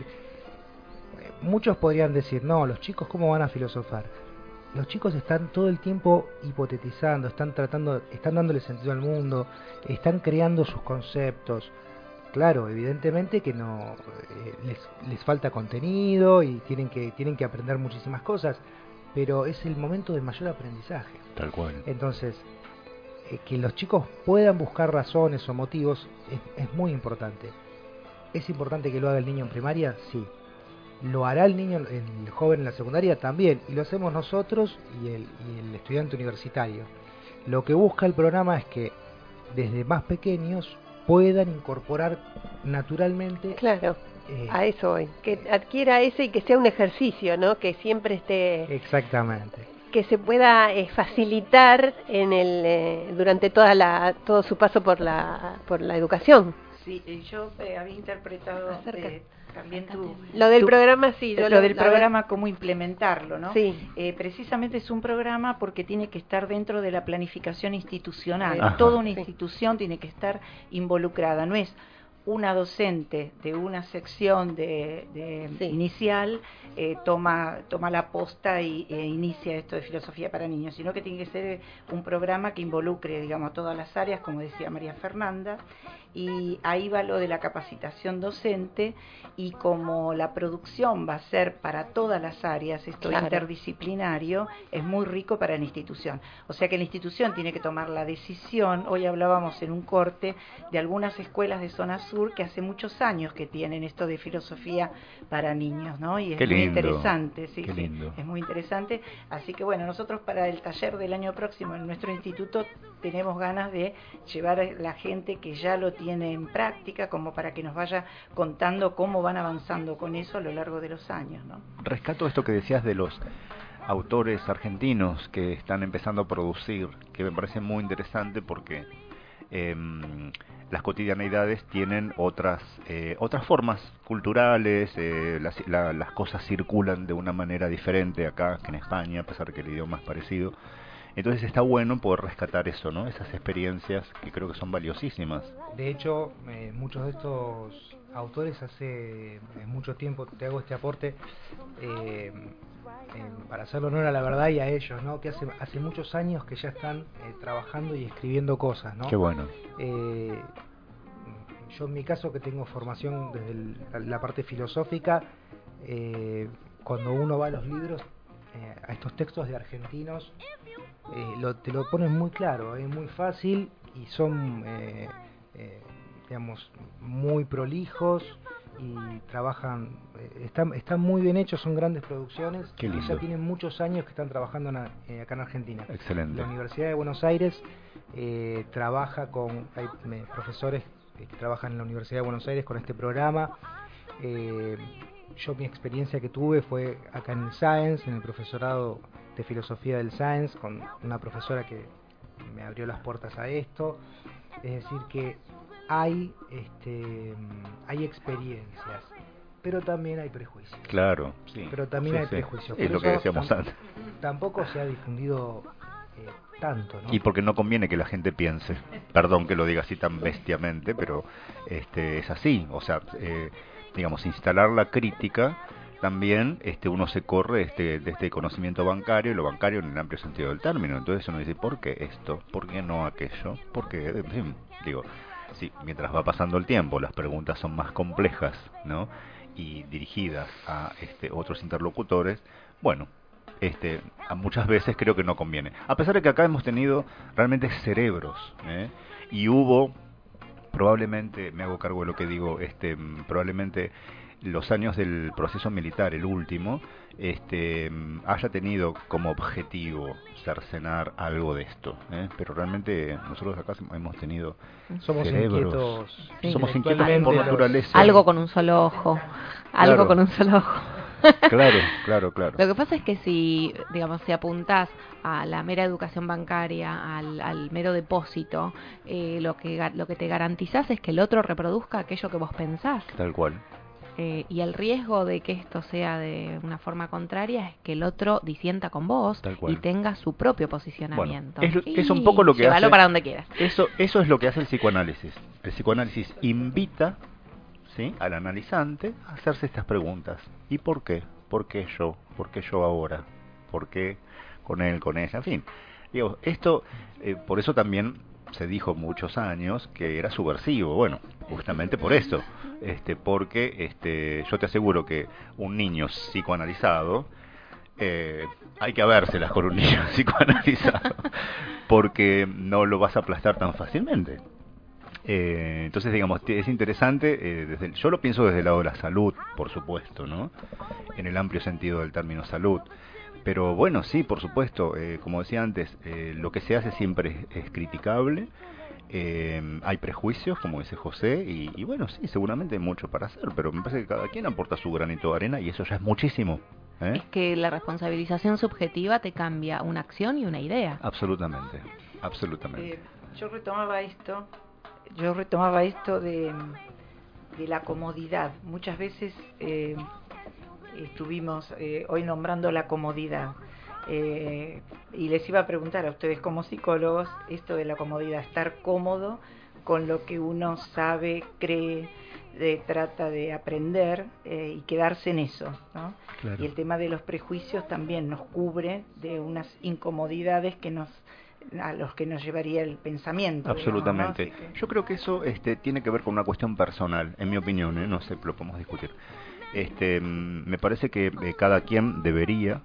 muchos podrían decir, no, los chicos ¿cómo van a filosofar? Los chicos están todo el tiempo hipotetizando, están tratando, están dándole sentido al mundo, están creando sus conceptos. Claro, evidentemente que no eh, les, les falta contenido y tienen que tienen que aprender muchísimas cosas, pero es el momento de mayor aprendizaje. Tal cual. Entonces, que los chicos puedan buscar razones o motivos es, es muy importante. ¿Es importante que lo haga el niño en primaria? Sí. ¿Lo hará el niño, el joven en la secundaria? También. Y lo hacemos nosotros y el, y el estudiante universitario. Lo que busca el programa es que desde más pequeños puedan incorporar naturalmente... Claro, eh, a eso voy. Que adquiera ese y que sea un ejercicio, ¿no? Que siempre esté... Exactamente. Que se pueda eh, facilitar en el eh, durante toda la todo su paso por la por la educación. Sí, yo eh, había interpretado eh, también tu, lo del tu, programa, sí, yo lo, lo del programa, ver. Cómo implementarlo, ¿no? Sí. Eh, precisamente es un programa porque tiene que estar dentro de la planificación institucional. Ajá. Toda una institución sí. tiene que estar involucrada, no es una docente de una sección de, de sí. inicial eh, toma toma la posta y e inicia esto de filosofía para niños, sino que tiene que ser un programa que involucre, digamos, todas las áreas, como decía María Fernanda, y ahí va lo de la capacitación docente, y como la producción va a ser para todas las áreas, esto claro. interdisciplinario, es muy rico para la institución. O sea que la institución tiene que tomar la decisión. Hoy hablábamos en un corte de algunas escuelas de zona sur que hace muchos años que tienen esto de filosofía para niños, ¿no? Y es Qué muy lindo. interesante, sí, Qué sí, lindo. es muy interesante. Así que bueno, nosotros para el taller del año próximo en nuestro instituto tenemos ganas de llevar a la gente que ya lo tiene en práctica, como para que nos vaya contando cómo van avanzando con eso a lo largo de los años, ¿no? Rescato esto que decías de los autores argentinos que están empezando a producir, que me parece muy interesante porque eh, las cotidianidades tienen otras eh, otras formas culturales, eh, las, la, las cosas circulan de una manera diferente acá que en España, a pesar de que el idioma es parecido. Entonces está bueno poder rescatar eso, ¿no? Esas experiencias que creo que son valiosísimas. De hecho, eh, muchos de estos autores hace eh, mucho tiempo, te hago este aporte, eh, eh, para hacerle honor a la verdad y a ellos, ¿no? Que hace, hace muchos años que ya están eh, trabajando y escribiendo cosas, ¿no? Qué bueno. Eh, yo en mi caso, que tengo formación desde el, la, la parte filosófica, eh, cuando uno va a los libros, eh, a estos textos de argentinos, eh, lo, te lo ponen muy claro, es muy fácil y son, eh, eh, digamos, muy prolijos y trabajan, eh, están, están muy bien hechos, son grandes producciones. Qué lindo. Y ya tienen muchos años que están trabajando en, eh, acá en Argentina. Excelente. La Universidad de Buenos Aires eh, trabaja con, hay eh, profesores que trabajan en la Universidad de Buenos Aires con este programa. Eh, yo mi experiencia que tuve fue acá en el Science, en el profesorado de filosofía del Science, con una profesora que me abrió las puertas a esto. Es decir que hay este hay experiencias, pero también hay prejuicios. Claro, sí. Pero también sí, hay sí. prejuicios. Es Por lo que eso decíamos tam- antes. Tampoco se ha difundido eh, tanto, ¿no? Y porque no conviene que la gente piense, perdón que lo diga así tan bestiamente, pero este es así, o sea, eh, digamos, instalar la crítica, también este uno se corre este, de este conocimiento bancario, y lo bancario en el amplio sentido del término. Entonces uno dice, ¿por qué esto? ¿Por qué no aquello? Porque, en fin, digo, sí, mientras va pasando el tiempo, las preguntas son más complejas, ¿no? Y dirigidas a este otros interlocutores, bueno, este a muchas veces creo que no conviene. A pesar de que acá hemos tenido realmente cerebros, ¿eh? Y hubo, probablemente, me hago cargo de lo que digo, este probablemente los años del proceso militar, el último, este haya tenido como objetivo cercenar algo de esto, ¿eh? Pero realmente nosotros acá hemos tenido Somos cerebros, inquietos, sí, somos inquietos por naturaleza. Algo con un solo ojo, algo Claro. con un solo ojo. Claro, claro, claro. Lo que pasa es que si, digamos, si apuntás a la mera educación bancaria, al, al mero depósito, eh, lo que ga- lo que te garantizás es que el otro reproduzca aquello que vos pensás. Tal cual. Eh, y el riesgo de que esto sea de una forma contraria es que el otro disienta con vos Tal cual. y tenga su propio Bueno, posicionamiento. es, lo- Y es un poco lo que llévalo hace, para donde quieras. Eso, eso es lo que hace el psicoanálisis. El psicoanálisis invita, ¿sí?, al analizante a hacerse estas preguntas. ¿Y por qué? ¿Por qué yo? ¿Por qué yo ahora? ¿Por qué con él, con ella? En fin, digo, esto, eh, por eso también se dijo muchos años que era subversivo. Bueno, justamente por eso, este, porque este, yo te aseguro que un niño psicoanalizado, eh, hay que habérselas con un niño psicoanalizado, porque no lo vas a aplastar tan fácilmente. Eh, entonces, digamos, es interesante, eh, desde el- yo lo pienso desde el lado de la salud, por supuesto, ¿no? En el amplio sentido del término salud. Pero bueno, sí, por supuesto, eh, como decía antes, eh, lo que se hace siempre es, es criticable, eh, hay prejuicios, como dice José, y, y bueno, sí, seguramente hay mucho para hacer, pero me parece que cada quien aporta su granito de arena y eso ya es muchísimo, ¿eh? Es que la responsabilización subjetiva te cambia una acción y una idea. Absolutamente, absolutamente. Eh, yo retomaba esto, yo retomaba esto de, de la comodidad. Muchas veces eh, estuvimos eh, hoy nombrando la comodidad. Eh, y les iba a preguntar a ustedes como psicólogos esto de la comodidad, estar cómodo con lo que uno sabe, cree, de, trata de aprender eh, y quedarse en eso, ¿no? Claro. Y el tema de los prejuicios también nos cubre de unas incomodidades que nos a los que nos llevaría el pensamiento. Absolutamente. Digamos, ¿no? Así que- Yo creo que eso este, tiene que ver con una cuestión personal, en mi opinión, ¿eh? No sé, lo podemos discutir. Este, mm, me parece que eh, cada quien debería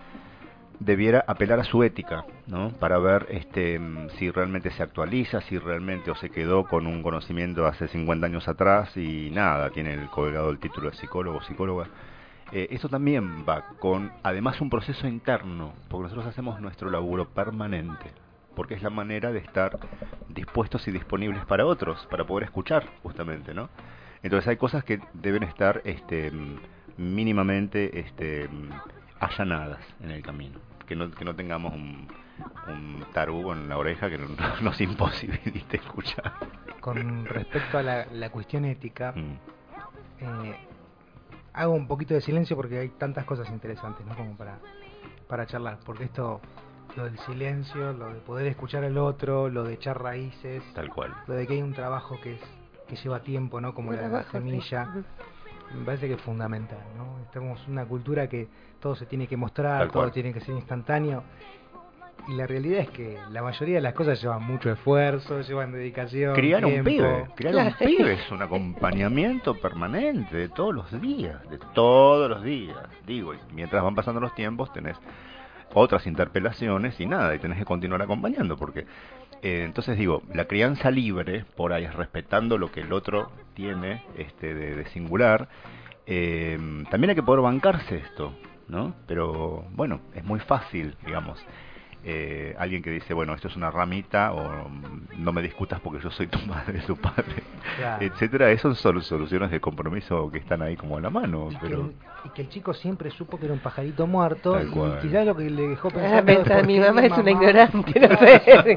debiera apelar a su ética, ¿no? Para ver este mm, si realmente se actualiza, si realmente o se quedó con un conocimiento hace cincuenta años atrás y nada, tiene el colgado el título de psicólogo o psicóloga. Eh, eso también va con, además, un proceso interno, porque nosotros hacemos nuestro laburo permanente, porque es la manera de estar dispuestos y disponibles para otros, para poder escuchar, justamente, ¿no? Entonces hay cosas que deben estar este, mm, mínimamente este, mm, allanadas en el camino, que no, que no tengamos un, un tarugo en la oreja que no, nos imposibilite escuchar. Con respecto a la, la cuestión ética, Mm. eh, hago un poquito de silencio porque hay tantas cosas interesantes, ¿no? Como para, para charlar, porque esto lo del silencio, lo de poder escuchar al otro, lo de echar raíces. Tal cual. Lo de que hay un trabajo que es que lleva tiempo, ¿no? Como la, la semilla. Sí. Me parece que es fundamental, ¿no? Estamos en una cultura que todo se tiene que mostrar, Tal todo cual. tiene que ser instantáneo. Y la realidad es que la mayoría de las cosas llevan mucho esfuerzo, llevan dedicación. Criar tiempo. un pibe, criar un pibe es un acompañamiento permanente de todos los días, de todos los días. Digo, y mientras van pasando los tiempos tenés otras interpelaciones y nada, y tenés que continuar acompañando, porque eh, entonces digo, la crianza libre, por ahí, respetando lo que el otro tiene este de, de singular, eh, también hay que poder bancarse esto, ¿no? Pero bueno, es muy fácil, digamos. Eh, alguien que dice, bueno, esto es una ramita, o no me discutas porque yo soy tu madre, tu padre, claro. etcétera. Esas son soluciones de compromiso que están ahí como a la mano. Y, pero... que el, y que el chico siempre supo que era un pajarito muerto, Tal cual. y quizás lo que le dejó pensando Ah, pensar, es mi mamá mi es mamá... una ignorante, no sé.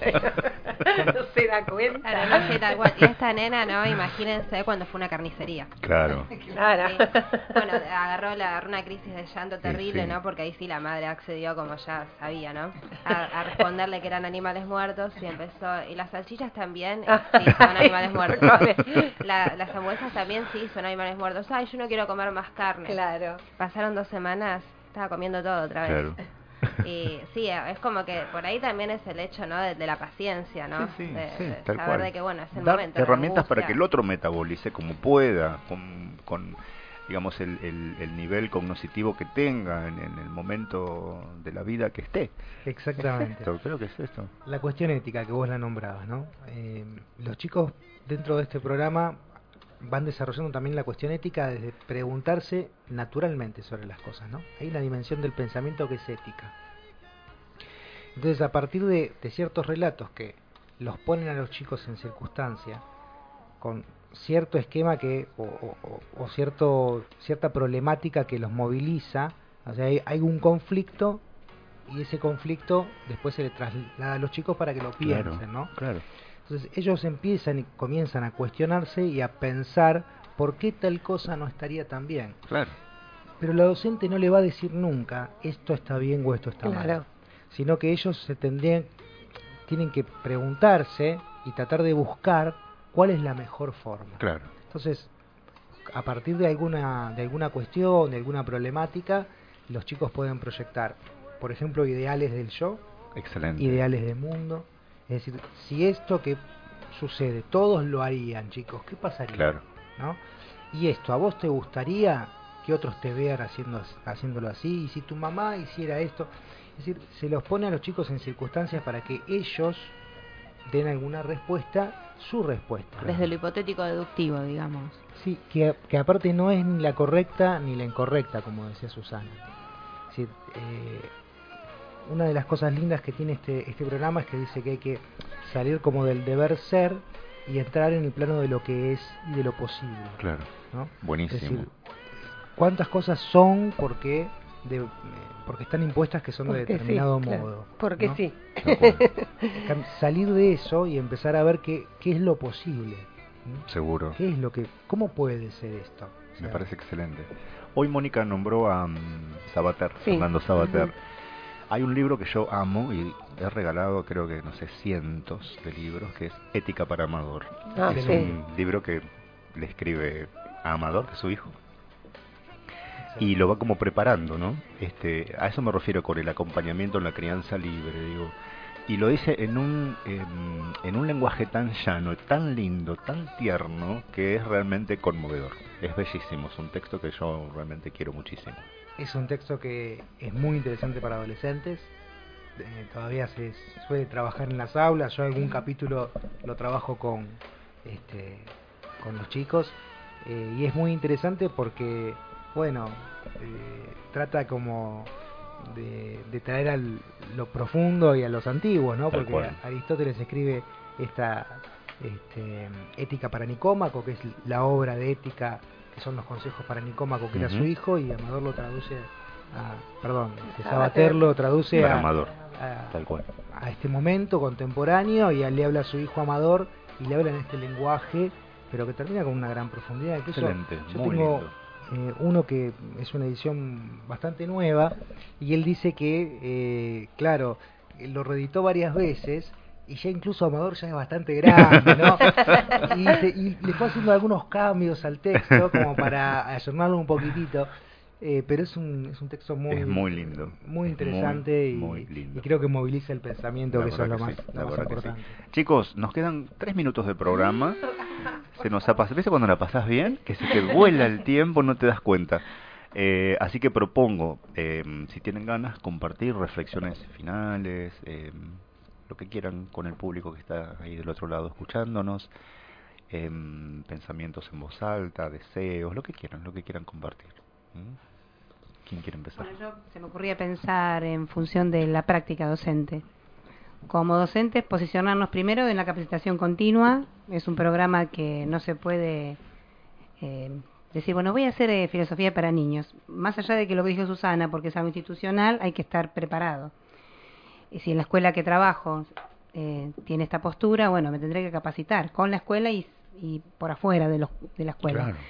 No se da cuenta. Claro, no se da cuenta. Y esta nena, ¿no? Imagínense cuando fue a una carnicería. Claro. Claro. Sí. Bueno, agarró, la, agarró una crisis de llanto terrible, sí, sí. ¿no? Porque ahí sí la madre accedió, como ya sabía, ¿no? A, a responderle que eran animales muertos y empezó. Y las salchichas también, sí, son animales muertos. La, las hamburguesas también, sí, son animales muertos. Ay, yo no quiero comer más carne. Claro. Pasaron dos semanas, estaba comiendo todo otra vez. Claro. Y sí, es como que por ahí también es el hecho, ¿no? De, de la paciencia, ¿no? Sí, sí, de, sí, de tal saber cual. de que, bueno, es el Dar momento. herramientas para que el otro metabolice como pueda, con, con digamos, el, el, el nivel cognoscitivo que tenga en, en el momento de la vida que esté. Exactamente. Es esto, creo que es esto. La cuestión ética que vos la nombrabas, ¿no? Eh, los chicos dentro de este programa van desarrollando también la cuestión ética desde preguntarse naturalmente sobre las cosas, ¿no? Hay una dimensión del pensamiento que es ética. Entonces, a partir de, de ciertos relatos que los ponen a los chicos en circunstancia, con cierto esquema que o, o, o cierto cierta problemática que los moviliza, o sea, hay, hay un conflicto y ese conflicto después se le traslada a los chicos para que lo piensen, claro, ¿no? Claro. Entonces ellos empiezan y comienzan a cuestionarse y a pensar por qué tal cosa no estaría tan bien. Claro. Pero la docente no le va a decir nunca esto está bien o esto está Claro. mal, sino que ellos se tendrían tienen que preguntarse y tratar de buscar cuál es la mejor forma. Claro. Entonces, a partir de alguna de alguna cuestión, de alguna problemática, los chicos pueden proyectar, por ejemplo, ideales del yo, excelente, ideales del mundo. Es decir, si esto que sucede, todos lo harían, chicos, ¿qué pasaría? Claro. ¿No? Y esto, ¿a vos te gustaría que otros te vean haciendo, haciéndolo así? Y si tu mamá hiciera esto, es decir, se los pone a los chicos en circunstancias para que ellos den alguna respuesta, su respuesta. Desde lo hipotético deductivo, digamos. Sí, que, que aparte no es ni la correcta ni la incorrecta, como decía Susana. Es decir, eh, una de las cosas lindas que tiene este, este programa es que dice que hay que salir como del deber ser y entrar en el plano de lo que es y de lo posible. Claro, ¿no? Buenísimo. Es decir, cuántas cosas son porque de, porque están impuestas que son porque de determinado sí, modo. Claro. Porque ¿no? sí. Salir de eso y empezar a ver qué, qué es lo posible. ¿no? Seguro. ¿Qué es lo que, cómo puede ser esto? O sea, me parece excelente. Hoy Mónica nombró a um, Sabater, sí. Fernando Sabater. Uh-huh. Hay un libro que yo amo y he regalado, creo que, no sé, cientos de libros, que es Ética para Amador. Ah, es sí. un libro que le escribe a Amador, que es su hijo, y lo va como preparando, ¿no? Este, a eso me refiero con el acompañamiento en la crianza libre, digo. Y lo dice en un, en, en un lenguaje tan llano, tan lindo, tan tierno, que es realmente conmovedor. Es bellísimo, es un texto que yo realmente quiero muchísimo. Es un texto que es muy interesante para adolescentes. Eh, todavía se suele trabajar en las aulas. Yo algún capítulo lo trabajo con este, con los chicos. Eh, y es muy interesante porque, bueno, eh, trata como de, de traer a lo profundo y a los antiguos, ¿no? Tal Porque cual. Aristóteles escribe esta este, Ética para Nicómaco, que es la obra de ética, que son los consejos para Nicómaco, que Uh-huh. era su hijo, y Amador lo traduce a, perdón, este, Sabater. Sabater lo traduce Para a, Amador, a, tal cual. a este momento contemporáneo, y a- le habla a su hijo Amador y le habla en este lenguaje, pero que termina con una gran profundidad. Incluso Excelente, yo muy tengo lindo. eh, uno que es una edición bastante nueva, y él dice que, eh, claro, lo reeditó varias veces, y ya incluso Amador ya es bastante grande, ¿no? y, se, y le fue haciendo algunos cambios al texto como para ayornarlo un poquitito. Eh, pero es un, es un texto muy, es muy lindo, muy interesante, muy, y, muy lindo. y creo que moviliza el pensamiento, la que eso es lo que más, sí, lo más importante. Sí. Chicos, nos quedan tres minutos de programa. Se nos ha pasado. ¿Viste cuando la pasás bien? Que se te vuela el tiempo, no te das cuenta. Eh, así que propongo, eh, si tienen ganas, compartir reflexiones finales, eh, lo que quieran con el público que está ahí del otro lado escuchándonos. Eh, pensamientos en voz alta, deseos, lo que quieran, lo que quieran compartir. ¿Mm? ¿Quién quiere empezar? Bueno, yo se me ocurría pensar en función de la práctica docente. Como docentes, posicionarnos primero en la capacitación continua. Es un programa que no se puede eh, decir, bueno, voy a hacer eh, filosofía para niños. Más allá de que lo que dijo Susana, porque es algo institucional, hay que estar preparado. Y si en la escuela que trabajo eh, tiene esta postura, bueno, me tendré que capacitar con la escuela y, y por afuera de, los, de la escuela. Claro.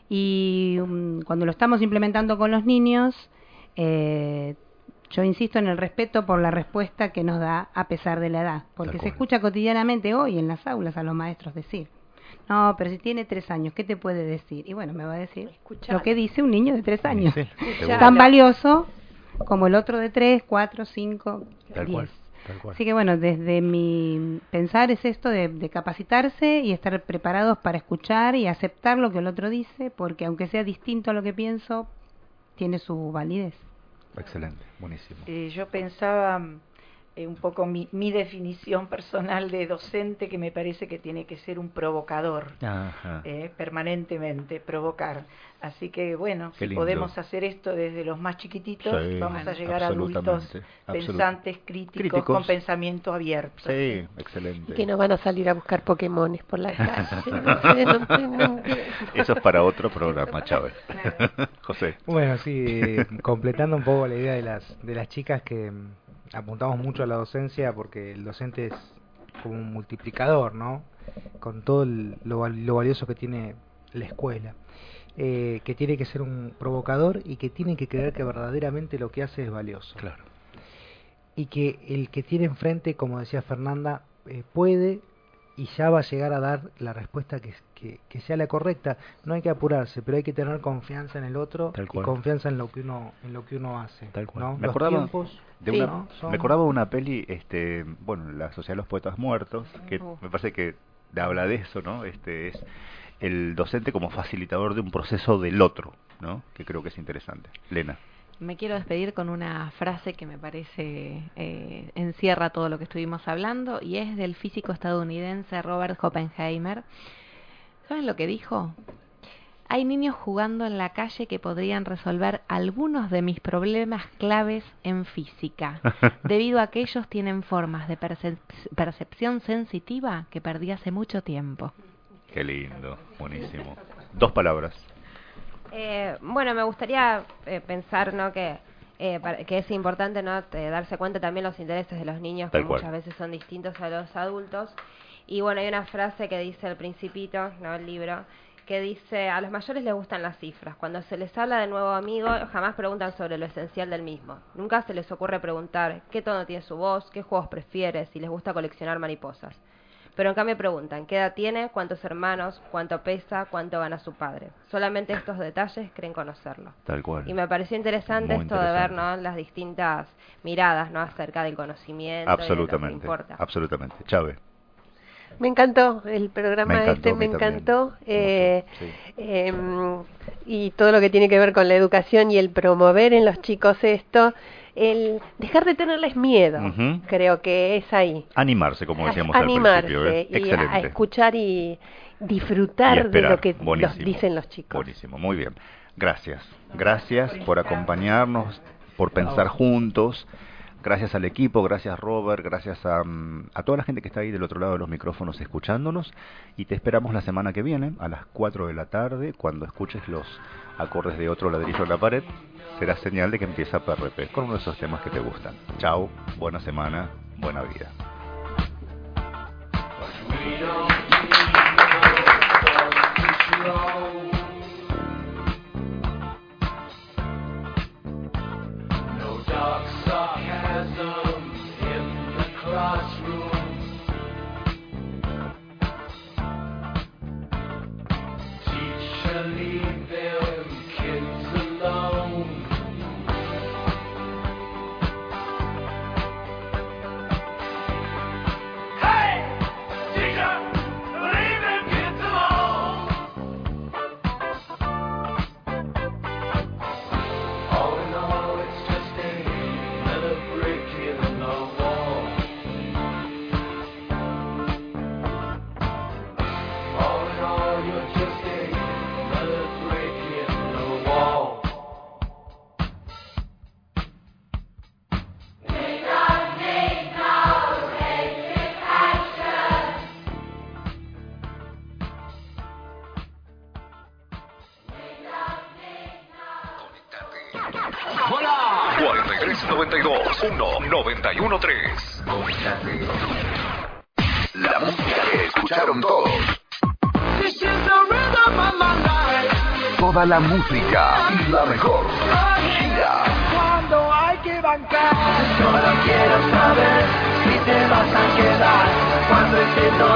Y um, cuando lo estamos implementando con los niños, eh, yo insisto en el respeto por la respuesta que nos da a pesar de la edad, porque se escucha cotidianamente hoy en las aulas a los maestros decir, no, pero si tiene tres años, ¿qué te puede decir? Y bueno, me va a decir Escuchalo. Lo que dice un niño de tres años, sí, tan valioso como el otro de tres, cuatro, cinco, Tal diez. Cual. Tal cual. Así que bueno, desde mi pensar es esto de, de capacitarse y estar preparados para escuchar y aceptar lo que el otro dice, porque aunque sea distinto a lo que pienso, tiene su validez. Excelente, buenísimo. Eh, yo pensaba eh, un poco mi, mi definición personal de docente, que me parece que tiene que ser un provocador, eh, permanentemente, provocar. Así que bueno, Qué si lindo. podemos hacer esto desde los más chiquititos, Sí, vamos a llegar a absolutamente, adultos pensantes, críticos, Críticos. con pensamiento abierto. Sí, excelente. Que no van a salir a buscar Pokémones por la calle. No sé, no sé, no sé. Eso es para otro programa, Chávez. José. Bueno, sí, eh, completando un poco la idea de las, de las chicas, que mm, apuntamos mucho a la docencia porque el docente es como un multiplicador, ¿no? Con todo el- lo, val- lo valioso que tiene la escuela. Eh, que tiene que ser un provocador y que tiene que creer que verdaderamente lo que hace es valioso. Claro. Y que el que tiene enfrente, como decía Fernanda, eh, puede y ya va a llegar a dar la respuesta que, que, que sea la correcta. No hay que apurarse, pero hay que tener confianza en el otro Tal y cual. confianza en lo que uno en lo que uno hace. Tal cual. ¿no? Me Los acordaba tiempos, de sí, una, ¿no? Son- me acordaba de una peli, este, bueno, La Sociedad de los Poetas Muertos, que Uh. me parece que habla de eso, ¿no? Este es el docente como facilitador de un proceso del otro, ¿no? Que creo que es interesante. Lena. Me quiero despedir con una frase que me parece eh, encierra todo lo que estuvimos hablando, y es del físico estadounidense Robert Oppenheimer. ¿Saben lo que dijo? Hay niños jugando en la calle que podrían resolver algunos de mis problemas claves en física, debido a que ellos tienen formas de percep- percepción sensitiva que perdí hace mucho tiempo. Qué lindo, buenísimo. Dos palabras. Eh, bueno, me gustaría eh, pensar, ¿no?, que eh, para- que es importante, ¿no?, te- darse cuenta también los intereses de los niños, Tal que cual. muchas veces son distintos a los adultos. Y bueno, hay una frase que dice El Principito, ¿no?, el libro, que dice: a los mayores les gustan las cifras. Cuando se les habla de nuevo amigo, jamás preguntan sobre lo esencial del mismo. Nunca se les ocurre preguntar qué tono tiene su voz, qué juegos prefiere, si les gusta coleccionar mariposas. Pero en cambio preguntan qué edad tiene, cuántos hermanos, cuánto pesa, cuánto gana su padre. Solamente estos detalles creen conocerlo. Tal cual. Y me pareció interesante Muy esto de ver, interesante. ¿no?, las distintas miradas, ¿no?, acerca del conocimiento y de lo que Absolutamente, importa. absolutamente. Chávez. Me encantó el programa Me encantó, este, a mí me también. encantó. Eh, em, y todo lo que tiene que ver con la educación y el promover en los chicos esto, el dejar de tenerles miedo, Ujú. creo que es ahí. Animarse, como decíamos A- al animarse principio. ¿eh? y a, a Excelente. escuchar y disfrutar Y esperar. de lo que Buenísimo. los dicen los chicos. Buenísimo, muy bien. Gracias. Gracias por acompañarnos, por pensar juntos. Gracias al equipo, gracias Robert, gracias a, mm, a toda la gente que está ahí del otro lado de los micrófonos escuchándonos. Y te esperamos la semana que viene a las cuatro de la tarde, cuando escuches los acordes de Otro Ladrillo en la Pared. Será señal de que empieza P R P con uno de esos temas que te gustan. Chao, buena semana, buena vida. tres nueve dos, uno nueve uno tres. La música que escucharon todos. Toda la música y la mejor. Gira. Cuando hay que bancar, solo quiero saber si te vas a quedar cuando esté todo.